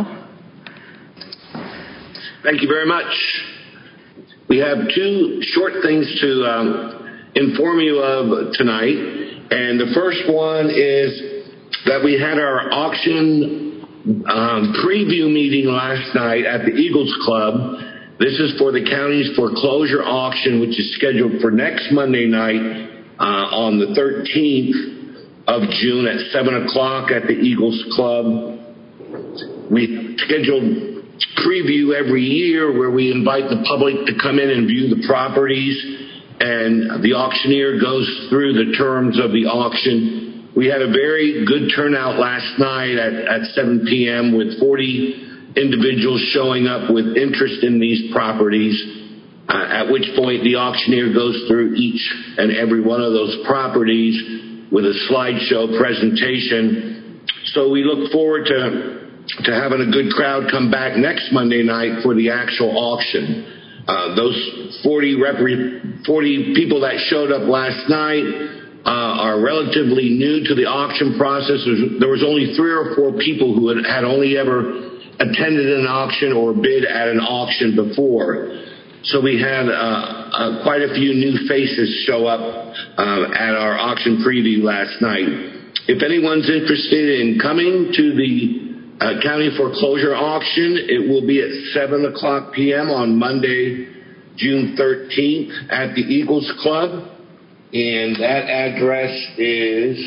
Thank you very much. We have two short things to um, inform you of tonight. And the first one is that we had our auction um, preview meeting last night at the Eagles Club. This is for the county's foreclosure auction, which is scheduled for next Monday night uh, on the thirteenth of June at seven o'clock at the Eagles Club. We scheduled preview every year where we invite the public to come in and view the properties, and the auctioneer goes through the terms of the auction. We had a very good turnout last night at, at seven p.m. with forty individuals showing up with interest in these properties, uh, at which point the auctioneer goes through each and every one of those properties with a slideshow presentation. So we look forward to to having a good crowd come back next Monday night for the actual auction. Uh, those forty, rep- forty people that showed up last night uh, are relatively new to the auction process. There's, there was only three or four people who had, had only ever attended an auction or bid at an auction before. So we had uh, uh, quite a few new faces show up uh, at our auction preview last night. If anyone's interested in coming to the Uh, county foreclosure auction, it will be at seven o'clock p.m. on Monday, June thirteenth at the Eagles Club. And that address is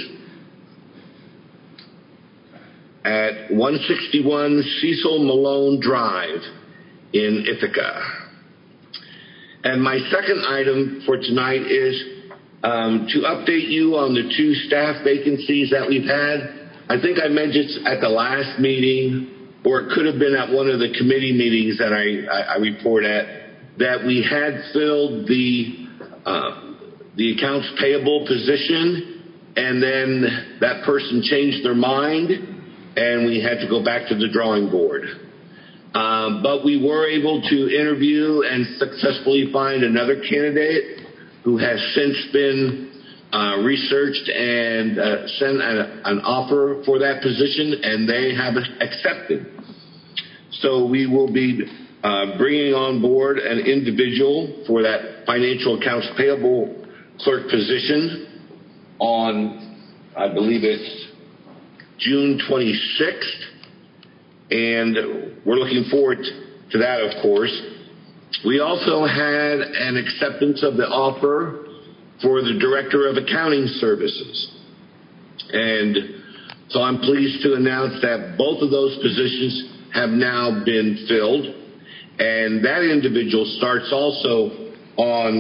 at one sixty-one Cecil Malone Drive in Ithaca. And my second item for tonight is um, to update you on the two staff vacancies that we've had. I think I mentioned at the last meeting, or it could have been at one of the committee meetings that I, I, I report at, that we had filled the uh, the accounts payable position, and then that person changed their mind, and we had to go back to the drawing board. Um, but we were able to interview and successfully find another candidate who has since been Uh, researched and uh, sent a, an offer for that position, and they have accepted. So we will be uh, bringing on board an individual for that financial accounts payable clerk position on, I believe it's June twenty-sixth, and we're looking forward to that, of course. We also had an acceptance of the offer for the Director of Accounting Services. And so I'm pleased to announce that both of those positions have now been filled. And that individual starts also on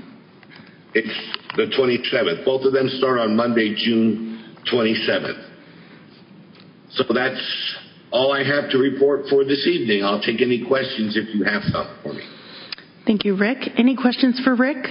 it's the twenty-seventh. Both of them start on Monday, June twenty-seventh. So that's all I have to report for this evening. I'll take any questions if you have some for me. Thank you, Rick. Any questions for Rick?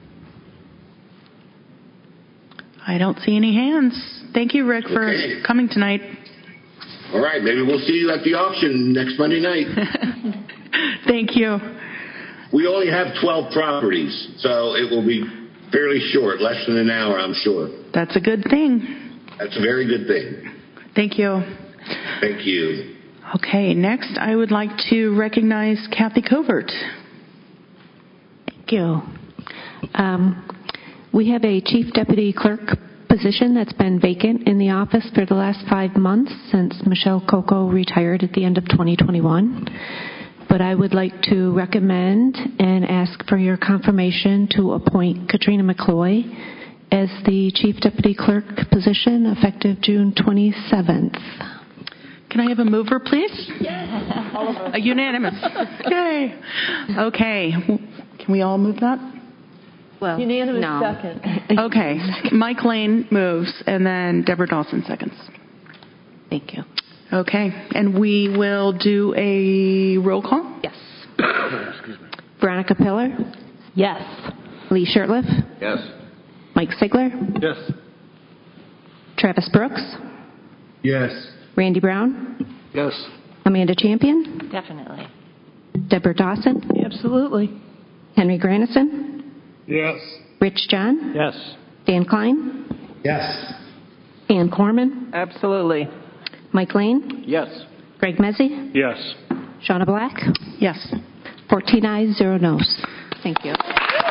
I don't see any hands. Thank you, Rick, for Okay. coming tonight. All right, maybe we'll see you at the auction next Monday night. Thank you. We only have twelve properties, so it will be fairly short, less than an hour, I'm sure. That's a good thing. That's a very good thing. Thank you. Thank you. Okay, next I would like to recognize Kathy Covert. Thank you. Um, we have a chief deputy clerk position that's been vacant in the office for the last five months since Michelle Coco retired at the end of twenty twenty-one. But I would like to recommend and ask for your confirmation to appoint Katrina McCloy as the chief deputy clerk position effective June twenty-seventh. Can I have a mover, please? Yes. All of us. A unanimous. Yay. Okay. Can we all move that? Well, Unanimous no. second. Okay. Mike Lane moves, and then Deborah Dawson seconds. Thank you. Okay. And we will do a roll call? Yes. Veronica Pillar? Yes. Lee Shirtliff? Yes. Mike Sigler? Yes. Travis Brooks? Yes. Randy Brown? Yes. Amanda Champion? Definitely. Deborah Dawson? Absolutely. Henry Granison? Yes. Rich John? Yes. Dan Klein? Yes. Ann Corman? Absolutely. Mike Lane? Yes. Greg Mezzi? Yes. Shauna Black? Yes. fourteen ayes, zero noes. Thank you.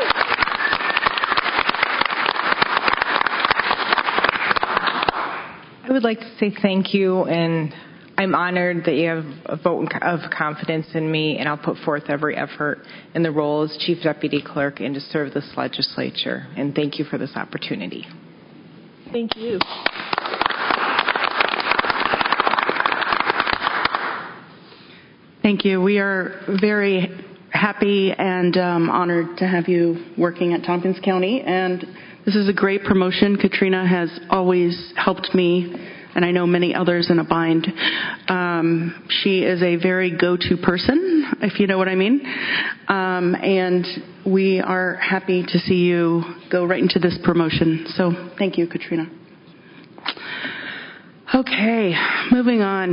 I would like to say thank you, and I'm honored that you have a vote of confidence in me, and I'll put forth every effort in the role as Chief Deputy Clerk and to serve this legislature. And thank you for this opportunity. Thank you. Thank you. We are very happy and um, honored to have you working at Tompkins County. And this is a great promotion. Katrina has always helped me, and I know many others in a bind. Um, she is a very go-to person, if you know what I mean. Um, and we are happy to see you go right into this promotion. So thank you, Katrina. Okay, moving on.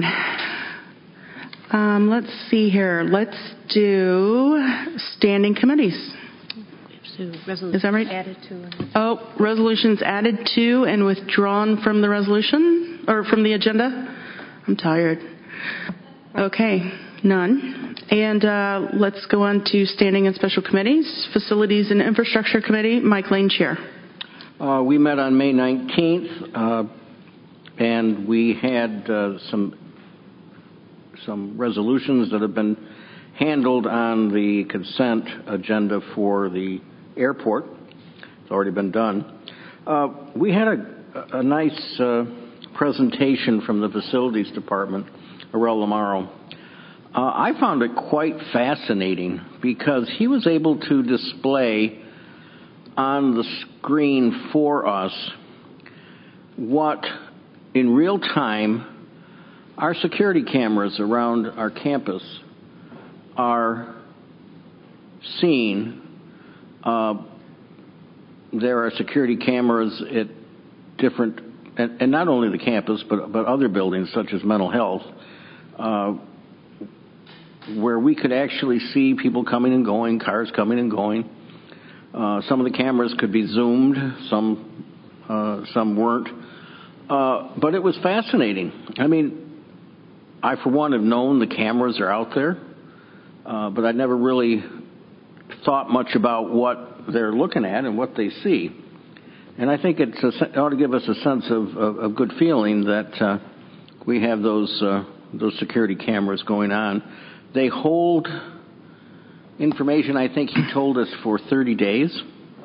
Um, let's see here. Let's do standing committees. Is that right? Added to. Oh, resolutions added to and withdrawn from the resolution or from the agenda? I'm tired. Okay, none. And uh, let's go on to standing and special committees. Facilities and Infrastructure Committee, Mike Lane, Chair. Uh, we met on May nineteenth, uh, and we had uh, some some resolutions that have been handled on the consent agenda for the airport. It's already been done. Uh, we had a, a nice uh, presentation from the Facilities Department, Arel Lamaro. Uh, I found it quite fascinating because he was able to display on the screen for us what, in real time, our security cameras around our campus are seeing. Uh, there are security cameras at different, and, and not only the campus, but, but other buildings such as mental health, uh, where we could actually see people coming and going, cars coming and going. Uh, some of the cameras could be zoomed, some uh, some weren't. Uh, but it was fascinating. I mean, I, for one, have known the cameras are out there, uh, but I never really thought much about what they're looking at and what they see. And I think it's a, it ought to give us a sense of, of, of good feeling that uh, we have those uh, those security cameras going on. They hold information, I think he told us, for thirty days.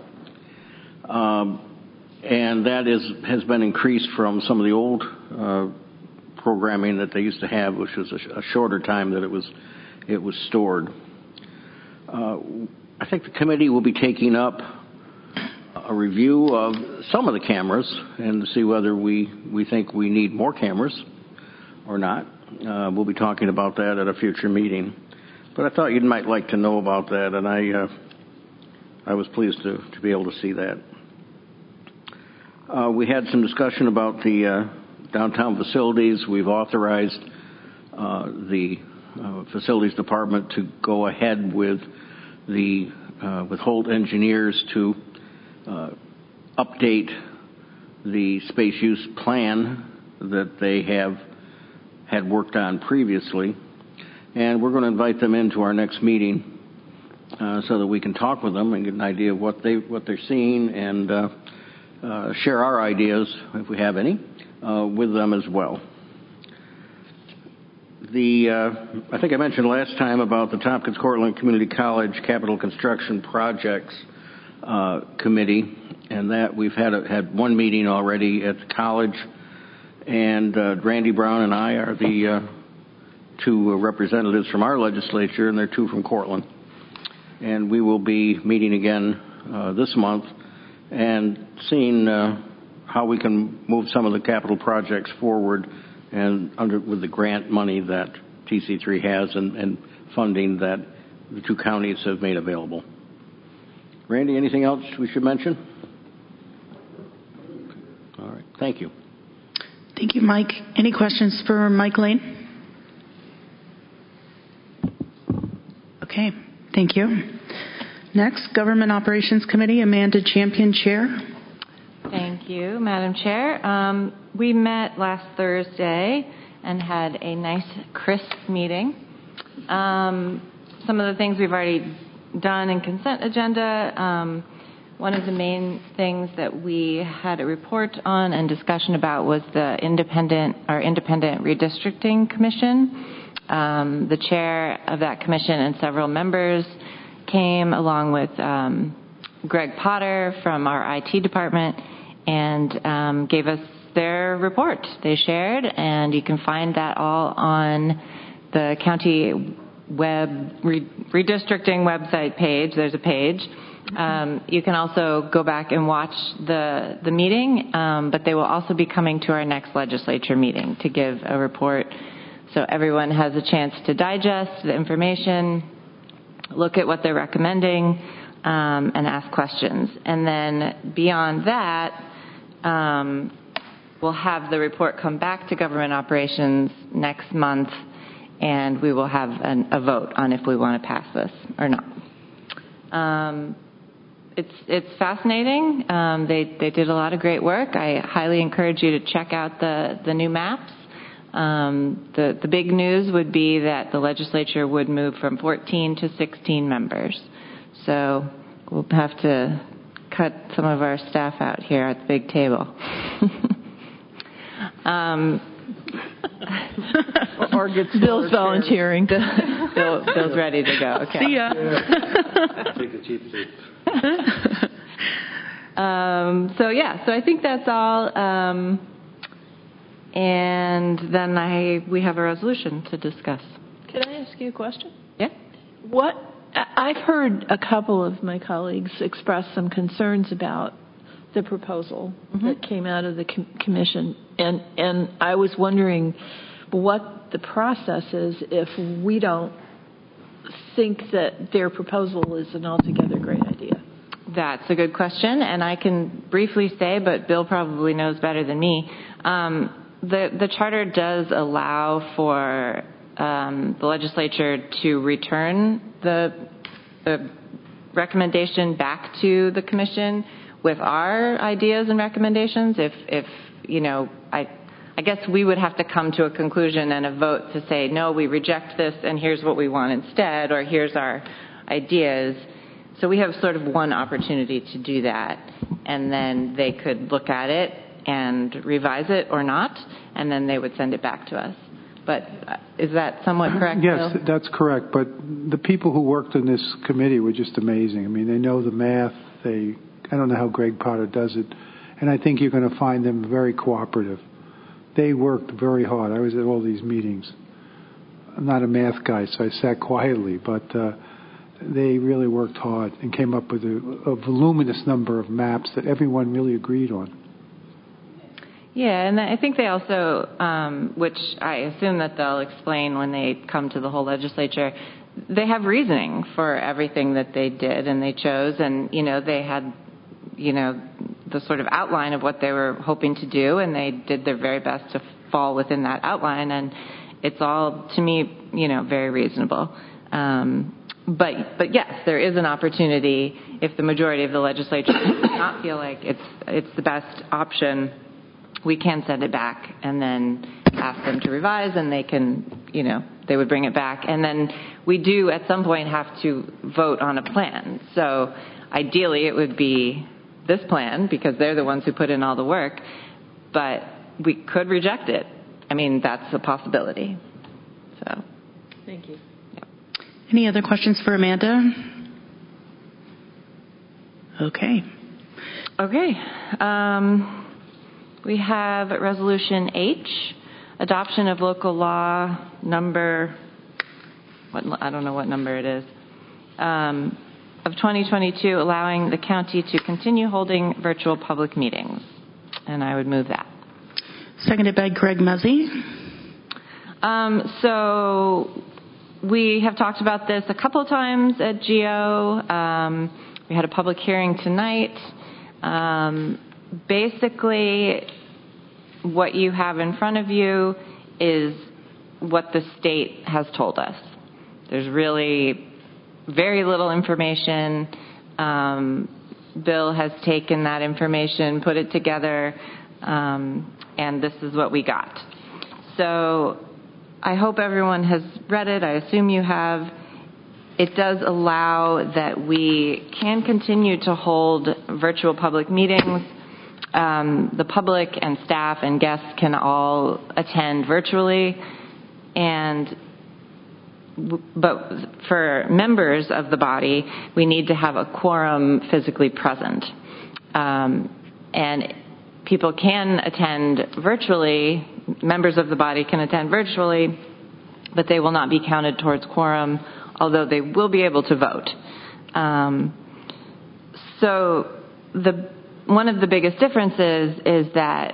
Um, and that is has been increased from some of the old uh, programming that they used to have, which was a, sh- a shorter time that it was it was stored. Uh, I think the committee will be taking up a review of some of the cameras and to see whether we, we think we need more cameras or not. Uh, we'll be talking about that at a future meeting. But I thought you might like to know about that, and I uh, I was pleased to, to be able to see that. Uh, we had some discussion about the uh, downtown facilities. We've authorized uh, the uh, facilities department to go ahead with the uh, with Holt Engineers to uh, update the space use plan that they have had worked on previously. And we're going to invite them into our next meeting uh, so that we can talk with them and get an idea of what, they, what they're seeing and uh, uh, share our ideas, if we have any, uh, with them as well. The, uh, I think I mentioned last time about the Tompkins-Cortland Community College Capital Construction Projects uh, Committee, and that we've had, a, had one meeting already at the college, and uh, Randy Brown and I are the uh, two representatives from our legislature, and they're two from Cortland. And we will be meeting again uh, this month and seeing uh, how we can move some of the capital projects forward and under with the grant money that T C three has and, and funding that the two counties have made available. Randy, anything else we should mention? All right. Thank you. Thank you, Mike. Any questions for Mike Lane? Okay, thank you. Next, Government Operations Committee, Amanda Champion, Chair. Thank you, Madam Chair. Um, we met last Thursday and had a nice, crisp meeting. Um, some of the things we've already done in consent agenda. Um, one of the main things that we had a report on and discussion about was the independent, our independent redistricting commission. Um, the chair of that commission and several members came along with um, Greg Potter from our I T department and um, gave us their report they shared, and you can find that all on the county web re- redistricting website page. There's a page. Um, you can also go back and watch the, the meeting, um, but they will also be coming to our next legislature meeting to give a report so everyone has a chance to digest the information, look at what they're recommending, um, and ask questions. And then beyond that, um, we'll have the report come back to Government Operations next month, and we will have an, a vote on if we want to pass this or not. Um, it's it's fascinating. Um, they they did a lot of great work. I highly encourage you to check out the the new maps. Um, the, the big news would be that the legislature would move from fourteen to sixteen members. So we'll have to cut some of our staff out here at the big table. um, or gets Bill's volunteering. Bill, Bill's ready to go. Okay. See ya. Take the cheap seat. um, so yeah, so I think that's all. Um, And then I we have a resolution to discuss. Can I ask you a question? Yeah. What I've heard a couple of my colleagues express some concerns about the proposal mm-hmm. that came out of the com- commission, and and I was wondering what the process is if we don't think that their proposal is an altogether great idea. That's a good question, and I can briefly say, but Bill probably knows better than me. Um, The, the charter does allow for um, the legislature to return the, the recommendation back to the commission with our ideas and recommendations. If, if you know, I, I guess we would have to come to a conclusion and a vote to say, no, we reject this, and here's what we want instead, or here's our ideas. So we have sort of one opportunity to do that, and then they could look at it and revise it or not, and then they would send it back to us. But uh, is that somewhat correct, Yes, Bill? that's correct. But the people who worked in this committee were just amazing. I mean, they know the math. They, I don't know how Greg Potter does it. And I think you're going to find them very cooperative. They worked very hard. I was at all these meetings. I'm not a math guy, so I sat quietly, but uh, they really worked hard and came up with a, a voluminous number of maps that everyone really agreed on. Yeah, and I think they also, um, which I assume that they'll explain when they come to the whole legislature, they have reasoning for everything that they did and they chose, and, you know, they had, you know, the sort of outline of what they were hoping to do, and they did their very best to fall within that outline, and it's all, to me, you know, very reasonable. Um, but, but yes, there is an opportunity if the majority of the legislature does not feel like it's it's the best option, we can send it back and then ask them to revise, and they can, you know, they would bring it back. And then we do at some point have to vote on a plan. So ideally it would be this plan because they're the ones who put in all the work, but we could reject it. I mean, that's a possibility. So, thank you. Yep. Any other questions for Amanda? Okay. Okay. Um, we have Resolution H, adoption of local law number, what, I don't know what number it is, um, of twenty twenty-two, allowing the county to continue holding virtual public meetings. And I would move that. Seconded by Greg Muzzy. Um, so we have talked about this a couple of times at G O. Um, we had a public hearing tonight. Um, basically, what you have in front of you is what the state has told us. There's really very little information. Um, Bill has taken that information, put it together, um, and this is what we got. So I hope everyone has read it. I assume you have. It does allow that we can continue to hold virtual public meetings. Um, the public and staff and guests can all attend virtually, and but for members of the body, we need to have a quorum physically present. Um, and people can attend virtually, members of the body can attend virtually, but they will not be counted towards quorum, although they will be able to vote. Um, so the one of the biggest differences is that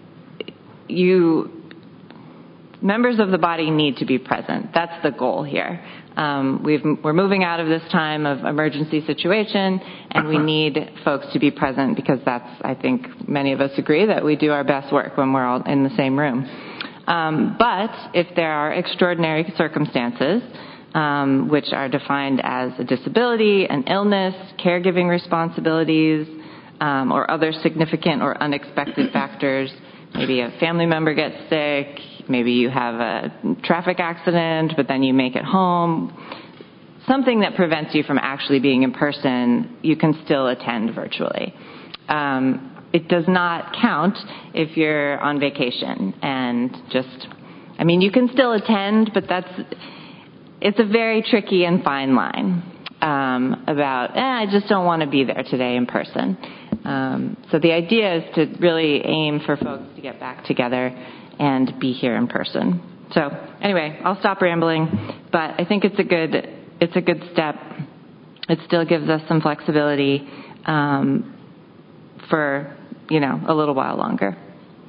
you members of the body need to be present. That's the goal here. Um, we've, we're moving out of this time of emergency situation, and we need folks to be present because that's, I think, many of us agree that we do our best work when we're all in the same room. Um, but if there are extraordinary circumstances, um, which are defined as a disability, an illness, caregiving responsibilities, um, or other significant or unexpected factors, maybe a family member gets sick, maybe you have a traffic accident, but then you make it home, something that prevents you from actually being in person, you can still attend virtually. Um, it does not count if you're on vacation and just, I mean, you can still attend, but that's, it's a very tricky and fine line um, about, eh, I just don't want to be there today in person. Um, so the idea is to really aim for folks to get back together and be here in person. So anyway, I'll stop rambling, but I think it's a good it's a good step. It still gives us some flexibility um, for, you know, a little while longer.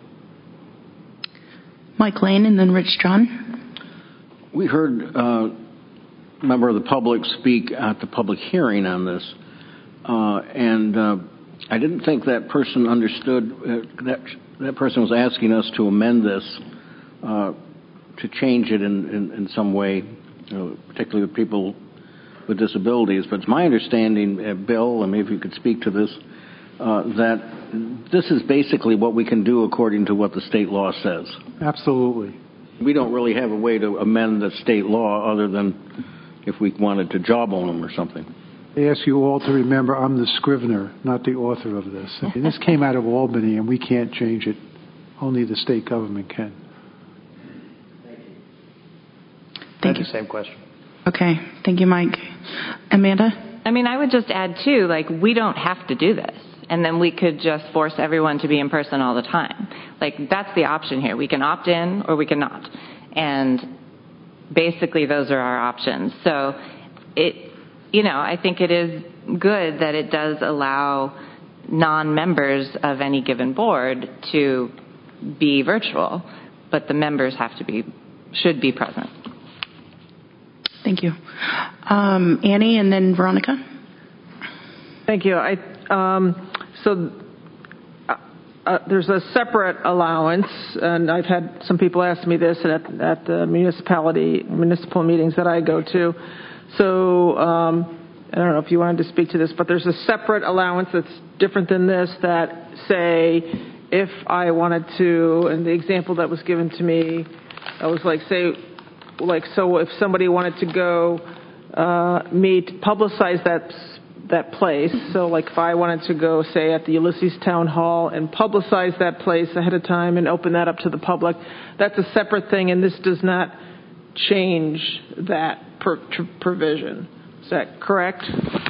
Mike Lane and then Rich John. We heard uh, a member of the public speak at the public hearing on this, uh, and uh, I didn't think that person understood uh, that that person was asking us to amend this uh, to change it in, in, in some way, you know, particularly with people with disabilities. But it's my understanding, uh, Bill, and maybe you could speak to this, uh, that this is basically what we can do according to what the state law says. Absolutely. We don't really have a way to amend the state law other than if we wanted to jawbone them or something. I ask you all to remember I'm the scrivener, not the author of this. I mean, this came out of Albany, and we can't change it. Only the state government can. Thank you. Same question. Okay. Thank you, Mike. Amanda? I mean, I would just add, too, like, we don't have to do this. And then we could just force everyone to be in person all the time. Like, that's the option here. We can opt in or we can not. And basically those are our options. So it, you know, I think it is good that it does allow non-members of any given board to be virtual, but the members have to be, should be present. Thank you. Um, Annie and then Veronica. Thank you. I, um, so uh, uh, there's a separate allowance, and I've had some people ask me this at, at the municipality, municipal meetings that I go to. So um, I don't know if you wanted to speak to this, but there's a separate allowance that's different than this that say if I wanted to, and the example that was given to me, I was like, say, like, so if somebody wanted to go uh, meet, publicize that that place, so like if I wanted to go, say, at the Ulysses Town Hall and publicize that place ahead of time and open that up to the public, that's a separate thing, and this does not change that per- tr- provision. Is that correct?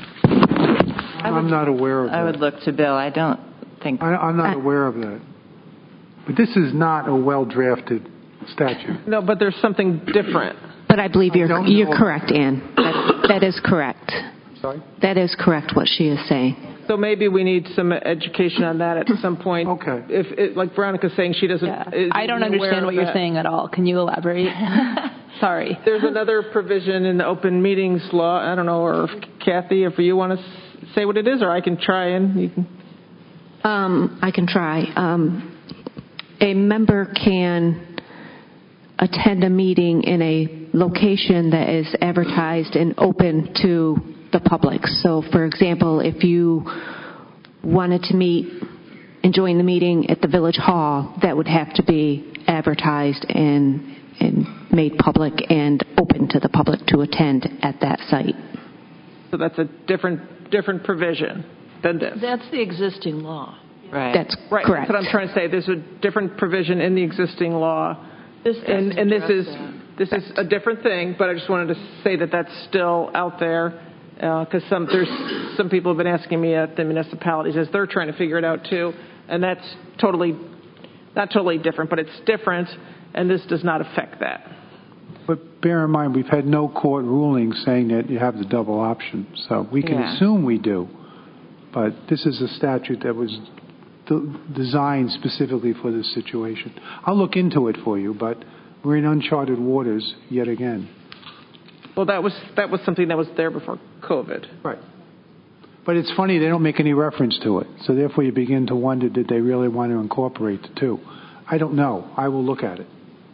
I'm not aware of that. I would look to Bill. I don't think... I, I'm not aware of that. But this is not a well-drafted statute. No, but there's something different. But I believe you're you're correct, Ann. That, that is correct. Sorry? That is correct what she is saying. So maybe we need some education on that at some point. Okay. If it, like Veronica's saying, she doesn't. Yeah. Is I don't aware understand of what you're that. saying at all. Can you elaborate? Sorry. There's another provision in the open meetings law. I don't know, or if Kathy, if you want to s- say what it is, or I can try and you can. Um, I can try. Um, a member can attend a meeting in a location that is advertised and open to the public. So, for example, if you wanted to meet and join the meeting at the Village Hall, that would have to be advertised and, and made public and open to the public to attend at that site. So that's a different different provision than this. That's the existing law. Right. That's right. correct. That's what I'm trying to say. There's a different provision in the existing law. This and, and this is that. this is a different thing, but I just wanted to say that that's still out there because uh, some there's some people have been asking me at the municipalities as they're trying to figure it out too, and that's totally not totally different, but it's different, and this does not affect that. But bear in mind, we've had no court ruling saying that you have the double option, so we can Yeah. assume we do. But this is a statute that was d- designed specifically for this situation. I'll look into it for you, but we're in uncharted waters yet again. Well, that was that was something that was there before COVID. Right. But it's funny, they don't make any reference to it. So therefore you begin to wonder, did they really want to incorporate the two? I don't know. I will look at it.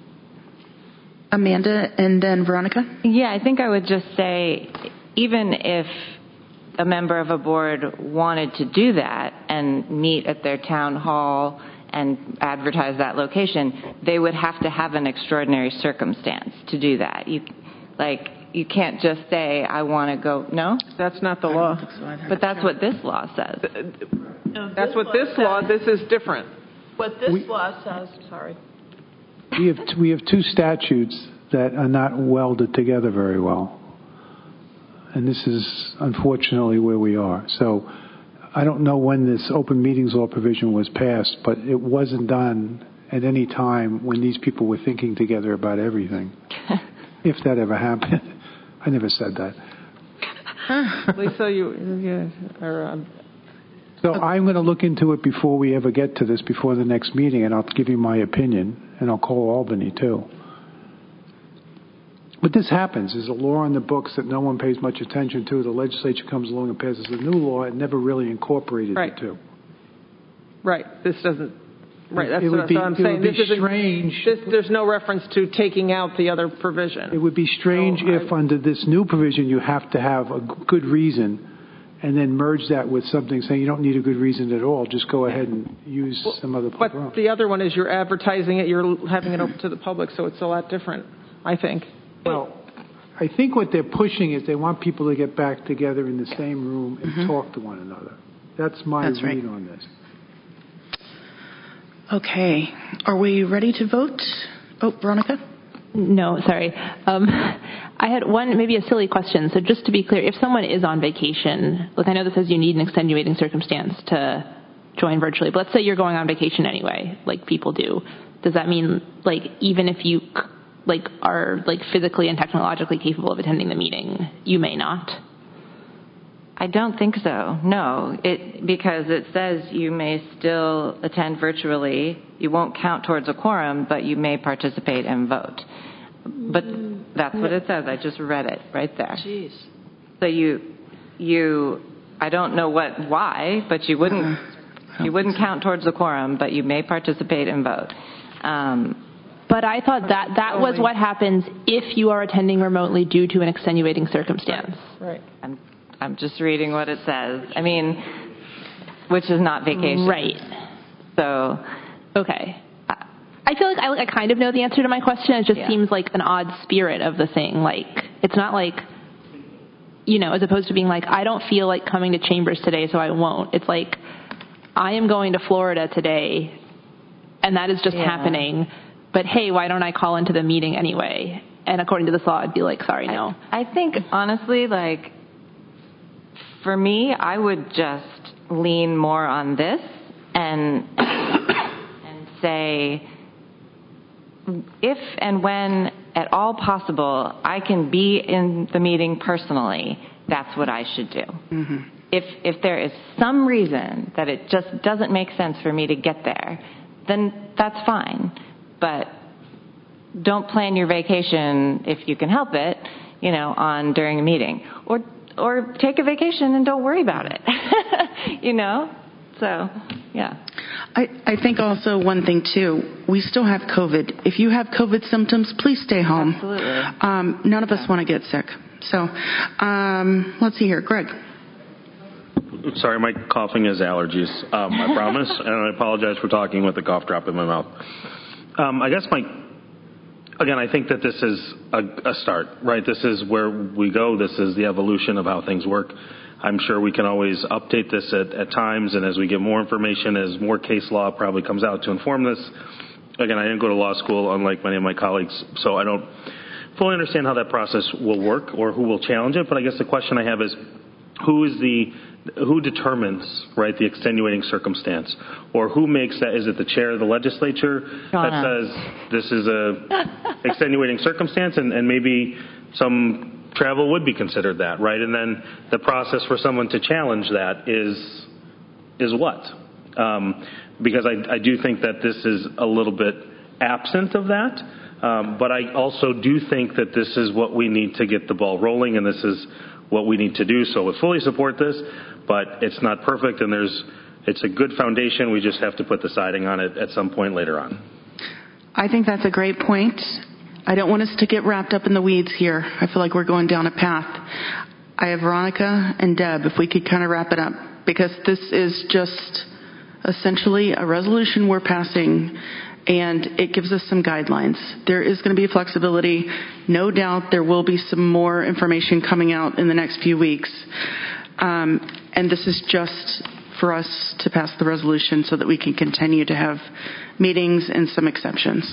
Amanda and then Veronica. Yeah, I think I would just say, even if a member of a board wanted to do that and meet at their town hall and advertise that location, they would have to have an extraordinary circumstance to do that. You, like, you can't just say, I want to go. No? That's not the law. But that's what this law says. No, that's what this law, this is different. What this We- law says, sorry. We have, we have two statutes that are not welded together very well. And this is unfortunately where we are. So I don't know when this open meetings law provision was passed, but it wasn't done at any time when these people were thinking together about everything. If that ever happened. I never said that. Lisa, you, you are, um, So I'm going to look into it before we ever get to this, before the next meeting, and I'll give you my opinion, and I'll call Albany too. But this happens. There's a law on the books that no one pays much attention to. The legislature comes along and passes a new law. It never really incorporated Right. the two. right, this doesn't, right, that's It would what be- I'm it would saying. be This isn't, strange. this, there's no reference to taking out the other provision. It would be strange So if under this new provision you have to have a g- good reason and then merge that with something saying you don't need a good reason at all. Just go ahead and use some other But program. the other one is you're advertising it, you're having it open to the public, so it's a lot different, I think. Well, I think what they're pushing is they want people to get back together in the same room and Mhm. talk to one another. That's my That's right. read on this. Okay. Are we ready to vote? Oh, Veronica? No, sorry. Um, I had one, maybe a silly question. So just to be clear, if someone is on vacation, look, I know this says you need an extenuating circumstance to join virtually, but let's say you're going on vacation anyway, like people do. Does that mean, like, even if you, like, are, like, physically and technologically capable of attending the meeting, you may not? I don't think so. No, it because it says you may still attend virtually. You won't count towards a quorum, but you may participate and vote. But that's what it says. I just read it right there. Jeez. So you, you, I don't know what why, but you wouldn't you wouldn't count towards the quorum, but you may participate and vote. Um, But I thought that that was what happens if you are attending remotely due to an extenuating circumstance. Right. I'm, I'm just reading what it says. I mean, which is not vacation. Right. So, okay. I feel like I, I kind of know the answer to my question. It just yeah. seems like an odd spirit of the thing. Like, it's not like, you know, as opposed to being like, I don't feel like coming to Chambers today, so I won't. It's like, I am going to Florida today, and that is just yeah. happening. But hey, why don't I call into the meeting anyway? And according to this law, I'd be like, sorry, no. I, I think, honestly, like, for me, I would just lean more on this and and say, if and when at all possible, I can be in the meeting personally, that's what I should do. Mm-hmm. If if there is some reason that it just doesn't make sense for me to get there, then that's fine. But don't plan your vacation if you can help it, you know, on during a meeting. Or or take a vacation and don't worry about it. You know? So, yeah. I, I think also one thing, too, we still have COVID. If you have COVID symptoms, please stay home. Absolutely. Um, none of us want to get sick. So um, let's see here. Greg. Sorry, my coughing is allergies. Um, I promise. And I apologize for talking with a cough drop in my mouth. Um, I guess my, again, I think that this is a, a start, right? This is where we go. This is the evolution of how things work. I'm sure we can always update this at, at times, and as we get more information, as more case law probably comes out to inform this. Again, I didn't go to law school, unlike many of my colleagues, so I don't fully understand how that process will work or who will challenge it. But I guess the question I have is, who is the who determines, right, the extenuating circumstance? Or who makes that? Is it the chair of the legislature Donna. that says this is a extenuating circumstance, and, and maybe some travel would be considered that, right? And then the process for someone to challenge that is is what? Um, because I, I do think that this is a little bit absent of that. Um, but I also do think that this is what we need to get the ball rolling, and this is what we need to do. So we fully support this, but it's not perfect, and there's it's a good foundation. We just have to put the siding on it at some point later on. I think that's a great point. I don't want us to get wrapped up in the weeds here. I feel like we're going down a path. I have Veronica and Deb, if we could kind of wrap it up, because this is just essentially a resolution we're passing, and it gives us some guidelines. There is going to be flexibility. No doubt there will be some more information coming out in the next few weeks. Um, and this is just for us to pass the resolution so that we can continue to have meetings and some exceptions.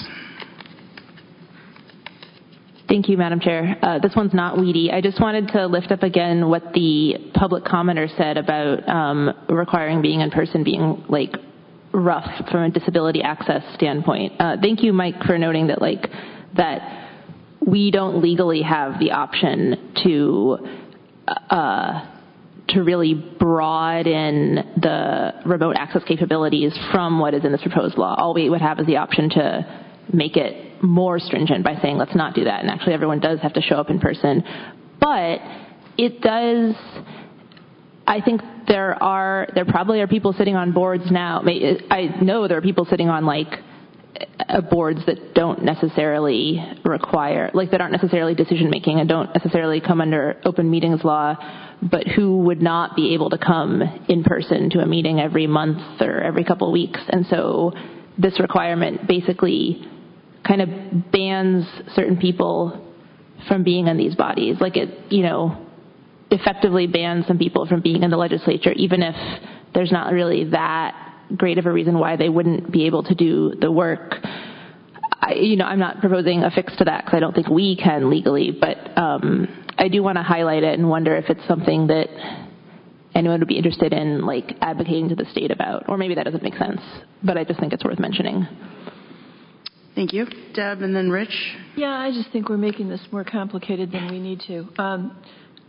Thank you, Madam Chair. Uh, this one's not weedy. I just wanted to lift up again what the public commenter said about um, requiring being in person being, like, rough from a disability access standpoint. Uh, thank you, Mike, for noting that, like, that we don't legally have the option to uh, to really broaden the remote access capabilities from what is in this proposed law. All we would have is the option to make it more stringent by saying let's not do that, and actually everyone does have to show up in person. But it does, I think there are, there probably are people sitting on boards now. I know there are people sitting on like uh, boards that don't necessarily require, like that aren't necessarily decision making and don't necessarily come under open meetings law, but who would not be able to come in person to a meeting every month or every couple of weeks. And so this requirement basically kind of bans certain people from being in these bodies. Like it, you know, effectively bans some people from being in the legislature, even if there's not really that great of a reason why they wouldn't be able to do the work. I, you know, I'm not proposing a fix to that because I don't think we can legally, but um, I do want to highlight it and wonder if it's something that anyone would be interested in, like, advocating to the state about. Or maybe that doesn't make sense, but I just think it's worth mentioning. Thank you. Deb, and then Rich. Yeah, I just think we're making this more complicated than we need to. Um,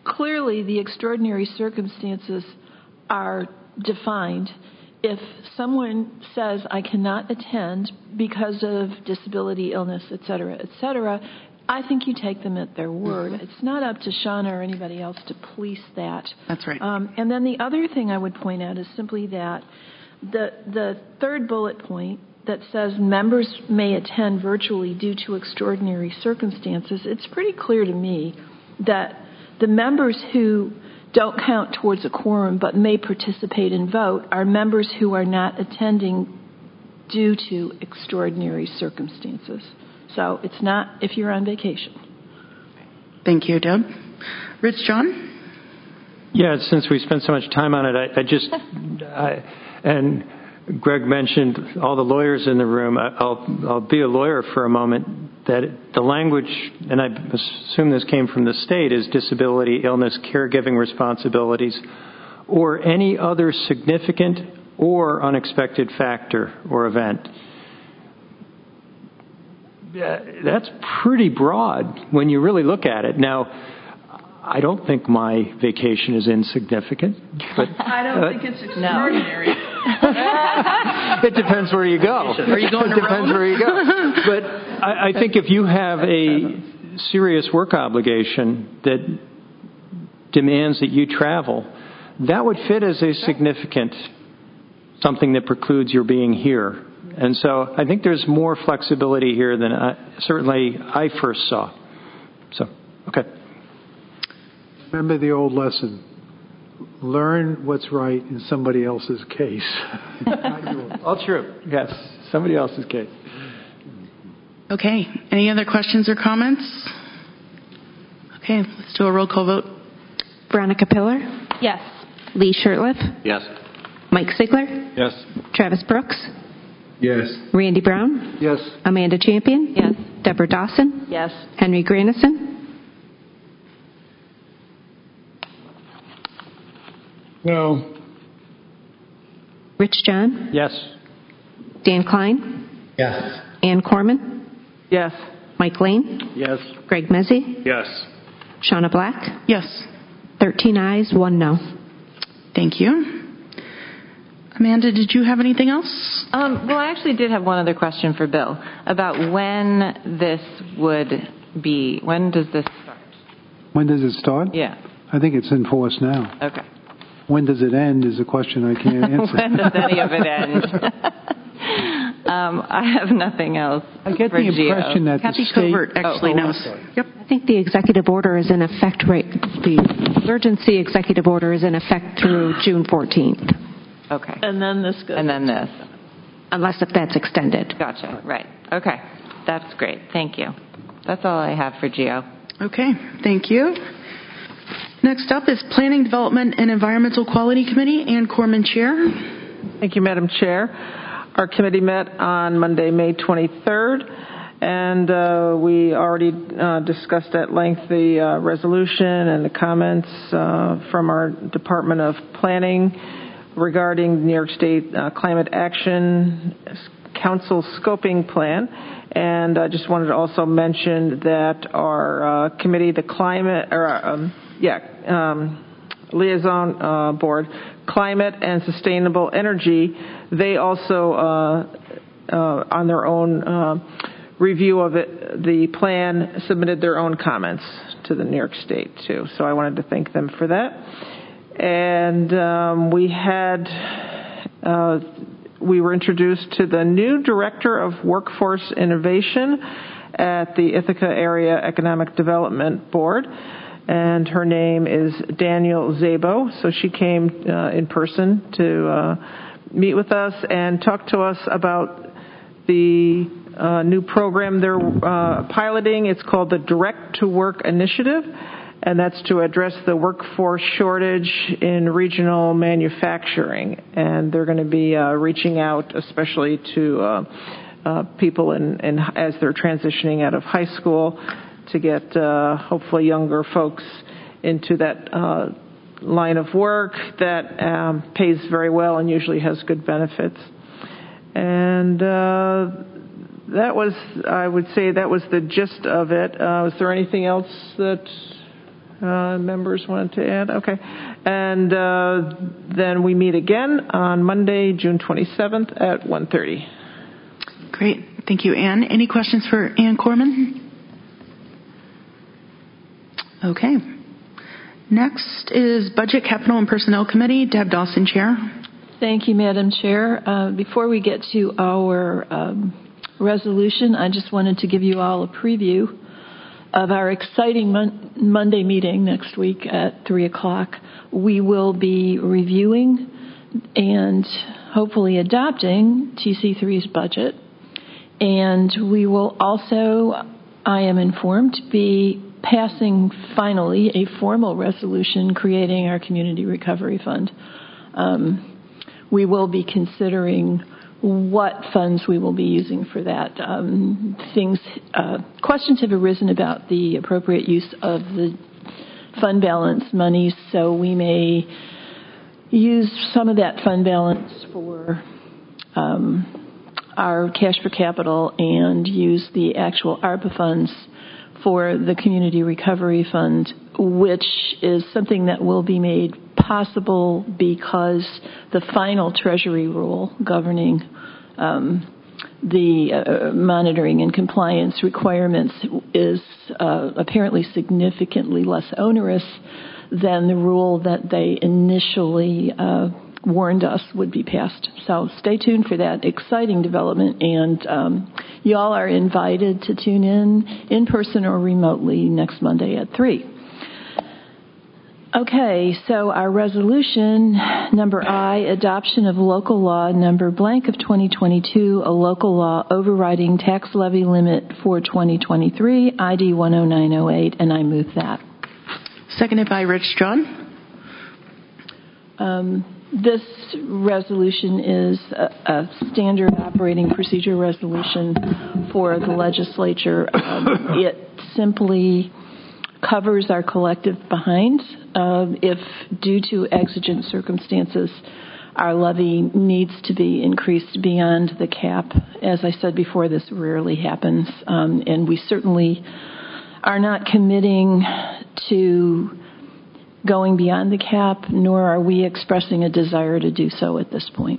clearly the extraordinary circumstances are defined. If someone says, I cannot attend because of disability, illness, et cetera, et cetera, I think you take them at their word. Mm-hmm. It's not up to Shauna or anybody else to police that. That's right. Um, and then the other thing I would point out is simply that the the third bullet point that says members may attend virtually due to extraordinary circumstances, it's pretty clear to me that the members who don't count towards a quorum but may participate and vote are members who are not attending due to extraordinary circumstances. So it's not if you're on vacation. Thank you, Deb. Rich, John? Yeah, since we spent so much time on it, I, I just, I, and Greg mentioned all the lawyers in the room. I, I'll, I'll be a lawyer for a moment. That the language, and I assume this came from the state, is disability, illness, caregiving responsibilities, or any other significant or unexpected factor or event. That's pretty broad when you really look at it. Now, I don't think my vacation is insignificant. But, I don't uh, think it's extraordinary. It depends where you go. Are you going it to depends Rome? where you go. But I, I think if you have a serious work obligation that demands that you travel, that would fit as a significant something that precludes your being here. And so I think there's more flexibility here than I, certainly I first saw. So, okay. Remember the old lesson. Learn what's right in somebody else's case. All true. Yes, somebody else's case. Okay. Any other questions or comments? Okay, let's do a roll call vote. Veronica Pillar? Yes. Lee Shurtleff? Yes. Mike Sigler? Yes. Travis Brooks? Yes. Randy Brown? Yes. Amanda Champion? Yes. Deborah Dawson? Yes. Henry Grandison? No. Rich John? Yes. Dan Klein? Yes. Ann Corman? Yes. Mike Lane? Yes. Greg Mezzi? Yes. Shauna Black? Yes. thirteen ayes, one no. Thank you. Amanda, did you have anything else? Um, well, I actually did have one other question for Bill about when this would be. When does this start? When does it start? Yeah. I think it's in force now. Okay. When does it end is a question I can't answer. When does any of it end? um, I have nothing else. I get for the impression Geo. that Kathy the state... Covert actually oh, knows. Yep. I think the executive order is in effect, right? The emergency executive order is in effect through June fourteenth. Okay. And then this goes. And then this. Unless if that's extended. Gotcha. Right. Okay. That's great. Thank you. That's all I have for Geo. Okay, thank you. Next up is Planning, Development, and Environmental Quality Committee. Ann Corman, Chair. Thank you, Madam Chair. Our committee met on Monday, May twenty-third, and uh, we already uh, discussed at length the uh, resolution and the comments uh, from our Department of Planning regarding New York State uh, Climate Action Council scoping plan. And I just wanted to also mention that our uh, committee, the climate, or um, yeah, um, liaison uh, board, climate and sustainable energy, they also, uh, uh, on their own uh, review of it, the plan, submitted their own comments to the New York State too. So I wanted to thank them for that. And um, we had. Uh, We were introduced to the new Director of Workforce Innovation at the Ithaca Area Economic Development Board, and her name is Daniel Zabo. So she came uh, in person to uh, meet with us and talk to us about the uh, new program they're uh, piloting. It's called the Direct to Work Initiative, and that's to address the workforce shortage in regional manufacturing. And they're going to be uh, reaching out especially to uh, uh, people in, in, as they're transitioning out of high school to get uh, hopefully younger folks into that uh, line of work that um, pays very well and usually has good benefits. And uh, that was, I would say, that was the gist of it. Uh, was there anything else that... uh, members wanted to add? Okay. And uh, then we meet again on Monday, June twenty-seventh at one thirty. Great. Thank you, Ann. Any questions for Ann Corman? Okay. Next is Budget, Capital, and Personnel Committee. Deb Dawson, Chair. Thank you, Madam Chair. Uh, before we get to our um, resolution, I just wanted to give you all a preview of our exciting mon- Monday meeting next week at three o'clock. We will be reviewing and hopefully adopting T C three's budget. And we will also, I am informed, be passing finally a formal resolution creating our Community Recovery Fund. Um, we will be considering what funds we will be using for that. Um, things, uh, questions have arisen about the appropriate use of the fund balance monies, so we may use some of that fund balance for um, our cash for capital and use the actual ARPA funds for the Community Recovery Fund, which is something that will be made possible because the final Treasury rule governing um, the uh, monitoring and compliance requirements is uh, apparently significantly less onerous than the rule that they initially uh, warned us would be passed. So stay tuned for that exciting development, and um, you all are invited to tune in in person or remotely next Monday at three. Okay, so our resolution, number I, adoption of local law number blank of twenty twenty-two, a local law overriding tax levy limit for twenty twenty-three, I D one oh nine oh eight, and I move that. Seconded by Rich John. Um, This resolution is a, a standard operating procedure resolution for the legislature. Um, it simply covers our collective behind uh, if, due to exigent circumstances, our levy needs to be increased beyond the cap. As I said before, this rarely happens, um, and we certainly are not committing to going beyond the cap, nor are we expressing a desire to do so at this point.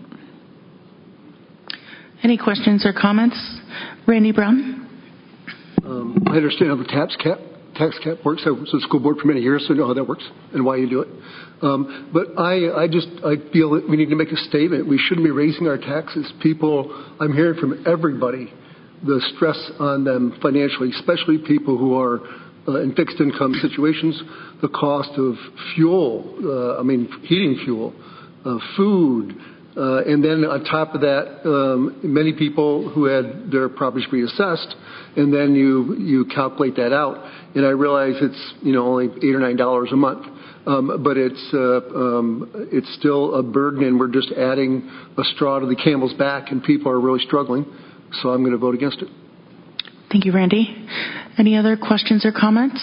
Any questions or comments? Randy Brown? Um, I understand how the tax cap tax cap works. I was on the school board for many years, so I know how that works and why you do it. Um, but I, I just I feel that we need to make a statement. We shouldn't be raising our taxes. People, I'm hearing from everybody the stress on them financially, especially people who are Uh, in fixed income situations, the cost of fuel, uh, I mean, heating fuel, uh, food, uh, and then on top of that, um, many people who had their properties reassessed, and then you, you calculate that out, and I realize it's, you know, only eight or nine dollars a month, um, but it's, uh, um, it's still a burden, and we're just adding a straw to the camel's back, and people are really struggling, so I'm going to vote against it. Thank you, Randy. Any other questions or comments?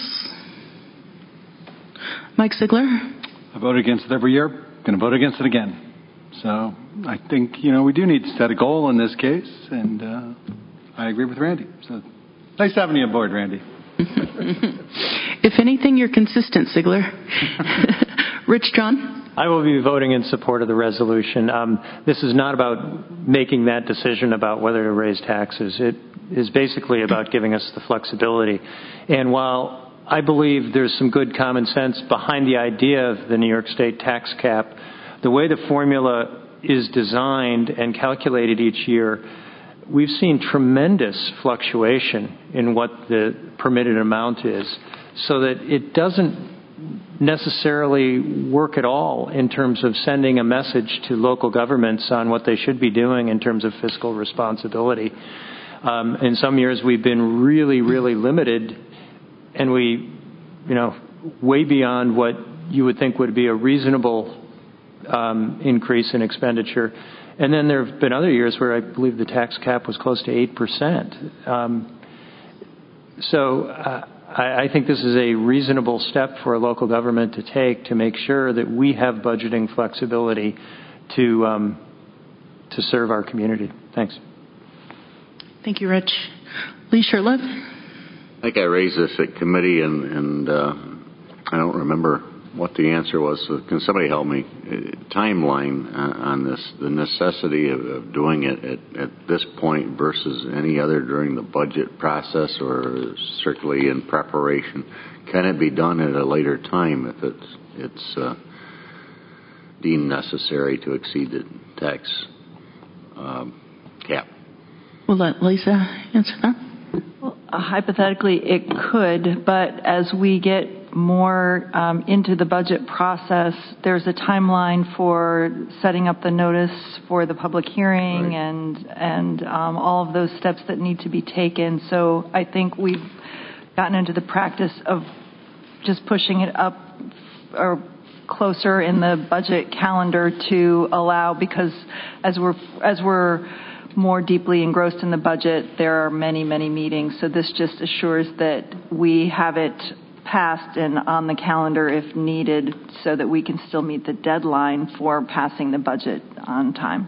Mike Ziegler? I vote against it every year. Going to vote against it again. So I think, you know, we do need to set a goal in this case, and uh, I agree with Randy. So nice having you aboard, Randy. If anything, you're consistent, Ziegler. Rich John? I will be voting in support of the resolution. Um, this is not about making that decision about whether to raise taxes. It is basically about giving us the flexibility. And while I believe there's some good common sense behind the idea of the New York State tax cap, the way the formula is designed and calculated each year, we've seen tremendous fluctuation in what the permitted amount is, so that it doesn't necessarily work at all in terms of sending a message to local governments on what they should be doing in terms of fiscal responsibility. Um, in some years, we've been really, really limited, and we, you know, way beyond what you would think would be a reasonable um, increase in expenditure. And then there have been other years where I believe the tax cap was close to eight percent. Um, so uh, I, I think this is a reasonable step for a local government to take to make sure that we have budgeting flexibility to um, to serve our community. Thanks. Thank you, Rich. Lee Shurtleff? I think I raised this at committee, and, and uh, I don't remember what the answer was. So can somebody help me? Uh, timeline uh, on this, the necessity of, of doing it at, at this point versus any other during the budget process or strictly in preparation. Can it be done at a later time if it's, it's uh, deemed necessary to exceed the tax um, cap? We'll let Lisa answer that. Well, uh, hypothetically, it could, but as we get more um, into the budget process, there's a timeline for setting up the notice for the public hearing right. and and um, all of those steps that need to be taken. So I think we've gotten into the practice of just pushing it up or closer in the budget calendar to allow, because as we're as we're more deeply engrossed in the budget, there are many, many meetings. So this just assures that we have it passed and on the calendar if needed so that we can still meet the deadline for passing the budget on time.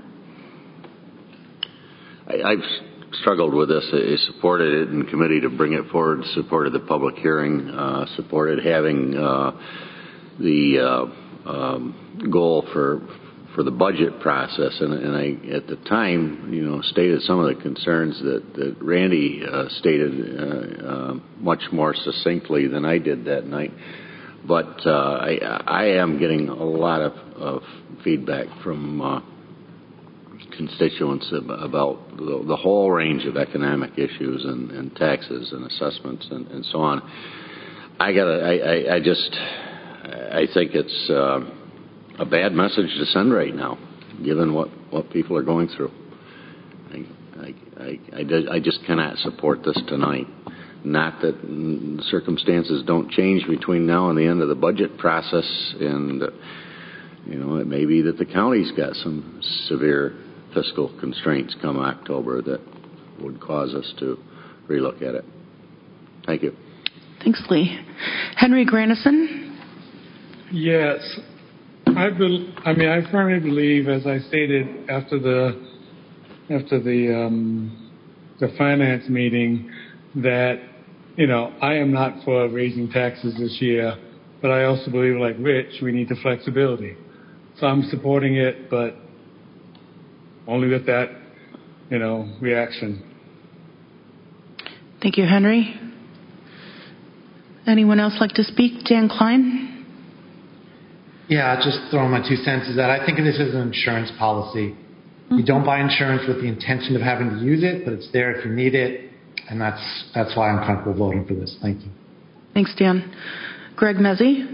I, I've struggled with this. I supported it in committee to bring it forward, supported the public hearing, uh, supported having uh, the uh, um, goal for for the budget process, and, and I, at the time, you know, stated some of the concerns that, that Randy uh, stated uh, uh, much more succinctly than I did that night. But uh, I, I am getting a lot of, of feedback from uh, constituents about the, the whole range of economic issues and, and taxes and assessments and, and so on. I gotta, I, I, I just, I think it's. Uh, a bad message to send right now, given what, what people are going through. I, I, I, I, I just cannot support this tonight. Not that circumstances don't change between now and the end of the budget process, and, uh, you know, it may be that the county's got some severe fiscal constraints come October that would cause us to relook at it. Thank you. Thanks, Lee. Henry Grandison? Yes. I, be, I mean, I firmly believe, as I stated after the after the um, the finance meeting, that you know I am not for raising taxes this year, but I also believe, like Rich, we need the flexibility. So I'm supporting it, but only with that, you know, reaction. Thank you, Henry. Anyone else like to speak? Dan Klein. Yeah, I'll just throw my two cents is that I think of this as an insurance policy. Mm-hmm. You don't buy insurance with the intention of having to use it, but it's there if you need it, and that's that's why I'm comfortable voting for this. Thank you. Thanks, Dan. Greg Mezzi?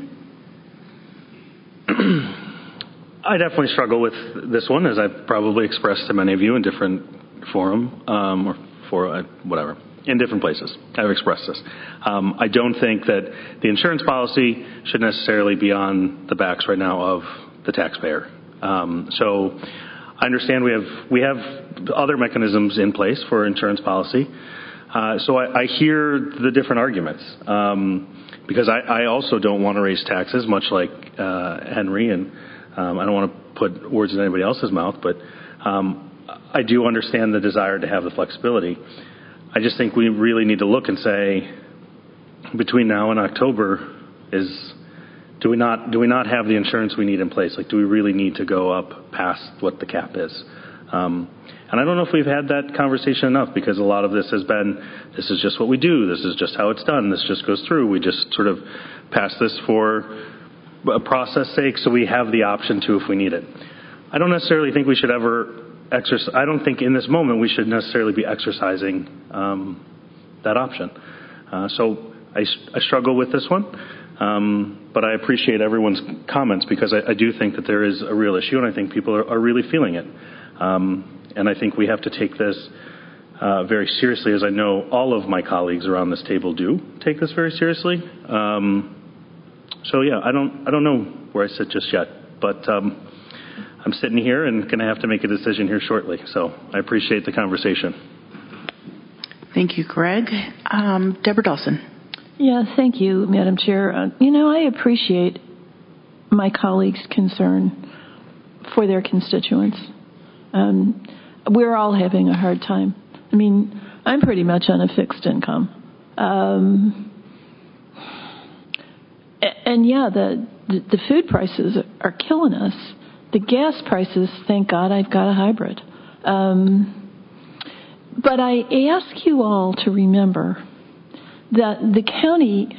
I definitely struggle with this one, as I've probably expressed to many of you in different forum um, or for uh, whatever. In different places. I've expressed this. Um, I don't think that the insurance policy should necessarily be on the backs right now of the taxpayer. Um, so I understand we have we have other mechanisms in place for insurance policy. Uh, so I, I hear the different arguments um, because I, I also don't want to raise taxes, much like uh, Henry, and um, I don't want to put words in anybody else's mouth, but um, I do understand the desire to have the flexibility. I just think we really need to look and say, between now and October, is do we not do we not have the insurance we need in place? Like, do we really need to go up past what the cap is? Um, and I don't know if we've had that conversation enough, because a lot of this has been, this is just what we do. This is just how it's done. This just goes through. We just sort of pass this for a process sake, so we have the option to if we need it. I don't necessarily think we should ever exercise. I don't think in this moment we should necessarily be exercising um, that option. Uh, so I, I struggle with this one, um, but I appreciate everyone's comments, because I, I do think that there is a real issue, and I think people are, are really feeling it. Um, and I think we have to take this uh, very seriously, as I know all of my colleagues around this table do take this very seriously. Um, so yeah, I don't I don't know where I sit just yet, but. Um, I'm sitting here and going to have to make a decision here shortly. So I appreciate the conversation. Thank you, Greg. Um, Deborah Dawson. Yeah, thank you, Madam Chair. Uh, you know, I appreciate my colleagues' concern for their constituents. Um, we're all having a hard time. I mean, I'm pretty much on a fixed income. Um, and yeah, the, the the food prices are killing us. The gas prices, thank God, I've got a hybrid. Um, but I ask you all to remember that the county,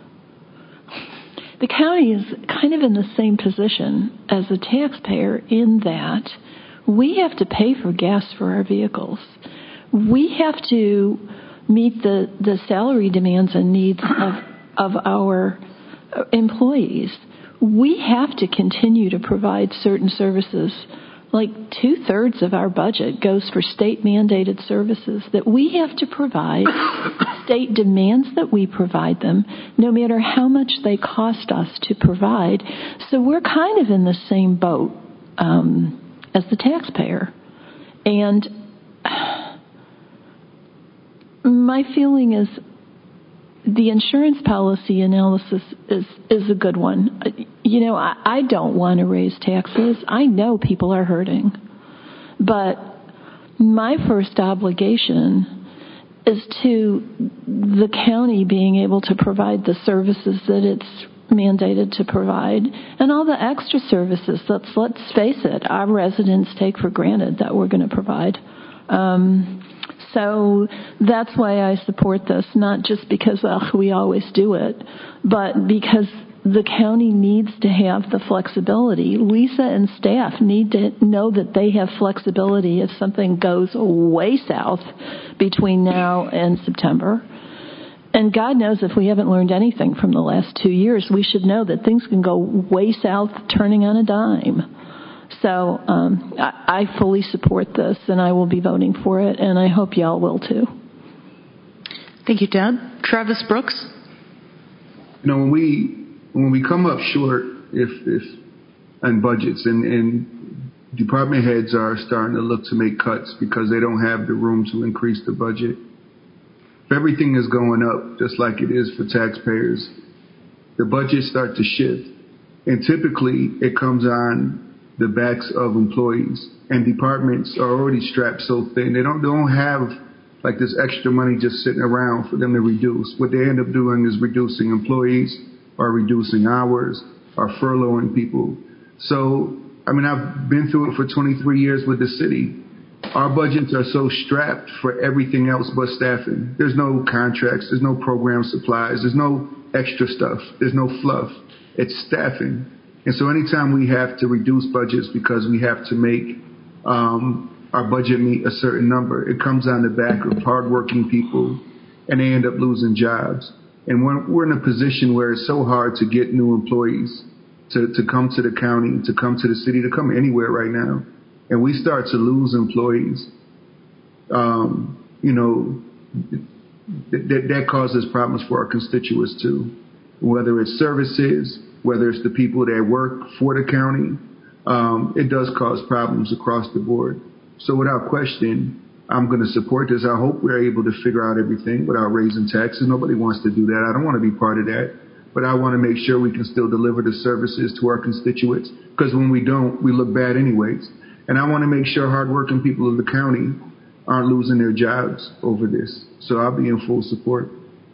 the county is kind of in the same position as the taxpayer in that we have to pay for gas for our vehicles. We have to meet the, the salary demands and needs of, of our employees. We have to continue to provide certain services. Like two-thirds of our budget goes for state-mandated services that we have to provide. State demands that we provide them, no matter how much they cost us to provide. So we're kind of in the same boat um, as the taxpayer. And my feeling is the insurance policy analysis is, is a good one. You know, I, I don't want to raise taxes. I know people are hurting. But my first obligation is to the county being able to provide the services that it's mandated to provide and all the extra services. Let's, let's face it, our residents take for granted that we're going to provide. Um, So that's why I support this, not just because ugh, we always do it, but because the county needs to have the flexibility. Lisa and staff need to know that they have flexibility if something goes way south between now and September. And God knows if we haven't learned anything from the last two years, we should know that things can go way south turning on a dime. So um, I, I fully support this, and I will be voting for it, and I hope y'all will too. Thank you, Deb. Travis Brooks. You know, when we when we come up short, if if on budgets, and, and department heads are starting to look to make cuts because they don't have the room to increase the budget. If everything is going up just like it is for taxpayers, the budgets start to shift, and typically it comes on the backs of employees, and departments are already strapped so thin. They don't, they don't have like this extra money just sitting around for them to reduce. What they end up doing is reducing employees or reducing hours or furloughing people. So, I mean, I've been through it for twenty-three years with the city. Our budgets are so strapped for everything else but staffing. There's no contracts. There's no program supplies. There's no extra stuff. There's no fluff. It's staffing. And so anytime we have to reduce budgets because we have to make um, our budget meet a certain number, it comes on the back of hardworking people, and they end up losing jobs. And we're, we're in a position where it's so hard to get new employees to, to come to the county, to come to the city, to come anywhere right now. And we start to lose employees. Um, you know, that, that causes problems for our constituents too, whether it's services, whether it's the people that work for the county, um, it does cause problems across the board. So without question, I'm going to support this. I hope we're able to figure out everything without raising taxes. Nobody wants to do that. I don't want to be part of that. But I want to make sure we can still deliver the services to our constituents, because when we don't, we look bad anyways. And I want to make sure hardworking people of the county aren't losing their jobs over this. So I'll be in full support.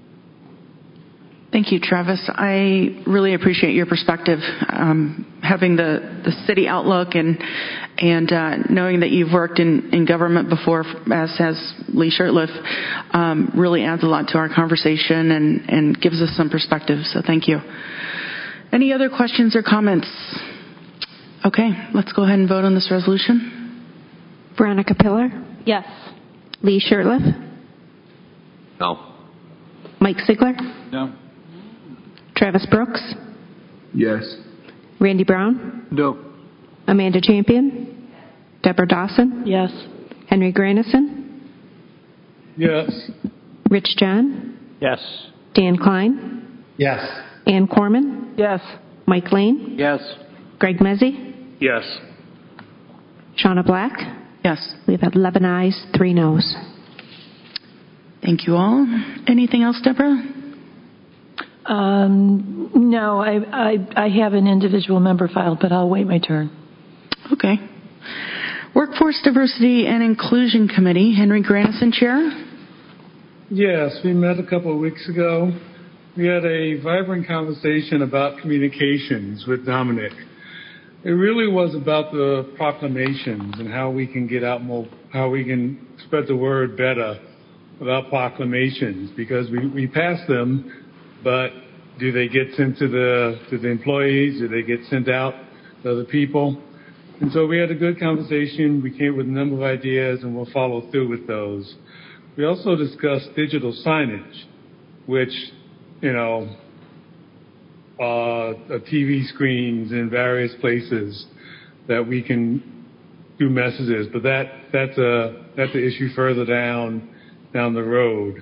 Thank you, Travis. I really appreciate your perspective, um, having the, the city outlook and and uh, knowing that you've worked in, in government before, as has Lee Shurtleff, um, really adds a lot to our conversation and, and gives us some perspective. So thank you. Any other questions or comments? Okay, let's go ahead and vote on this resolution. Veronica Pillar? Yes. Lee Shurtleff? No. Mike Sigler? No. Travis Brooks? Yes. Randy Brown? No. Amanda Champion? Deborah Dawson? Yes. Henry Granison? Yes. Rich John? Yes. Dan Klein? Yes. Ann Corman? Yes. Mike Lane? Yes. Greg Mezzi? Yes. Shauna Black? Yes. We have eleven ayes, three noes. Thank you all. Anything else, Deborah? Um, no, I, I I have an individual member filed, but I'll wait my turn. Okay. Workforce Diversity and Inclusion Committee, Henry Granison, Chair. Yes, we met a couple of weeks ago. we had a vibrant conversation about communications with Dominic. It really was about the proclamations and how we can get out more, how we can spread the word better about proclamations, because we, we pass them, but do they get sent to the to the employees? Do they get sent out to other people? And so we had a good conversation. We came with a number of ideas, and we'll follow through with those. We also discussed digital signage, which, you know, uh, T V screens in various places that we can do messages. But that that's a that's an issue further down down the road.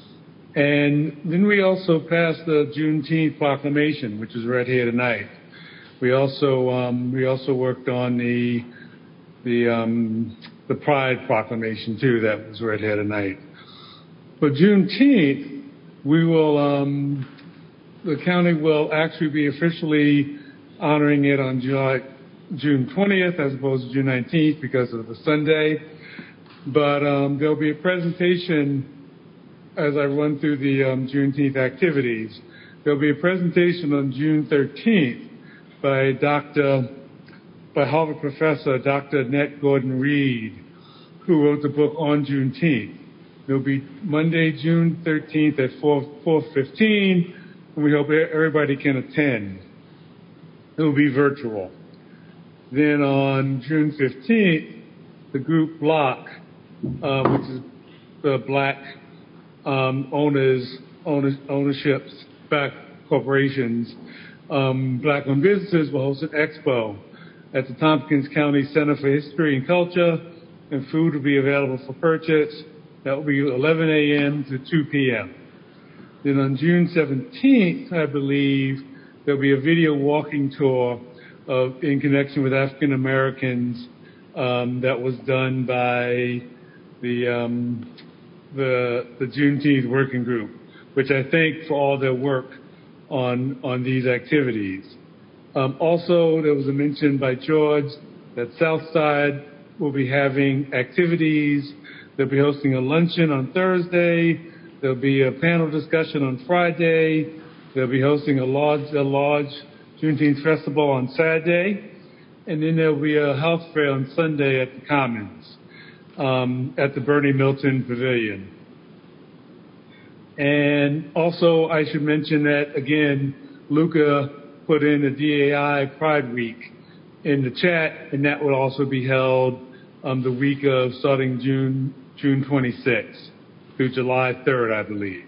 And then we also passed the Juneteenth proclamation, which is right here tonight. We also um, we also worked on the the um, the Pride proclamation too. That was right here tonight. For Juneteenth, we will um, the county will actually be officially honoring it on July, June twentieth as opposed to June nineteenth because of the Sunday. But um, there'll be a presentation as I run through the um, Juneteenth activities. There'll be a presentation on June thirteenth by Doctor by Harvard professor Doctor Annette Gordon-Reed, who wrote the book On Juneteenth. It'll be Monday, June thirteenth at four fifteen, and we hope everybody can attend. It will be virtual. Then on June fifteenth, the group Block, uh, which is the Black um, owners, owners, ownerships, Black corporations, um, Black-owned businesses will host an expo at the Tompkins County Center for History and Culture, and food will be available for purchase. That will be eleven a.m. to two p.m. Then on June seventeenth, I believe, there'll be a video walking tour of, in connection with African Americans um, that was done by the, um, the the Juneteenth Working Group, which I thank for all their work on on these activities. Um, also, there was a mention by George that Southside will be having activities. They'll be hosting a luncheon on Thursday. There'll be a panel discussion on Friday. They'll be hosting a large, a large Juneteenth festival on Saturday. And then there'll be a house fair on Sunday at the Commons, um, at the Bernie Milton Pavilion. And also, I should mention that, again, Luca put in the D A I Pride Week in the chat, and that will also be held um, the week of starting June June twenty-sixth through July third, I believe.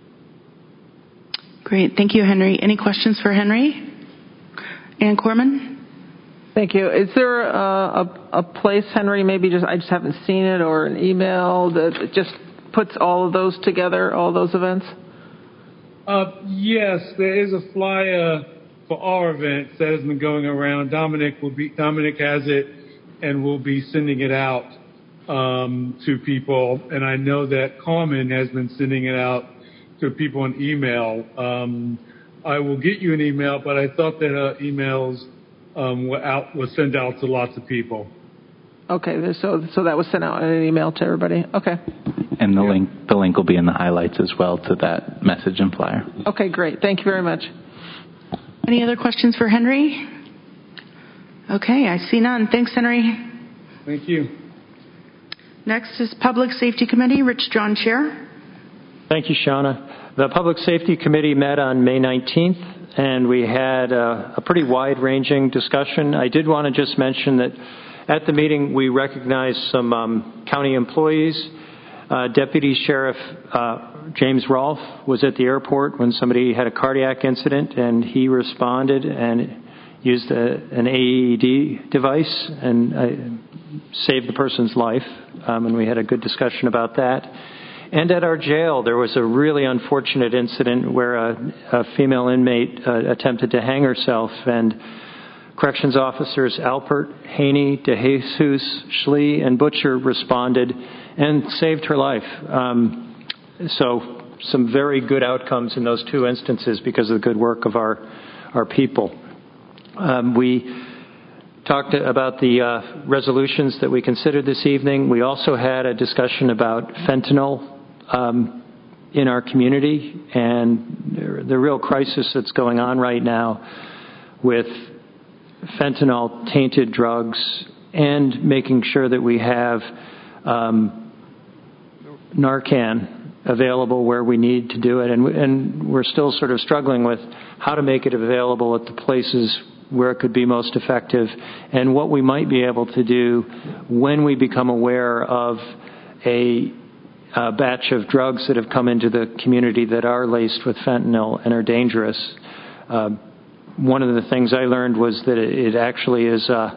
Great. Thank you, Henry. Any questions for Henry? Ann Corman? Thank you. Is there a, a, a place, Henry, maybe just I just haven't seen it, or an email that just puts all of those together, all those events? Uh, yes, there is a flyer for our events that has been going around. Dominic will be Dominic has it, and will be sending it out um, to people. And I know that Carmen has been sending it out to people on email. Um, I will get you an email, but I thought that her emails um, were out were sent out to lots of people. Okay, so so that was sent out in an email to everybody. Okay. And the yeah. link the link will be in the highlights as well to that message and flyer. Okay, great. Thank you very much. Any other questions for Henry? Okay, I see none. Thanks, Henry. Thank you. Next is Public Safety Committee. Rich John, Chair. Thank you, Shauna. The Public Safety Committee met on May nineteenth, and we had a, a pretty wide-ranging discussion. I did want to just mention that at the meeting we recognized some um, county employees. Uh, Deputy Sheriff uh, James Rolfe was at the airport when somebody had a cardiac incident, and he responded and used a, an A E D device and uh, saved the person's life, um, and we had a good discussion about that. And at our jail, there was a really unfortunate incident where a, a female inmate uh, attempted to hang herself, and corrections officers Alpert, Haney, DeJesus, Schlee, and Butcher responded and saved her life. Um, so some very good outcomes in those two instances because of the good work of our, our people. Um, we talked about the uh, resolutions that we considered this evening. We also had a discussion about fentanyl um, in our community, and the real crisis that's going on right now with fentanyl-tainted drugs, and making sure that we have um, Narcan available where we need to do it. And, and we're still sort of struggling with how to make it available at the places where it could be most effective, and what we might be able to do when we become aware of a, a batch of drugs that have come into the community that are laced with fentanyl and are dangerous. Uh, one of the things I learned was that it, it actually is uh,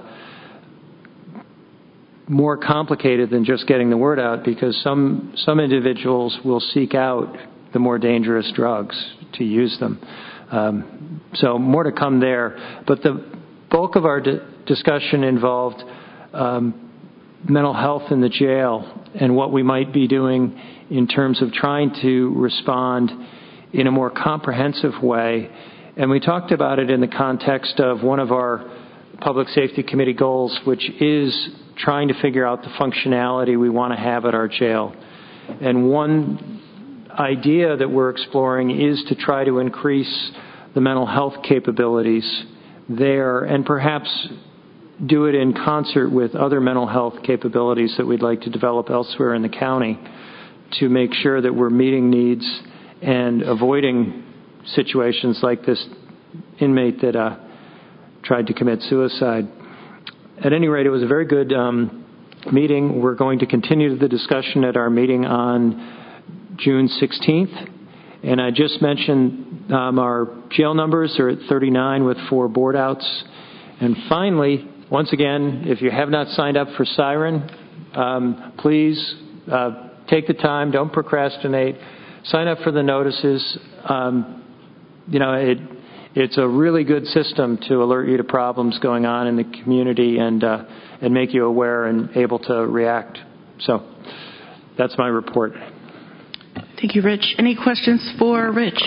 more complicated than just getting the word out, because some some individuals will seek out the more dangerous drugs to use them. Um, so more to come there. But the bulk of our di- discussion involved um, mental health in the jail and what we might be doing in terms of trying to respond in a more comprehensive way. And we talked about it in the context of one of our Public Safety Committee goals, which is trying to figure out the functionality we want to have at our jail. And one idea that we're exploring is to try to increase the mental health capabilities there, and perhaps do it in concert with other mental health capabilities that we'd like to develop elsewhere in the county, to make sure that we're meeting needs and avoiding situations like this inmate that uh, tried to commit suicide. At any rate, it was a very good um, meeting. We're going to continue the discussion at our meeting on June sixteenth. And I just mentioned um, our jail numbers are at thirty-nine with four board outs. And finally, once again, if you have not signed up for Siren, um, please uh, take the time, don't procrastinate, sign up for the notices. Um, you know, it, it's a really good system to alert you to problems going on in the community, and uh, and make you aware and able to react. So that's my report. Thank you, Rich. Any questions for Rich?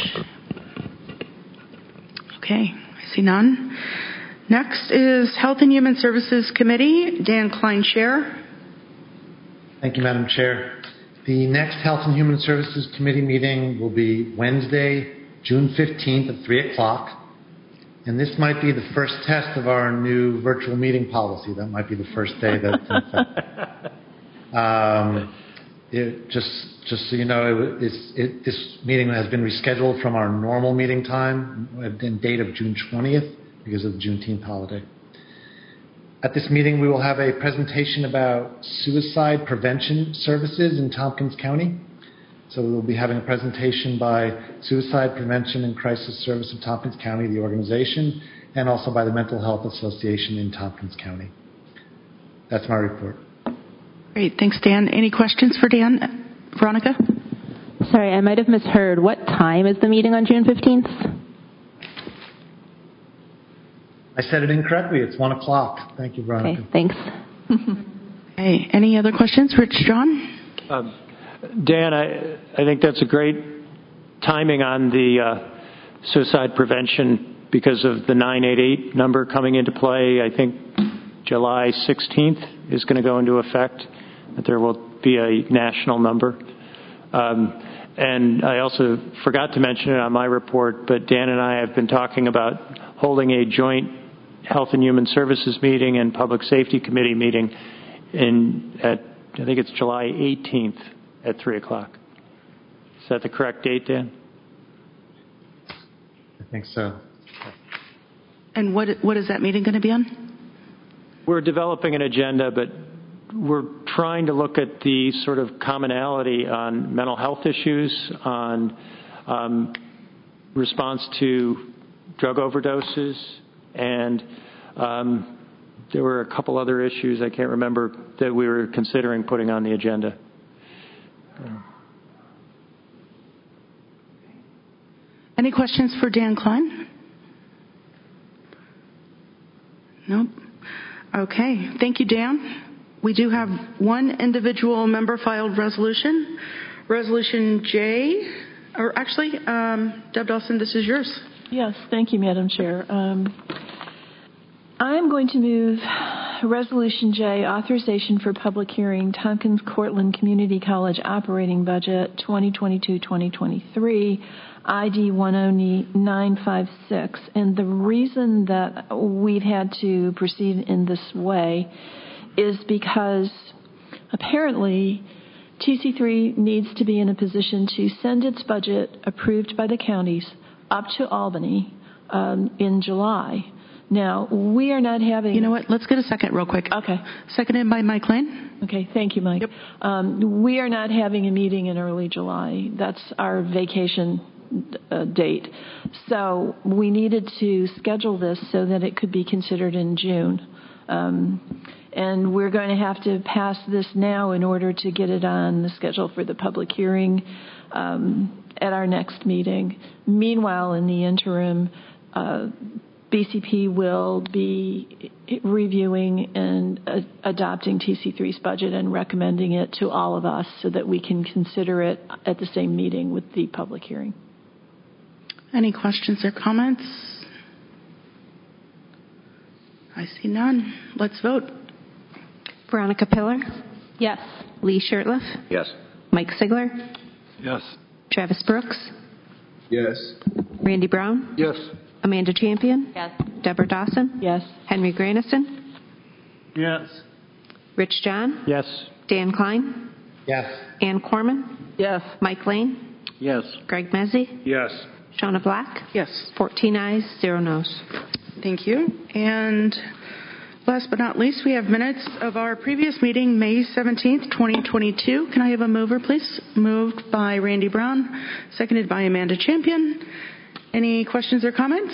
Okay, I see none. Next is Health and Human Services Committee. Dan Klein, Chair. Thank you, Madam Chair. The next Health and Human Services Committee meeting will be Wednesday, June fifteenth at three o'clock. And this might be the first test of our new virtual meeting policy. That might be the first day that's in effect. Um, it, just, just so you know, it, it's, it, this meeting has been rescheduled from our normal meeting time and date of June twentieth because of the Juneteenth holiday. At this meeting, we will have a presentation about suicide prevention services in Tompkins County. So we will be having a presentation by Suicide Prevention and Crisis Service of Tompkins County, the organization, and also by the Mental Health Association in Tompkins County. That's my report. Great. Thanks, Dan. Any questions for Dan? Veronica? Sorry, I might have misheard. What time is the meeting on June fifteenth? I said it incorrectly. It's one o'clock. Thank you, Veronica. Okay, thanks. Hey, any other questions? Rich, John? Um, Dan, I, I think that's a great timing on the uh, suicide prevention because of the nine eight eight number coming into play. I think July sixteenth is going to go into effect, that there will be a national number. Um, and I also forgot to mention it on my report, but Dan and I have been talking about holding a joint Health and Human Services meeting and Public Safety Committee meeting in at I think it's July eighteenth at three o'clock. Is that the correct date, Dan? I think so. And what what is that meeting going to be on? We're developing an agenda, but we're trying to look at the sort of commonality on mental health issues, on um, response to drug overdoses, and um, there were a couple other issues I can't remember that we were considering putting on the agenda. Any questions for Dan Klein? Nope. Okay. Thank you, Dan. We do have one individual member filed resolution. Resolution J, or actually, um, Deb Dawson, this is yours. Yes, thank you, Madam Chair. Um, I'm going to move Resolution J, authorization for public hearing, Tompkins Cortland Community College operating budget twenty twenty-two twenty twenty-three, I D one oh nine five six. And the reason that we've had to proceed in this way is because apparently T C three needs to be in a position to send its budget approved by the counties up to Albany um, in July. Now, we are not having... You know what? Let's get a second real quick. Okay. Seconded by Mike Lane. Okay. Thank you, Mike. Yep. Um, we are not having a meeting in early July. That's our vacation uh, date. So we needed to schedule this so that it could be considered in June. Um, and we're going to have to pass this now in order to get it on the schedule for the public hearing um, at our next meeting. Meanwhile, in the interim, uh, B C P will be reviewing and uh, adopting T C three's budget and recommending it to all of us so that we can consider it at the same meeting with the public hearing. Any questions or comments? I see none. Let's vote. Veronica Pillar? Yes. Lee Shirtliff? Yes. Mike Sigler? Yes. Travis Brooks? Yes. Randy Brown? Yes. Amanda Champion? Yes. Deborah Dawson? Yes. Henry Granison? Yes. Rich John? Yes. Dan Klein? Yes. Ann Corman? Yes. Mike Lane? Yes. Greg Mezzi? Yes. Shauna Black? Yes. fourteen ayes, zero noes. Thank you. And last but not least, we have minutes of our previous meeting, May seventeenth, twenty twenty-two. Can I have a mover, please? Moved by Randy Brown, seconded by Amanda Champion. Any questions or comments?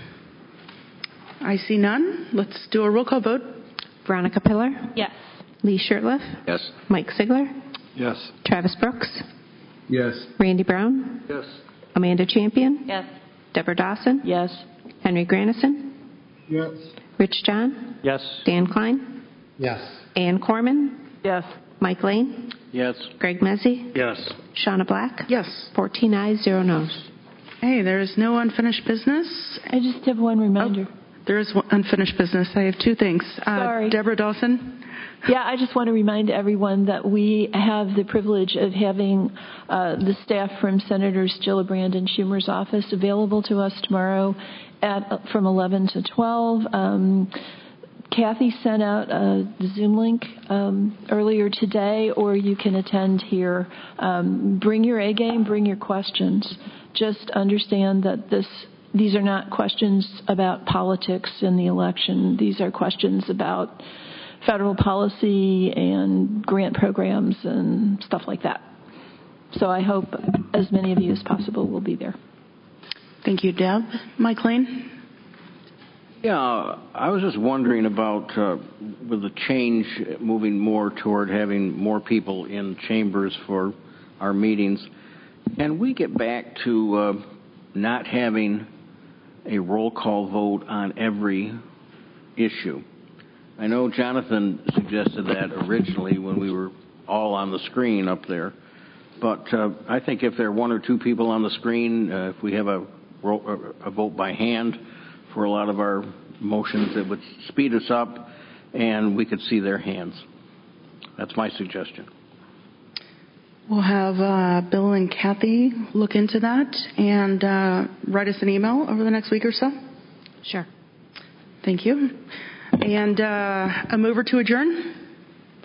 I see none. Let's do a roll call vote. Veronica Pillar? Yes. Lee Shirtliff? Yes. Mike Sigler? Yes. Travis Brooks? Yes. Randy Brown? Yes. Amanda Champion? Yes. Deborah Dawson? Yes. Henry Granison? Yes. Rich John? Yes. Dan Klein? Yes. Ann Corman? Yes. Mike Lane? Yes. Greg Mezzi? Yes. Shauna Black? Yes. fourteen ayes, zero noes. Hey, there is no unfinished business. I just have one reminder. Oh, there is one unfinished business. I have two things. Uh, Sorry. Deborah Dawson. Yeah, I just want to remind everyone that we have the privilege of having uh, the staff from Senators Gillibrand and Schumer's office available to us tomorrow at from eleven to twelve. Um, Kathy sent out a Zoom link um, earlier today, or you can attend here. Um, bring your A game, bring your questions. Just understand that this these are not questions about politics in the election. These are questions about federal policy and grant programs and stuff like that. So I hope as many of you as possible will be there. Thank you, Deb. Mike Lane. Yeah, I was just wondering about uh, with the change moving more toward having more people in chambers for our meetings. Can we get back to uh, not having a roll call vote on every issue? I know Jonathan suggested that originally when we were all on the screen up there, but uh, I think if there are one or two people on the screen, uh, if we have a, ro- a vote by hand for a lot of our motions, it would speed us up and we could see their hands. That's my suggestion. We'll have uh, Bill and Kathy look into that and uh, write us an email over the next week or so. Sure. Thank you. And uh, a mover to adjourn?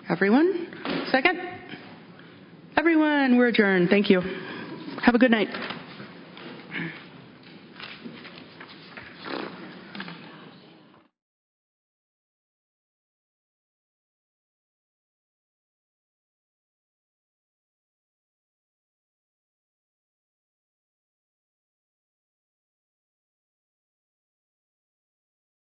Everyone? Second? Everyone, we're adjourned. Thank you. Have a good night.